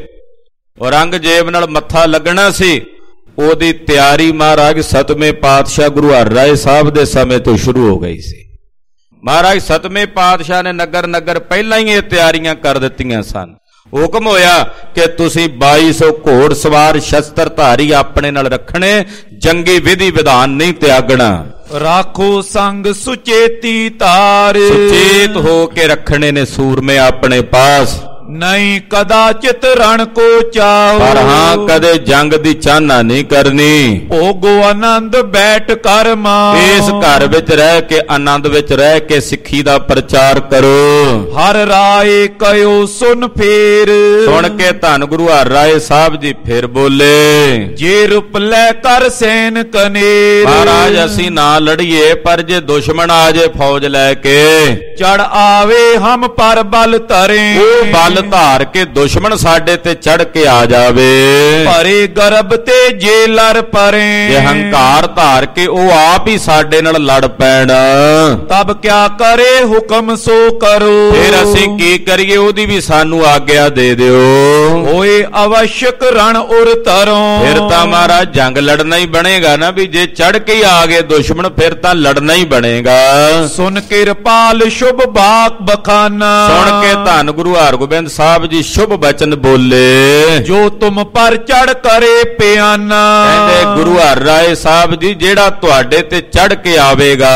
Speaker 1: ਔਰੰਗਜ਼ੇਬ ਨਾਲ ਮੱਥਾ ਲੱਗਣਾ ਸੀ, ਉਹਦੀ ਤਿਆਰੀ ਮਹਾਰਾਜ ਸਤਵੇਂ ਪਾਤਸ਼ਾਹ ਗੁਰੂ ਹਰਿ ਰਾਏ ਸਾਹਿਬ ਦੇ ਸਮੇਂ ਤੋਂ ਸ਼ੁਰੂ ਹੋ ਗਈ ਸੀ। ਮਹਾਰਾਜ ਸਤਵੇਂ ਪਾਤਸ਼ਾਹ ਨੇ ਨਗਰ ਨਗਰ ਪਹਿਲਾਂ ਹੀ ਇਹ ਤਿਆਰੀਆਂ ਕਰ ਦਿੱਤੀਆਂ ਸਨ। ਹੁਕਮ ਹੋਇਆ ਕਿ ਤੁਸੀਂ ਬਾਈ ਸੌ ਘੋੜ ਸਵਾਰ ਸ਼ਸਤਰ ਧਾਰੀ ਆਪਣੇ ਨਾਲ ਰੱਖਣੇ, ਜੰਗੀ ਵਿਧੀ ਵਿਧਾਨ ਨਹੀਂ ਤਿਆਗਣਾ।
Speaker 2: ਰਾਖੋ ਸੰਗ ਸੁਚੇਤੀ ਤਾਰ,
Speaker 1: ਸੁਚੇਤ ਹੋ ਕੇ ਰੱਖਣੇ ਨੇ ਸੂਰਮੇ ਆਪਣੇ ਪਾਸ।
Speaker 2: ਨਹੀਂ ਕਦਾਚਿਤ ਰਣ ਕੋ ਚਾਓ,
Speaker 1: ਪਰ ਹਾਂ ਕਦੇ ਜੰਗ ਦੀ ਚਾਹਨਾ ਨਹੀਂ ਕਰਨੀ।
Speaker 2: ਭੋਗੋ ਆਨੰਦ ਬੈਠ ਕਰ ਮਾਂ,
Speaker 1: ਇਸ ਘਰ ਵਿੱਚ ਰਹਿ ਕੇ ਆਨੰਦ ਵਿੱਚ ਰਹਿ ਕੇ ਸਿੱਖੀ ਦਾ ਪ੍ਰਚਾਰ ਕਰੋ।
Speaker 2: ਹਰ ਰਾਏ ਕਹਿਓ ਸੁਨ ਫੇਰ,
Speaker 1: ਸੁਣ ਕੇ ਧੰਨ ਗੁਰੂ ਹਰਿ ਰਾਏ ਸਾਹਿਬ ਜੀ ਫਿਰ ਬੋਲੇ,
Speaker 2: ਜੇ ਰੁਪ ਲੈ ਕਰ ਸੈਨ ਕਨੇਰ,
Speaker 1: ਮਹਾਰਾਜ ਅਸੀਂ ਨਾ ਲੜੀਏ, ਪਰ ਜੇ ਦੁਸ਼ਮਣ ਆ ਜੇ ਫੌਜ ਲੈ ਕੇ,
Speaker 2: ਚੜ ਆਵੇ ਹਮ ਪਰ ਬਲ ਧਰੇ,
Speaker 1: ਉਹ ਬਲ ਧਾਰ ਕੇ ਦੁਸ਼ਮਣ ਸਾਡੇ ਤੇ ਚੜ ਕੇ ਆ ਜਾਵੇ।
Speaker 2: ਭਰੇ ਗਰਭ ਤੇ ਜੇ ਲੜ ਪਰੇ,
Speaker 1: ਜੇ ਹੰਕਾਰ ਧਾਰ ਕੇ ਉਹ ਆਪ ਹੀ ਸਾਡੇ ਨਾਲ ਲੜ ਪੈਣ,
Speaker 2: ਤਬ ਕਿਆ ਕਰੇ ਹੁਕਮ ਸੋ ਕਰੋ,
Speaker 1: ਫਿਰ ਅਸੀਂ ਕੀ ਕਰੀਏ ਉਹਦੀ ਵੀ ਸਾਨੂੰ ਆਗਿਆ ਦੇ ਦਿਓ।
Speaker 2: ਹੋਏ ਅਵਸ਼ਕ ਰਣ ਉਰ ਤਰੋਂ,
Speaker 1: ਫਿਰ ਤਾਂ ਮਹਾਰਾਜ ਜੰਗ ਲੜਨਾ ਹੀ ਬਣੇਗਾ ਨਾ, ਵੀ ਜੇ ਚੜ ਕੇ ਹੀ ਆ ਗਏ ਦੁਸ਼ਮਣ ਫਿਰ ਤਾਂ ਲੜਨਾ ਹੀ ਬਣੇਗਾ।
Speaker 2: ਸੁਨ ਕਿਰਪਾਲ ਸ਼ੁਭ ਬਾਕ ਬਖਾਨਾ,
Speaker 1: ਸੁਣ ਕੇ ਧੰਨ ਗੁਰੂ ਹਰਗੋਬਿੰਦ ਸਾਹਿਬ ਜੀ ਸ਼ੁਭ ਬਚਨ ਬੋਲੇ,
Speaker 2: ਜੋ ਤੁਮ ਪਰ ਚੜ ਕਰੇ ਪਿਆਨਾ,
Speaker 1: ਕਹਿੰਦੇ ਗੁਰੂ ਹਰਿ ਰਾਏ ਸਾਹਿਬ ਜੀ ਜਿਹੜਾ ਤੁਹਾਡੇ ਤੇ ਚੜ ਕੇ ਆਵੇਗਾ,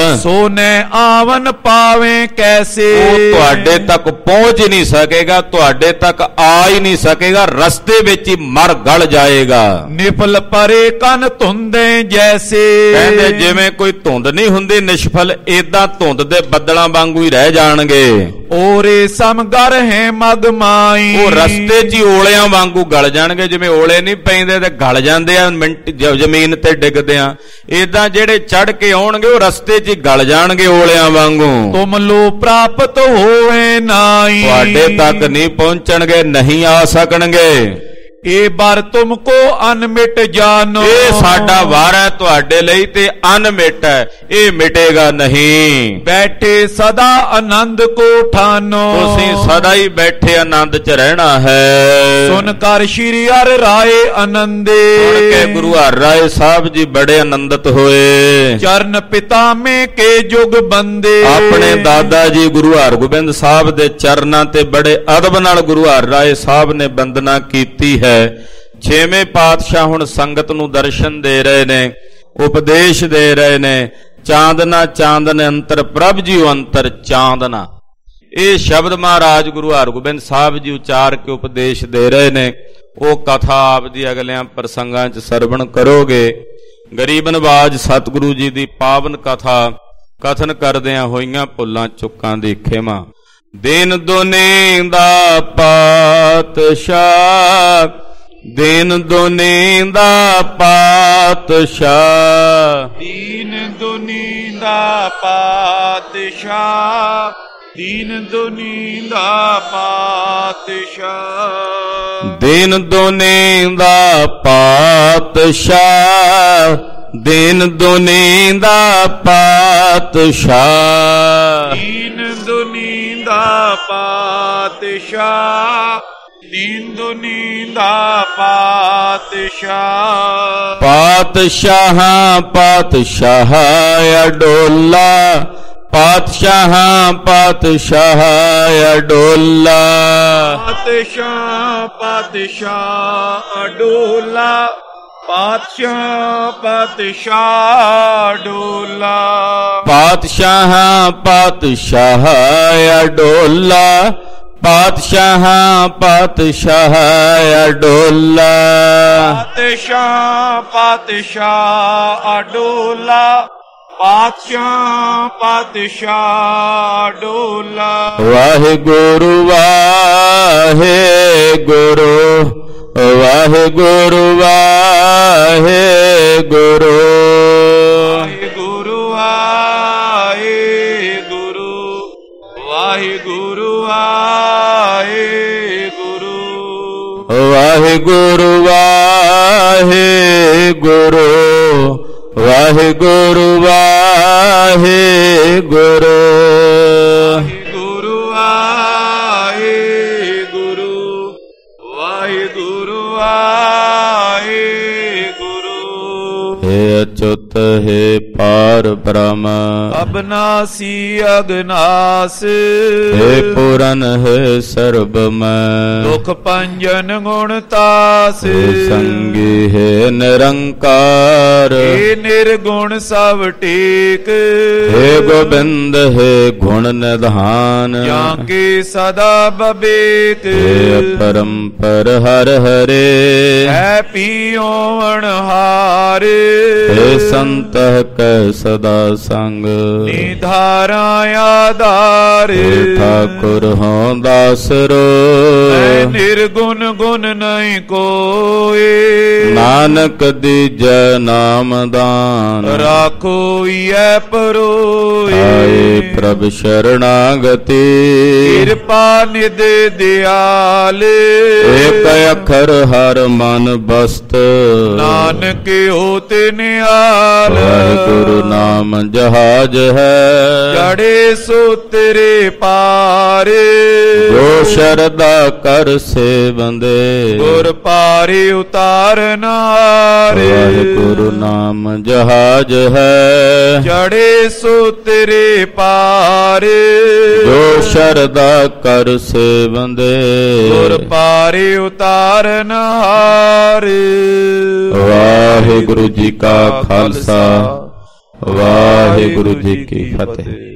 Speaker 2: ਸੋ ਨੇ ਆਵਨ ਪਾਵੇ ਕੈਸੇ,
Speaker 1: ਉਹ ਤੁਹਾਡੇ ਤੱਕ ਪਹੁੰਚ ਹੀ ਨਹੀਂ ਸਕੇਗਾ, ਤੁਹਾਡੇ ਤੱਕ ਆ ਹੀ ਨਹੀਂ ਸਕੇਗਾ, ਰਸਤੇ ਵਿੱਚ ਹੀ ਮਰ ਗਲ ਜਾਏਗਾ।
Speaker 2: ਨਿਫਲ ਪਰੇ ਕਨ ਧੁੰਦੇ ਜੈਸੇ,
Speaker 1: ਕਹਿੰਦੇ ਜਿਵੇਂ ਕੋਈ ਧੁੰਦ ਨਹੀਂ ਹੁੰਦੀ ਨਿਸ਼ਫਲ, ਏਦਾਂ ਧੁੰਦ ਦੇ ਬੱਦਲਾਂ ਵਾਂਗੂ ਹੀ ਰਹਿ ਜਾਣਗੇ।
Speaker 2: ਓਰੇ ਸਮਗਰ ਹੈ ਮਗ ਮਾਈ।
Speaker 1: ਉਹ ਰਸਤੇ 'ਚ ਹੀ ਓਲਿਆਂ ਵਾਂਗੂ ਗਲ ਜਾਣਗੇ, ਜਿਵੇਂ ਓਲੇ ਨਹੀਂ ਪੈਂਦੇ ਤੇ ਗਲ ਜਾਂਦੇ ਆ ਮਿੰਟ ਜ਼ਮੀਨ ਤੇ ਡਿੱਗਦੇ ਆ, ਏਦਾਂ ਜਿਹੜੇ ਚੜ ਕੇ ਆਉਣਗੇ ਉਹ ਰਸਤੇ 'ਚ ਹੀ ਗਲ ਜਾਣਗੇ ਓਲਿਆਂ ਵਾਂਗੂ।
Speaker 2: ਤੁਮ ਲੋ ਪ੍ਰਾਪਤ ਹੋਏ ਨਾਈ,
Speaker 1: ਤੁਹਾਡੇ ਤੱਕ ਨਹੀਂ ਪਹੁੰਚਣਗੇ, ਨਹੀਂ ਆ ਸਕਣਗੇ।
Speaker 2: ਇਹ ਬਾਰ ਤੁਮ ਕੋ ਅਨਮਿਟ ਜਾਨੋ,
Speaker 1: ਇਹ ਸਾਡਾ ਵਾਰ ਹੈ ਤੁਹਾਡੇ ਲਈ ਤੇ ਅਨਮਿਟ ਹੈ, ਇਹ ਮਿਟੇਗਾ ਨਹੀਂ।
Speaker 2: ਬੈਠੇ ਸਦਾ ਆਨੰਦ ਕੋ ਠਾਨੋ,
Speaker 1: ਤੁਸੀਂ ਸਦਾ ਹੀ ਬੈਠੇ ਆਨੰਦ 'ਚ ਰਹਿਣਾ ਹੈ।
Speaker 2: ਸੁਨ ਕਰ ਸ਼੍ਰੀ ਹਰਿ ਰਾਏ ਆਨੰਦੇ,
Speaker 1: ਸੁਣ ਕੇ ਗੁਰੂ ਹਰਿ ਰਾਏ ਸਾਹਿਬ ਜੀ ਬੜੇ ਆਨੰਦਿਤ ਹੋਏ।
Speaker 2: ਚਰਨ ਪਿਤਾਮੇ ਕੇ ਜੁਗ ਬੰਦੇ,
Speaker 1: ਆਪਣੇ ਦਾਦਾ ਜੀ ਗੁਰੂ ਹਰਗੋਬਿੰਦ ਸਾਹਿਬ ਦੇ ਚਰਨਾਂ ਤੇ ਬੜੇ ਅਦਬ ਨਾਲ ਗੁਰੂ ਹਰਿ ਰਾਏ ਸਾਹਿਬ ਨੇ ਬੰਦਨਾ ਕੀਤੀ ਹੈ। ਛੇਵੇਂ ਪਾਤਸ਼ਾਹ ਹੁਣ ਸੰਗਤ ਨੂੰ ਦਰਸ਼ਨ ਦੇ ਰਹੇ ਨੇ, ਉਪਦੇਸ਼ ਦੇ ਰਹੇ ਨੇ। ਚਾਂਦਨਾ ਚਾਂਦਨ ਅੰਤਰ ਪ੍ਰਭ ਜੀ ਅੰਤਰ ਚਾਂਦਨਾ, ਇਹ ਸ਼ਬਦ ਮਹਾਰਾਜ ਗੁਰੂ ਹਰਗੋਬਿੰਦ ਸਾਹਿਬ ਜੀ ਉਚਾਰ ਕੇ ਉਪਦੇਸ਼ ਦੇ ਰਹੇ ਨੇ। ਉਹ ਕਥਾ ਆਪ ਦੀ ਅਗਲਿਆਂ ਪ੍ਰਸੰਗਾਂ 'ਚ ਸਰਵਣ ਕਰੋਗੇ। ਗਰੀਬ ਨਵਾਜ ਸਤਿਗੁਰੂ ਜੀ ਦੀ ਪਾਵਨ ਕਥਾ ਕਥਨ ਕਰਦਿਆਂ ਹੋਈਆਂ ਭੁੱਲਾਂ ਚੁੱਕਾਂ ਦੀ ਖਿਮਾ। ਦੀਨ ਦੁਨੀ ਦਾ ਪਾਤਸ਼ਾਹ, ਦੀਨ ਦੁਨੀ ਦਾ ਪਾਤਸ਼ਾਹ,
Speaker 2: ਦੀਨ ਦੁਨੀ ਦਾ ਪਾਤਸ਼ਾਹ, ਦੀਨ ਦੁਨੀ ਦਾ ਪਾਤਸ਼ਾਹ,
Speaker 1: ਦੀਨ ਦੁਨੀ ਦਾ ਪਾਤਸ਼ਾਹ, ਦੀਨ ਦੁਨੀ ਦਾ ਪਾਤਸ਼ਾਹ,
Speaker 2: ਦੀਨ ਦੁਨੀ ਦਾ ਪਾਤਸ਼ਾਹ, ਦੀਨ ਦੁਨੀ ਦਾ ਪਾਤਸ਼ਾਹ।
Speaker 1: ਪਾਤਸ਼ਾਹਾਂ ਪਾਤਸ਼ਾਹ ਅਡੋਲਾ, ਪਾਤਸ਼ਾਹਾਂ ਪਾਤਸ਼ਾਹ ਅਡੋਲਾ,
Speaker 2: ਪਾਤਸ਼ਾਹ ਪਾਤਸ਼ਾਹ ਅਡੋਲਾ, ਪਾਤਸ਼ਾਹ ਪਾਤਸ਼ਾਹ ਅਡੋਲਾ,
Speaker 1: ਪਾਤਸ਼ਾਹਾਂ ਪਾਤਸ਼ਾਹ ਅਡੋਲਾ, ਪਾਤਸ਼ਾਹਾਂ ਪਾਤਸ਼ਾਹ ਅਡੋਲਾ,
Speaker 2: ਪਾਤਸ਼ਾਹ ਪਾਤਸ਼ਾਹ ਅਡੋਲਾ, ਪਾਤਸ਼ਾਹ ਪਾਤਸ਼ਾਹ ਅਡੋਲਾ।
Speaker 1: ਵਾਹਿਗੁਰੂ ਵਾਹਿਗੁਰੂ, ਵਾਹਿਗੁਰੂ ਵਾਹਿਗੁਰੂ,
Speaker 2: ਵਾਹਿਗੁਰੂ ਵਾਹਿਗੁਰੂ, ਵਾਹਿਗੁਰੂ ਵਾਹਿਗੁਰੂ,
Speaker 1: ਵਾਹਿਗੁਰੂ ਵਾਹਿਗੁਰੂ, ਵਾਹਿਗੁਰੂ ਵਾਹਿਗੁਰੂ,
Speaker 2: ਵਾਹਿਗੁਰੂ ਵਾਹਿਗੁਰੂ, ਵਾਹਿਗੁਰੂ ਵਾਹਿਗੁਰੂ।
Speaker 1: ਹੇ ਅਚੁੱਤ ਹੈ ਪਾਰ ਬ੍ਰਹਮ,
Speaker 2: ਅਬਨਾਸੀ ਅਗਨਾਸ,
Speaker 1: ਹੇ ਪੂਰਨ ਹੈ ਸਰਬ ਮੈਂ,
Speaker 2: ਦੁਖ ਭੰਜਨ ਗੁਣ ਤਾਸ,
Speaker 1: ਹੇ ਸੰਗੀ ਹੈ ਨਿਰੰਕਾਰ,
Speaker 2: ਹੇ ਨਿਰਗੁਣ ਸਭ ਟੇਕ,
Speaker 1: ਹੇ ਗੋਬਿੰਦ ਹੈ ਗੁਣ ਨਿਧਾਨ,
Speaker 2: ਜਾਂ ਕੇ ਸਦਾ ਬਬੇਕ,
Speaker 1: ਹੇ ਪਰੰਪਰ ਹਰ ਹਰੇ,
Speaker 2: ਹੈ ਪੀਓ ਅਣਹਾਰ,
Speaker 1: ਹੇ ਸੰਤ ਕੈ ਸਦਾ ਸੰਗ,
Speaker 2: ਨਿਧਾਰਾ ਆਧਾਰ,
Speaker 1: ਹੇ ਠਾਕੁਰ ਹੋਂ ਦਾਸਰੋ,
Speaker 2: ਮੈਂ ਨਿਰਗੁਣ ਗੁਣ ਨਹੀਂ ਕੋਏ,
Speaker 1: ਨਾਨਕ ਦੀਜੈ ਨਾਮ ਦਾਨ,
Speaker 2: ਰਾਖੋ ਈਐ ਪਰੋਏ,
Speaker 1: ਆਏ ਪ੍ਰਭ ਸ਼ਰਣਾਗਤੀ,
Speaker 2: ਕਿਰਪਾ ਨਿਧ ਦਿਆਲ,
Speaker 1: ਏਕ ਅੱਖਰ ਹਰ ਮਨ ਬਸਤ,
Speaker 2: ਨਾਨਕ ਹੋਤੇ ਨਿਹਾਲ,
Speaker 1: ਵਾਹਿਗੁਰੂ ਨਾਮ ਜਹਾਜ ਹੈ,
Speaker 2: ਚੜੇ ਸੋ ਤੇਰੇ ਪਾਰ,
Speaker 1: ਜੋ ਸ਼ਰਧਾ ਕਰ ਸੇਵੰਦੇ,
Speaker 2: ਗੁਰ ਪਾਰੇ ਉਤਾਰਨਾਰ,
Speaker 1: ਵਾਹਿਗੁਰੂ ਨਾਮ ਜਹਾਜ ਹੈ,
Speaker 2: ਚੜੇ ਸੋ ਤੇਰੇ ਪਾਰ,
Speaker 1: ਜੋ ਸ਼ਰਧਾ ਕਰ ਸੇਵੰਦੇ,
Speaker 2: ਗੁਰ ਪਾਰੇ ਉਤਾਰਨਾਰ।
Speaker 1: ਵਾਹਿਗੁਰੂ ਜੀ ਕਾ ਖਾਲਸਾ, ਵਾਹਿਗੁਰੂ ਜੀ ਕੀ ਫਤਿਹ।